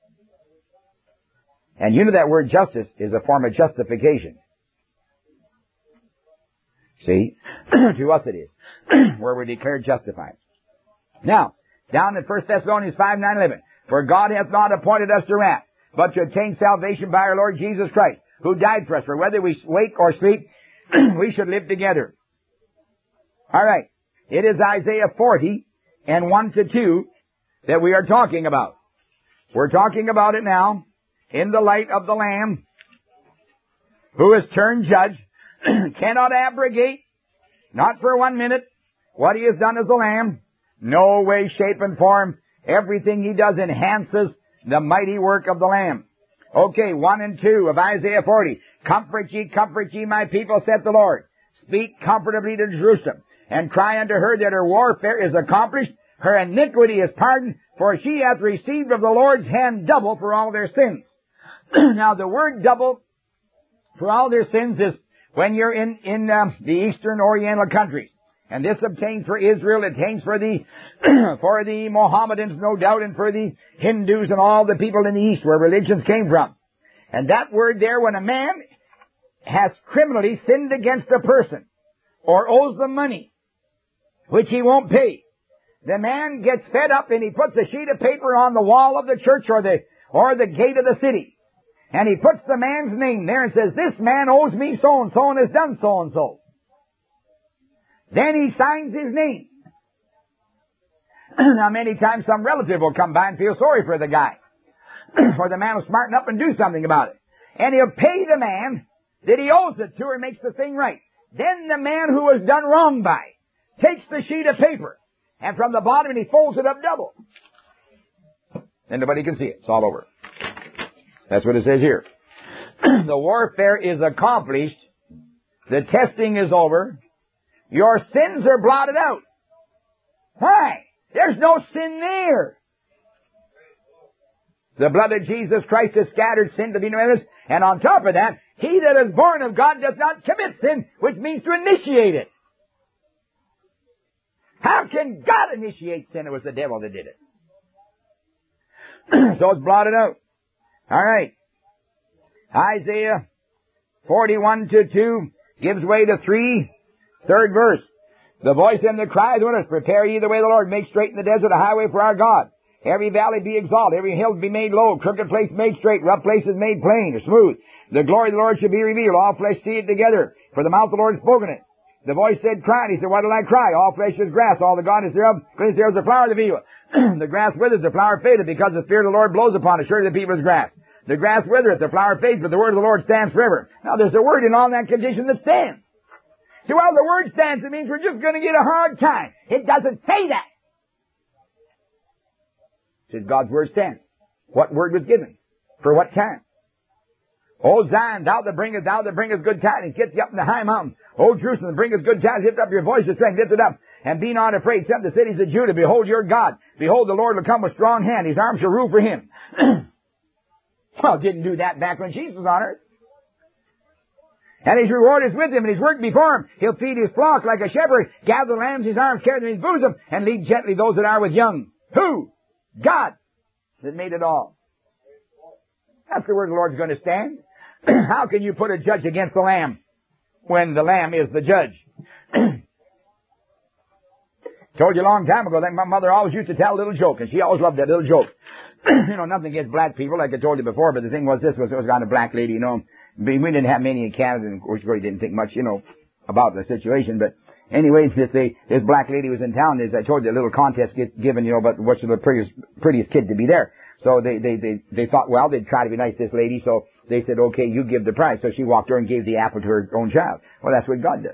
And you know that word justice is a form of justification. See? To us it is. Where we're declared justified. Now, down in First Thessalonians five, nine, eleven. For God hath not appointed us to wrath, but to obtain salvation by our Lord Jesus Christ, who died for us. For whether we wake or sleep, we should live together. All right. It is Isaiah forty and one to two that we are talking about. We're talking about it now in the light of the Lamb, who is turned judge, cannot abrogate, not for one minute, what he has done as the Lamb. No way, shape, and form. Everything he does enhances the mighty work of the Lamb. Okay, one and two of Isaiah forty. Comfort ye, comfort ye, my people, saith the Lord. Speak comfortably to Jerusalem, and cry unto her that her warfare is accomplished, her iniquity is pardoned, for she hath received of the Lord's hand double for all their sins. Now, the word double for all their sins is when you're in, in um, the Eastern Oriental countries. And this obtains for Israel, it obtains for the, for the Mohammedans, no doubt, and for the Hindus and all the people in the East where religions came from. And that word there, when a man has criminally sinned against a person, or owes them money, which he won't pay, the man gets fed up and he puts a sheet of paper on the wall of the church or the, or the gate of the city. And he puts the man's name there and says, this man owes me so-and-so and has done so-and-so. Then he signs his name. Now, many times some relative will come by and feel sorry for the guy. Or the man will smarten up and do something about it. And he'll pay the man that he owes it to or makes the thing right. Then the man who was done wrong by takes the sheet of paper, and from the bottom he folds it up double. And nobody can see it. It's all over. That's what it says here. The warfare is accomplished. The testing is over. Your sins are blotted out. Why? There's no sin there. The blood of Jesus Christ has scattered sin to be known. And on top of that, he that is born of God does not commit sin, which means to initiate it. How can God initiate sin? It was the devil that did it. So it's blotted out. All right. Isaiah forty-one to two gives way to three. Third verse. The voice and the cry of the wilderness, prepare ye the way of the Lord, make straight in the desert a highway for our God. Every valley be exalted, every hill be made low, crooked place made straight, rough places made plain or smooth. The glory of the Lord shall be revealed, all flesh see it together, for the mouth of the Lord has spoken it. The voice said, cry, and he said, why did I cry? All flesh is grass, all the God is thereof, clean there is the flower of the field. The grass withers, the flower fadeth, because the Spirit of the Lord blows upon it, surely the people is grass. The grass withereth, the flower fades, but the word of the Lord stands forever. Now there's a word in all that condition that stands. See, well, the word stands, it means we're just going to get a hard time. It doesn't say that. It says God's word stands. What word was given? For what time? O Zion, thou that bringest, thou that bringest good tidings, get thee up in the high mountains. O Jerusalem, bringest good tidings, lift up your voice of strength, lift it up, and be not afraid. Set the cities of Judah, behold your God. Behold, the Lord will come with strong hand, his arm shall rule for him. Well, didn't do that back when Jesus was on earth. And his reward is with him, and his work before him. He'll feed his flock like a shepherd, gather the lambs in his arms, carry them in his bosom, and lead gently those that are with young. Who? God that made it all. That's the word the Lord's going to stand. How can you put a judge against the lamb when the lamb is the judge? Told you a long time ago that my mother always used to tell a little joke, and she always loved that little joke. You know, nothing against black people, like I told you before, but the thing was this was, it was on a black lady, you know. We didn't have many in Canada, and of course we didn't think much, you know, about the situation, but anyway, this, this black lady was in town. As I told you, a little contest get given, you know, about what's the prettiest, prettiest kid to be there. So they, they, they, they thought, well, they'd try to be nice to this lady, so they said, okay, you give the prize. So she walked over and gave the apple to her own child. Well, that's what God does.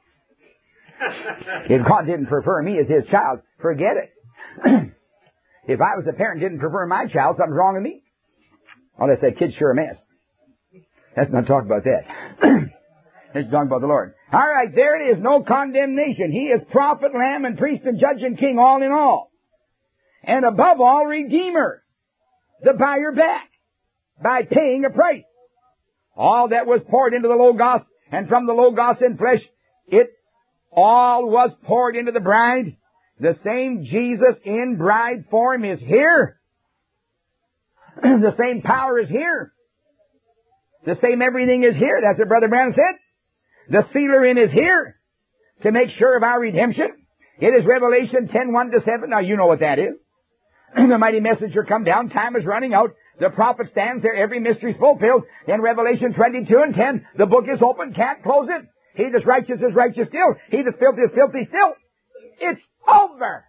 If God didn't prefer me as his child, forget it. If I was a parent and didn't prefer my child, something's wrong with me. Well, they said, kid's sure a mess. Let's not talk about that. Let's talk about the Lord. All right, there it is. No condemnation. He is prophet, lamb, and priest, and judge, and king, all in all. And above all, Redeemer. The buyer back. By paying a price. All that was poured into the Logos, and from the Logos in flesh, it all was poured into the bride. The same Jesus in bride form is here. The same power is here. The same everything is here. That's what Brother Branham said. The sealer in is here to make sure of our redemption. It is Revelation ten, one to seven. Now you know what that is. The mighty messenger come down. Time is running out. The prophet stands there. Every mystery is fulfilled. Then Revelation twenty-two and ten. The book is open. Can't close it. He that's righteous is righteous still. He that's filthy is filthy still. It's over.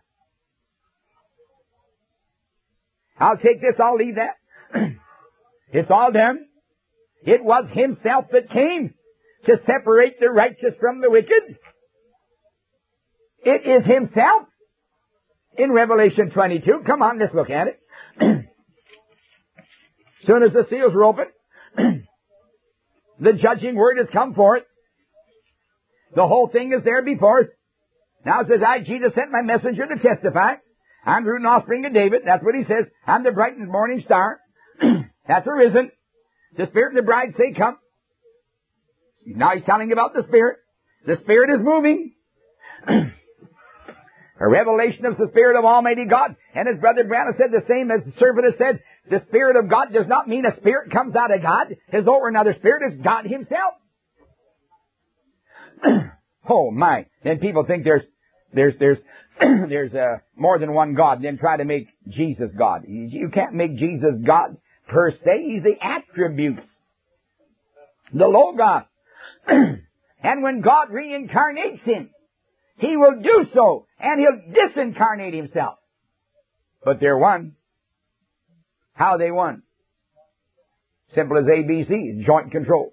I'll take this. I'll leave that. It's all done. It was himself that came to separate the righteous from the wicked. It is himself in Revelation twenty-two. Come on, let's look at it. Soon as the seals were opened, the judging word has come forth. The whole thing is there before us. Now it says, I, Jesus, sent my messenger to testify. I'm the root and offspring of David. That's what he says. I'm the bright and morning star. That's arisen. The Spirit and the bride say, come. Now he's telling about the Spirit. The Spirit is moving. A revelation of the Spirit of Almighty God. And as Brother Branham said, the same as the servant has said, the Spirit of God does not mean a spirit comes out of God. As though we're another spirit, it's God himself. Oh my. Then people think there's, there's, there's, there's uh, more than one God, and then try to make Jesus God. You can't make Jesus God per se. He's the attributes. The Logos. And when God reincarnates him, he will do so, and he'll disincarnate himself. But they're one. How they one? Simple as A B C, joint control.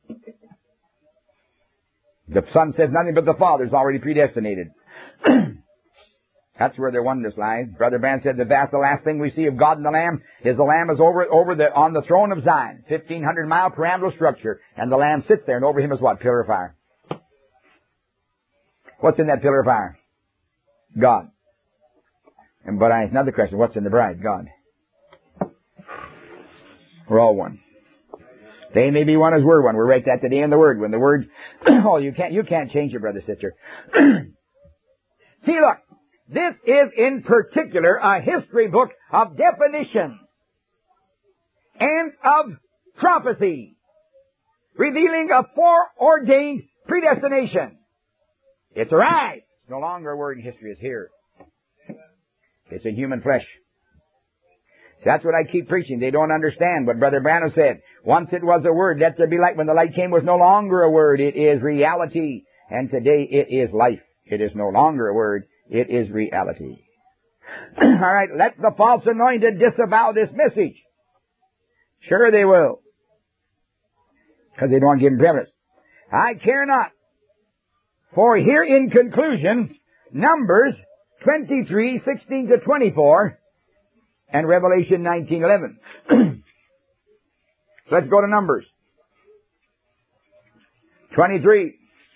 The Son says nothing but the Father's already predestinated. That's where their oneness lies. Brother Branham said that that's the last thing we see of God and the Lamb is the Lamb is over over the on the throne of Zion, fifteen hundred mile pyramidal structure, and the Lamb sits there, and over him is what? Pillar of fire. What's in that pillar of fire? God. And but I another question: what's in the bride? God. We're all one. They may be one as we're one. We're right that today in the Word. When the Word, oh, you can't, you can't change your brother, sister. See, look, this is in particular a history book of definition and of prophecy, revealing a foreordained predestination. It's arrived. It's no longer a word in history. It's here. It's in human flesh. That's what I keep preaching. They don't understand what Brother Branham said. Once it was a word, let there be light. When the light came, it was no longer a word. It is reality. And today it is life. It is no longer a word. It is reality. All right, let the false anointed disavow this message. Sure they will. Because they don't want to give him premise. I care not. For here in conclusion, Numbers twenty-three, sixteen to twenty-four, and Revelation nineteen, eleven. Let's go to Numbers. twenty-three.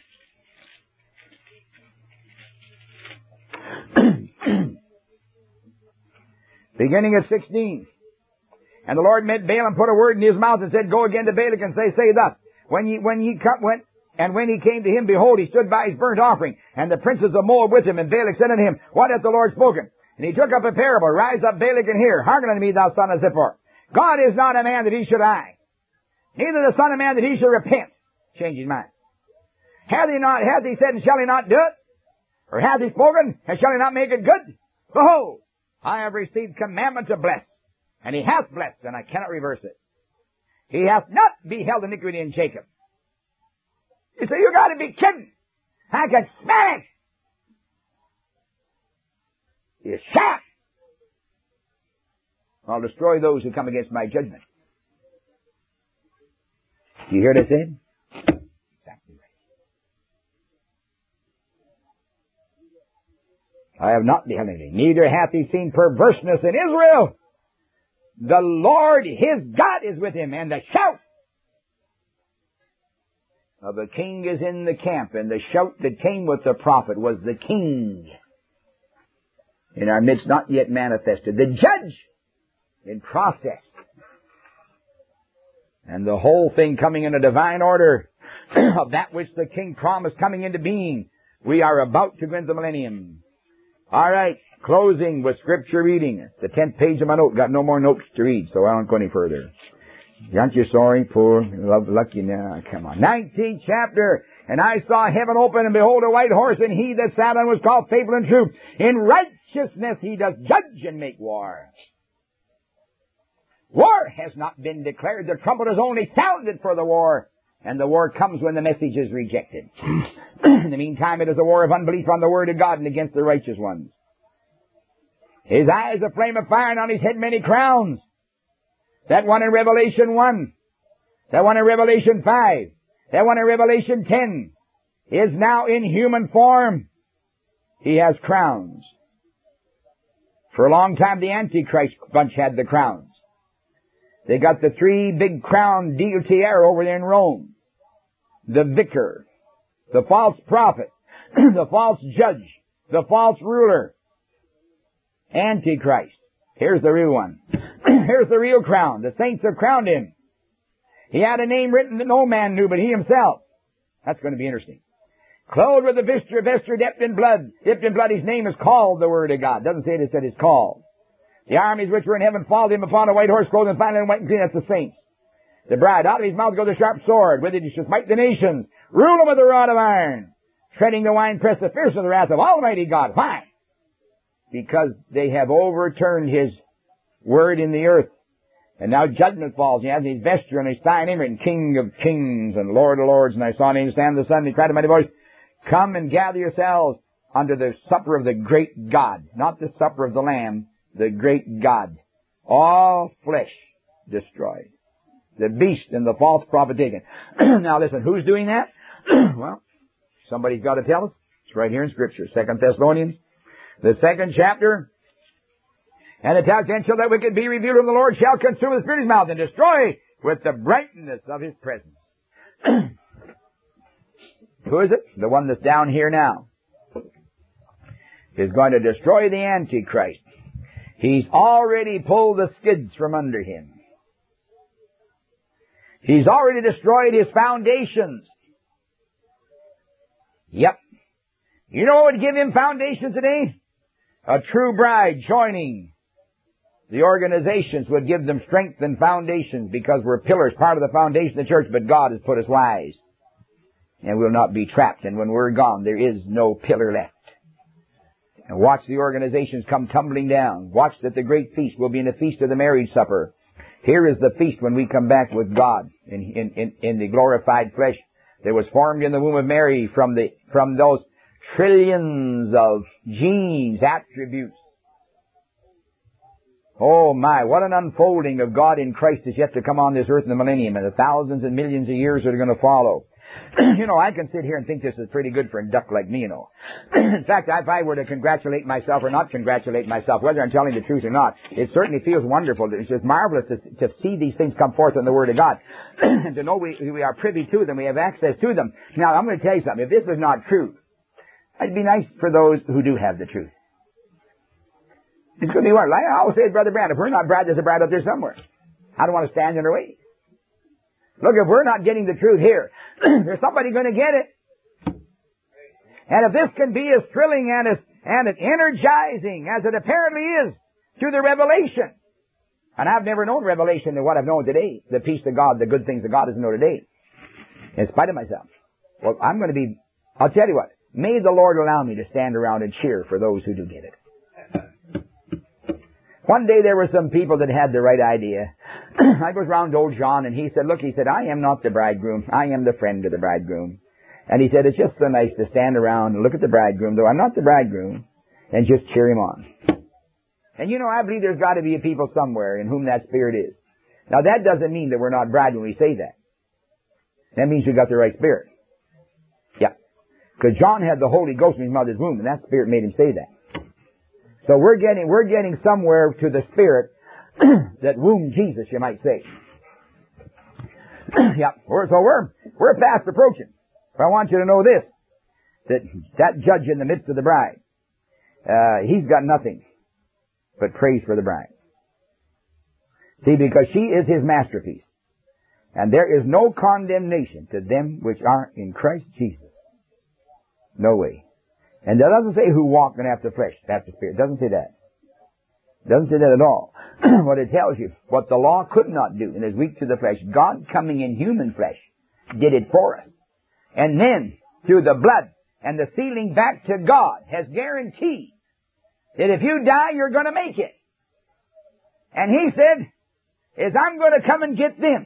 Beginning at sixteen. And the Lord met Balaam and put a word in his mouth and said, Go again to Balak and say, say thus, when ye, when ye come, went, and when he came to him, behold, he stood by his burnt offering, and the princes of Moab with him, and Balak said unto him, What hath the Lord spoken? And he took up a parable, Rise up, Balak, and hear. Hearken unto me, thou son of Zippor. God is not a man that he should lie, neither the son of man that he should repent. Change his mind. Hath he not, hath he said, and shall he not do it? Or hath he spoken, and shall he not make it good? Behold, I have received commandment to bless, and he hath blessed, and I cannot reverse it. He hath not beheld iniquity in Jacob. You say, you gotta be kidding. I can smell it. You shall. I'll destroy those who come against my judgment. Do you hear what I said? Exactly right. I have not beheld anything, neither hath he seen perverseness in Israel. The Lord his God is with him, and the shout of the king is in the camp, and the shout that came with the prophet was the king in our midst, not yet manifested, the judge in process, and the whole thing coming in a divine order of that which the king promised coming into being. We are about to go into the millennium. All right, closing with scripture reading. The tenth page of my note. Got no more notes to read, so I don't go any further. Aren't you sorry, poor, love, lucky now? Come on. nineteenth chapter. And I saw heaven open, and behold, a white horse, and he that sat on was called Faithful and True. In righteousness he does judge and make war. War has not been declared. The trumpet is only sounded for the war. And the war comes when the message is rejected. In the meantime, it is a war of unbelief on the word of God and against the righteous ones. His eyes a flame of fire, and on his head many crowns. That one in Revelation one. That one in Revelation five. That one in Revelation ten is now in human form. He has crowns. For a long time, the Antichrist bunch had the crowns. They got the three big crown Dietier over there in Rome. The vicar, the false prophet, the false judge, the false ruler, Antichrist. Here's the real one. Here's the real crown. The saints have crowned him. He had a name written that no man knew but he himself. That's going to be interesting. Clothed with a vesture, vesture dipped in blood. Dipped in blood, his name is called the Word of God. Doesn't say it, it said it's called. The armies which were in heaven followed him upon a white horse, clothed in fine linen, white and clean. That's the saints. The bride, out of his mouth goes a sharp sword. With it he shall smite the nations. Rule them with a rod of iron. Treading the winepress, the fierce of the wrath of Almighty God. Why? Because they have overturned his word in the earth. And now judgment falls. He has his vesture and his thigh name written, King of kings and Lord of lords. And I saw an angel stand in the sun, and he cried a mighty voice, Come and gather yourselves unto the supper of the great God. Not the supper of the Lamb, the great God. All flesh destroyed. The beast and the false prophet taken. Now listen, who's doing that? Well, somebody's got to tell us. It's right here in Scripture. Second Thessalonians, the second chapter. And the tells, then shall that wicked be revealed, whom the Lord shall consume with the spirit of his mouth and destroy with the brightness of his presence. Who is it? The one that's down here now. Is going to destroy the Antichrist. He's already pulled the skids from under him. He's already destroyed his foundations. Yep. You know what would give him foundations today? A true bride joining the organizations would give them strength and foundations, because we're pillars, part of the foundation of the church, but God has put us wise. And we'll not be trapped. And when we're gone, there is no pillar left. And watch the organizations come tumbling down. Watch that the great feast will be in the feast of the marriage supper. Here is the feast when we come back with God in, in, in, in the glorified flesh that was formed in the womb of Mary from the, from those trillions of genes, attributes. Oh my, what an unfolding of God in Christ is yet to come on this earth in the millennium, and the thousands and millions of years that are going to follow. You know, I can sit here and think this is pretty good for a duck like me, you know. In fact, if I were to congratulate myself or not congratulate myself, whether I'm telling the truth or not, it certainly feels wonderful. It's just marvelous to, to see these things come forth in the Word of God. And to know we, we are privy to them, we have access to them. Now, I'm going to tell you something. If this is not true, it'd be nice for those who do have the truth. It's going to be what? Like I always say, Brother Brad, if we're not Brad, there's a Brad up there somewhere. I don't want to stand in their way. Look, if we're not getting the truth here, there's somebody going to get it. And if this can be as thrilling and as, and as energizing as it apparently is through the revelation, and I've never known revelation than what I've known today, the peace of God, the good things that God doesn't know today, in spite of myself. Well, I'm going to be, I'll tell you what, may the Lord allow me to stand around and cheer for those who do get it. One day there were some people that had the right idea. I was round old John, and he said, look, he said, I am not the bridegroom. I am the friend of the bridegroom. And he said, it's just so nice to stand around and look at the bridegroom, though I'm not the bridegroom, and just cheer him on. And you know, I believe there's got to be a people somewhere in whom that spirit is. Now, that doesn't mean that we're not bride when we say that. That means we've got the right spirit. Yeah. Because John had the Holy Ghost in his mother's womb, and that spirit made him say that. So we're getting, we're getting somewhere to the spirit that wombed Jesus, you might say. Yeah, we're, so we're, we're fast approaching. But I want you to know this, that that judge in the midst of the bride, uh, he's got nothing but praise for the bride. See, because she is his masterpiece. And there is no condemnation to them which are in Christ Jesus. No way. And that doesn't say who walk in after flesh. That's the Spirit. It doesn't say that. It doesn't say that at all. What it tells you, what the law could not do and is weak to the flesh, God coming in human flesh did it for us. And then, through the blood and the sealing back to God, has guaranteed that if you die, you're going to make it. And he said, is I'm going to come and get them.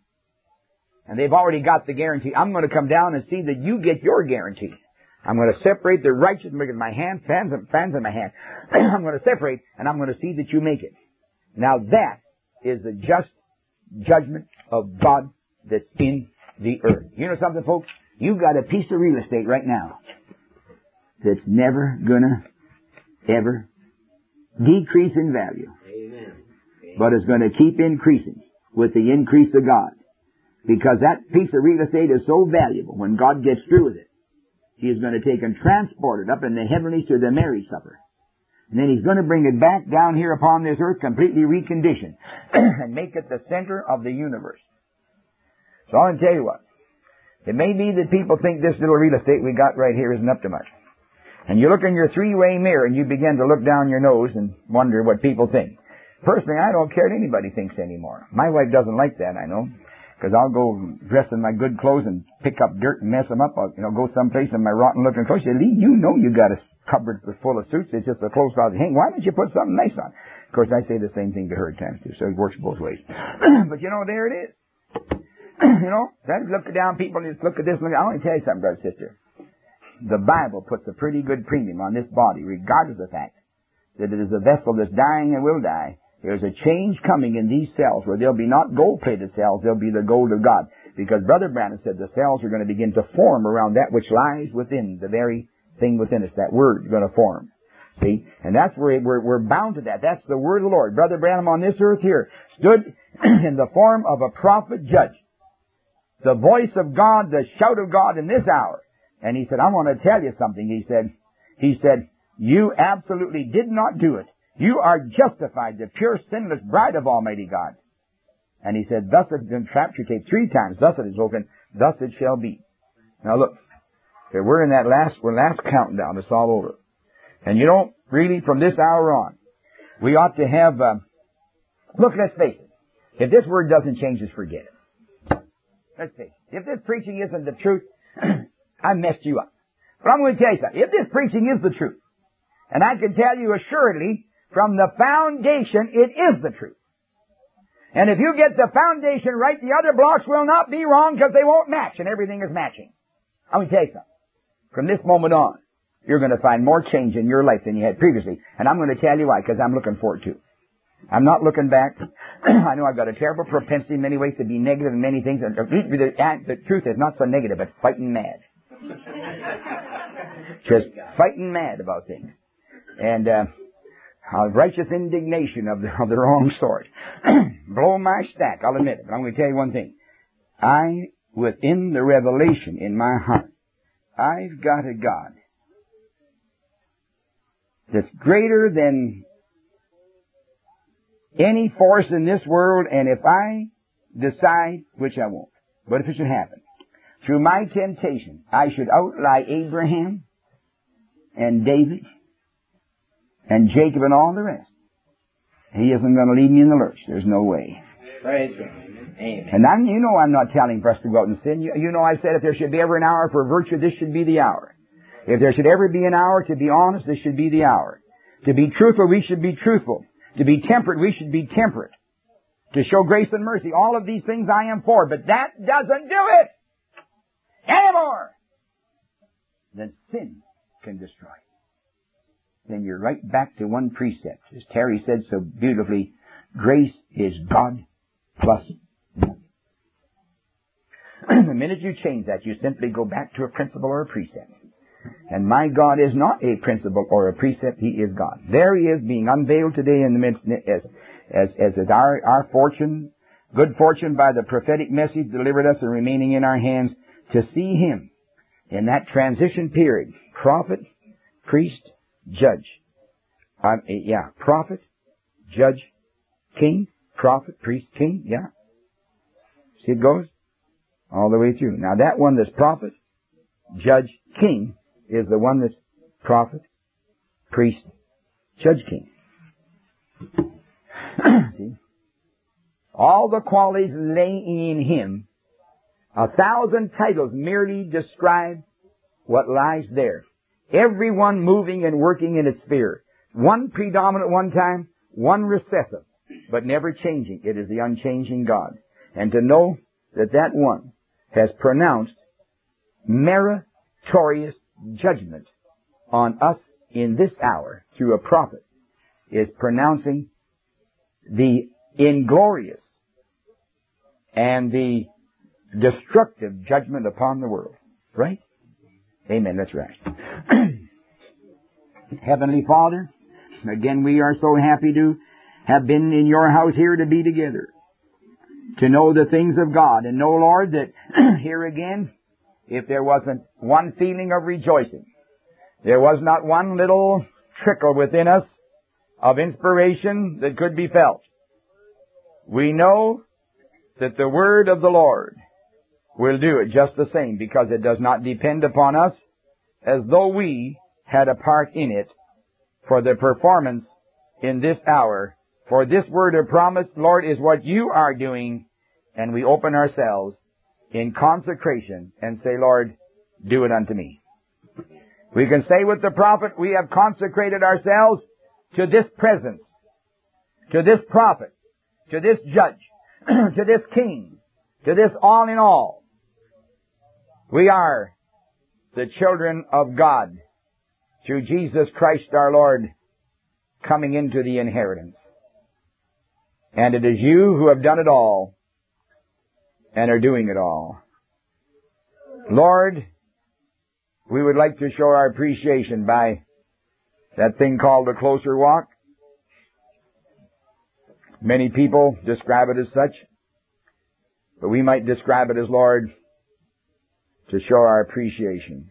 And they've already got the guarantee. I'm going to come down and see that you get your guarantee. I'm going to separate the righteous, make it my hand, fans, fans in my hand. I'm going to separate, and I'm going to see that you make it. Now that is the just judgment of God that's in the earth. You know something, folks? You've got a piece of real estate right now that's never gonna ever decrease in value. Amen. But it's going to keep increasing with the increase of God. Because that piece of real estate is so valuable when God gets through with it. He is going to take and transport it up in the heavenlies to the marriage supper. And then he's going to bring it back down here upon this earth completely reconditioned and make it the center of the universe. So I'll tell you what. It may be that people think this little real estate we got right here isn't up to much. And you look in your three-way mirror and you begin to look down your nose and wonder what people think. Personally, I don't care what anybody thinks anymore. My wife doesn't like that, I know. Because I'll go dress in my good clothes and pick up dirt and mess them up. I'll, you know, go someplace in my rotten-looking clothes. She said, Lee, you know you got a cupboard full of suits. It's just the clothes closet hang. Why don't you put something nice on? Of course, I say the same thing to her at times, too. So it works both ways. But, you know, there it is. You know, then look down people and just look at this. Look, I want to tell you something, brother, sister. The Bible puts a pretty good premium on this body, regardless of the fact that it is a vessel that's dying and will die. There's a change coming in these cells where they'll be not gold-plated cells, they'll be the gold of God. Because Brother Branham said the cells are going to begin to form around that which lies within, the very thing within us. That word is going to form. See? And that's where we're, we're bound to that. That's the word of the Lord. Brother Branham on this earth here stood in the form of a prophet judge. The voice of God, the shout of God in this hour. And he said, I want to tell you something. He said, he said, you absolutely did not do it. You are justified, the pure, sinless bride of Almighty God. And he said, thus it, the rapture tape three times, thus it is spoken, thus it shall be. Now look, okay, we're in that last, we're last countdown, it's all over. And you know, really, from this hour on, we ought to have, uh, look, let's face it. If this word doesn't change, just forget it. Let's face it. If this preaching isn't the truth, I messed you up. But I'm going to tell you something. If this preaching is the truth, and I can tell you assuredly, from the foundation, it is the truth. And if you get the foundation right, the other blocks will not be wrong because they won't match, and everything is matching. I'm going to tell you something. From this moment on, you're going to find more change in your life than you had previously. And I'm going to tell you why, because I'm looking forward to it. I'm not looking back. I know I've got a terrible propensity in many ways to be negative in many things. And the, the truth is not so negative, but fighting mad. Just fighting mad about things. And uh, a righteous indignation of the, of the wrong sort. Blow my stack, I'll admit it. But I'm going to tell you one thing. I, within the revelation in my heart, I've got a God that's greater than any force in this world, and if I decide, which I won't, but if it should happen, through my temptation, I should outlie Abraham and David and Jacob and all the rest. He isn't going to leave me in the lurch. There's no way. Praise God. Amen. And I'm, you know I'm not telling for us to go out and sin. You, you know I said if there should be ever an hour for virtue, this should be the hour. If there should ever be an hour to be honest, this should be the hour. To be truthful, we should be truthful. To be temperate, we should be temperate. To show grace and mercy, all of these things I am for, but that doesn't do it anymore than sin can destroy. Then you're right back to one precept. As Terry said so beautifully, grace is God plus nothing. The minute you change that, you simply go back to a principle or a precept. And my God is not a principle or a precept, He is God. There He is being unveiled today in the midst, as, as, as is our, our fortune, good fortune by the prophetic message delivered us and remaining in our hands, to see Him in that transition period. Prophet, priest, judge. Um, yeah, prophet, judge, king, prophet, priest, king, yeah. See it goes? All the way through. Now that one that's prophet, judge, king, is the one that's prophet, priest, judge, king. See? All the qualities lay in Him. A thousand titles merely describe what lies there. Everyone moving and working in its sphere. One predominant one time, one recessive, but never changing. It is the unchanging God. And to know that that one has pronounced meritorious judgment on us in this hour through a prophet is pronouncing the inglorious and the destructive judgment upon the world. Right? Amen. That's right. Heavenly Father, again we are so happy to have been in your house here to be together, to know the things of God, and know, Lord, that here again, if there wasn't one feeling of rejoicing, there was not one little trickle within us of inspiration that could be felt. We know that the word of the Lord will do it just the same, because it does not depend upon us as though we had a part in it for the performance in this hour. For this word of promise, Lord, is what you are doing, and we open ourselves in consecration and say, Lord, do it unto me. We can say with the prophet, we have consecrated ourselves to this presence, to this prophet, to this judge, to this king, to this all in all. We are the children of God through Jesus Christ our Lord, coming into the inheritance. And it is you who have done it all and are doing it all. Lord, we would like to show our appreciation by that thing called a closer walk. Many people describe it as such, but we might describe it as, Lord, to show our appreciation.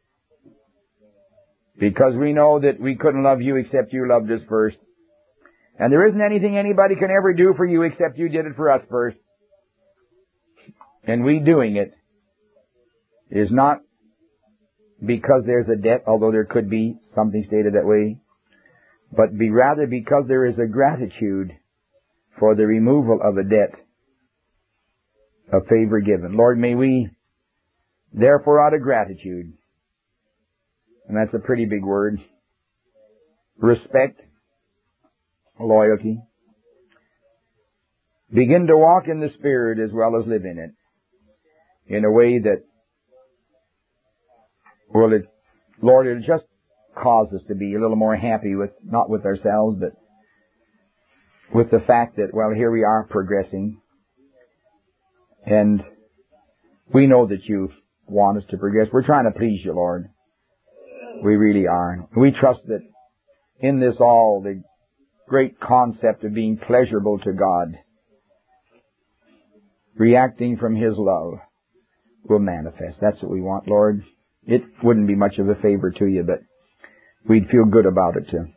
Because we know that we couldn't love you except you loved us first. And there isn't anything anybody can ever do for you except you did it for us first. And we doing it is not because there's a debt, although there could be something stated that way, but be rather because there is a gratitude for the removal of a debt, a favor given. Lord, may we, therefore, out of gratitude, and that's a pretty big word, respect, loyalty, begin to walk in the Spirit as well as live in it, in a way that, well, it, Lord, it'll just cause us to be a little more happy with, not with ourselves, but with the fact that, well, here we are progressing, and we know that you want us to progress. We're trying to please you, Lord. We really are. We trust that in this all, the great concept of being pleasurable to God, reacting from His love, will manifest. That's what we want, Lord. It wouldn't be much of a favor to you, but we'd feel good about it too.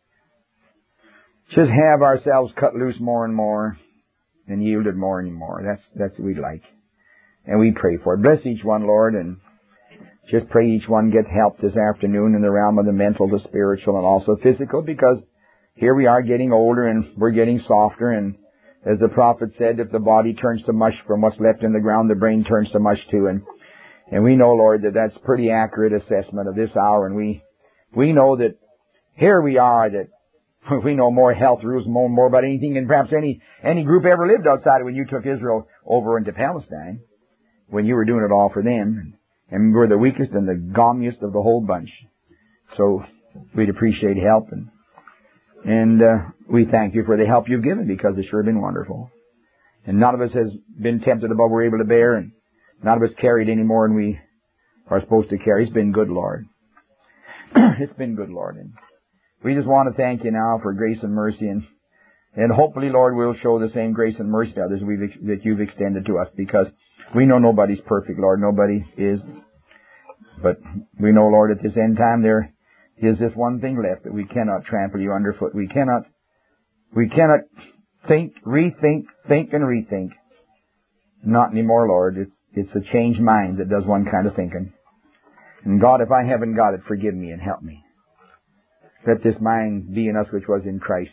Just have ourselves cut loose more and more and yielded more and more. That's, that's what we'd like. And we pray for it. Bless each one, Lord, and just pray each one gets help this afternoon in the realm of the mental, the spiritual, and also physical, because here we are getting older and we're getting softer, and as the prophet said, if the body turns to mush from what's left in the ground, the brain turns to mush too. And, and we know, Lord, that that's pretty accurate assessment of this hour, and we, we know that here we are, that we know more health rules, more, more about anything than perhaps any, any group ever lived outside of when you took Israel over into Palestine, when you were doing it all for them. And we're the weakest and the gommiest of the whole bunch. So we'd appreciate help, and, and, uh, we thank you for the help you've given, because it's sure been wonderful. And none of us has been tempted above we're able to bear, and none of us carried any more than we are supposed to carry. It's been good, Lord. It's been good, Lord. And we just want to thank you now for grace and mercy, and, and hopefully, Lord, we'll show the same grace and mercy to others we've, that you've extended to us, because we know nobody's perfect, Lord. Nobody is. But we know, Lord, at this end time there is this one thing left, that we cannot trample you underfoot. We cannot, we cannot think, rethink, think and rethink. Not anymore, Lord. It's, it's a changed mind that does one kind of thinking. And God, if I haven't got it, forgive me and help me. Let this mind be in us which was in Christ.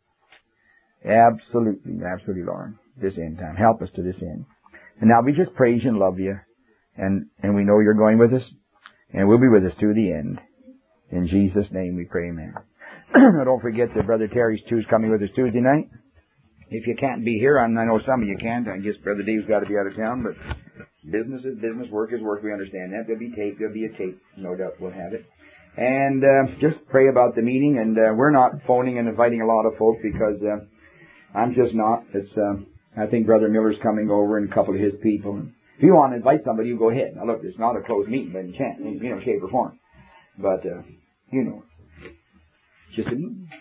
Absolutely, absolutely, Lord. This end time. Help us to this end. And now we just praise you and love you. And, and we know you're going with us. And we'll be with us to the end. In Jesus' name we pray, amen. Now don't forget that Brother Terry's too is coming with us Tuesday night. If you can't be here, and I know some of you can't, I guess Brother Dave's got to be out of town, but business is business, work is work, we understand that. There'll be tape, there'll be a tape, no doubt we'll have it. And uh, just pray about the meeting, and uh, we're not phoning and inviting a lot of folks, because uh, I'm just not. It's uh, I think Brother Miller's coming over and a couple of his people. If you want to invite somebody, you go ahead. Now look, it's not a closed meeting by any chance, in you know, shape or form. But, uh, you know, it's just a meeting.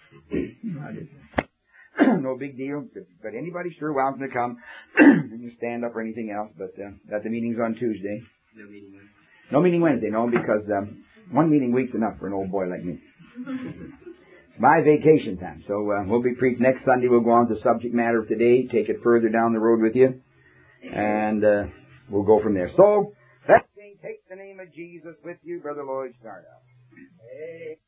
No big deal. But anybody sure welcome to come and you stand up or anything else. But uh, that the meeting's on Tuesday. No meeting Wednesday. No meeting Wednesday, no, because um, one meeting a week's enough for an old boy like me. It's my vacation time. So uh, we'll be preached next Sunday. We'll go on to the subject matter of today, take it further down the road with you, and uh, we'll go from there. So, let's take the name of Jesus with you, Brother Lloyd. Start out. Hey.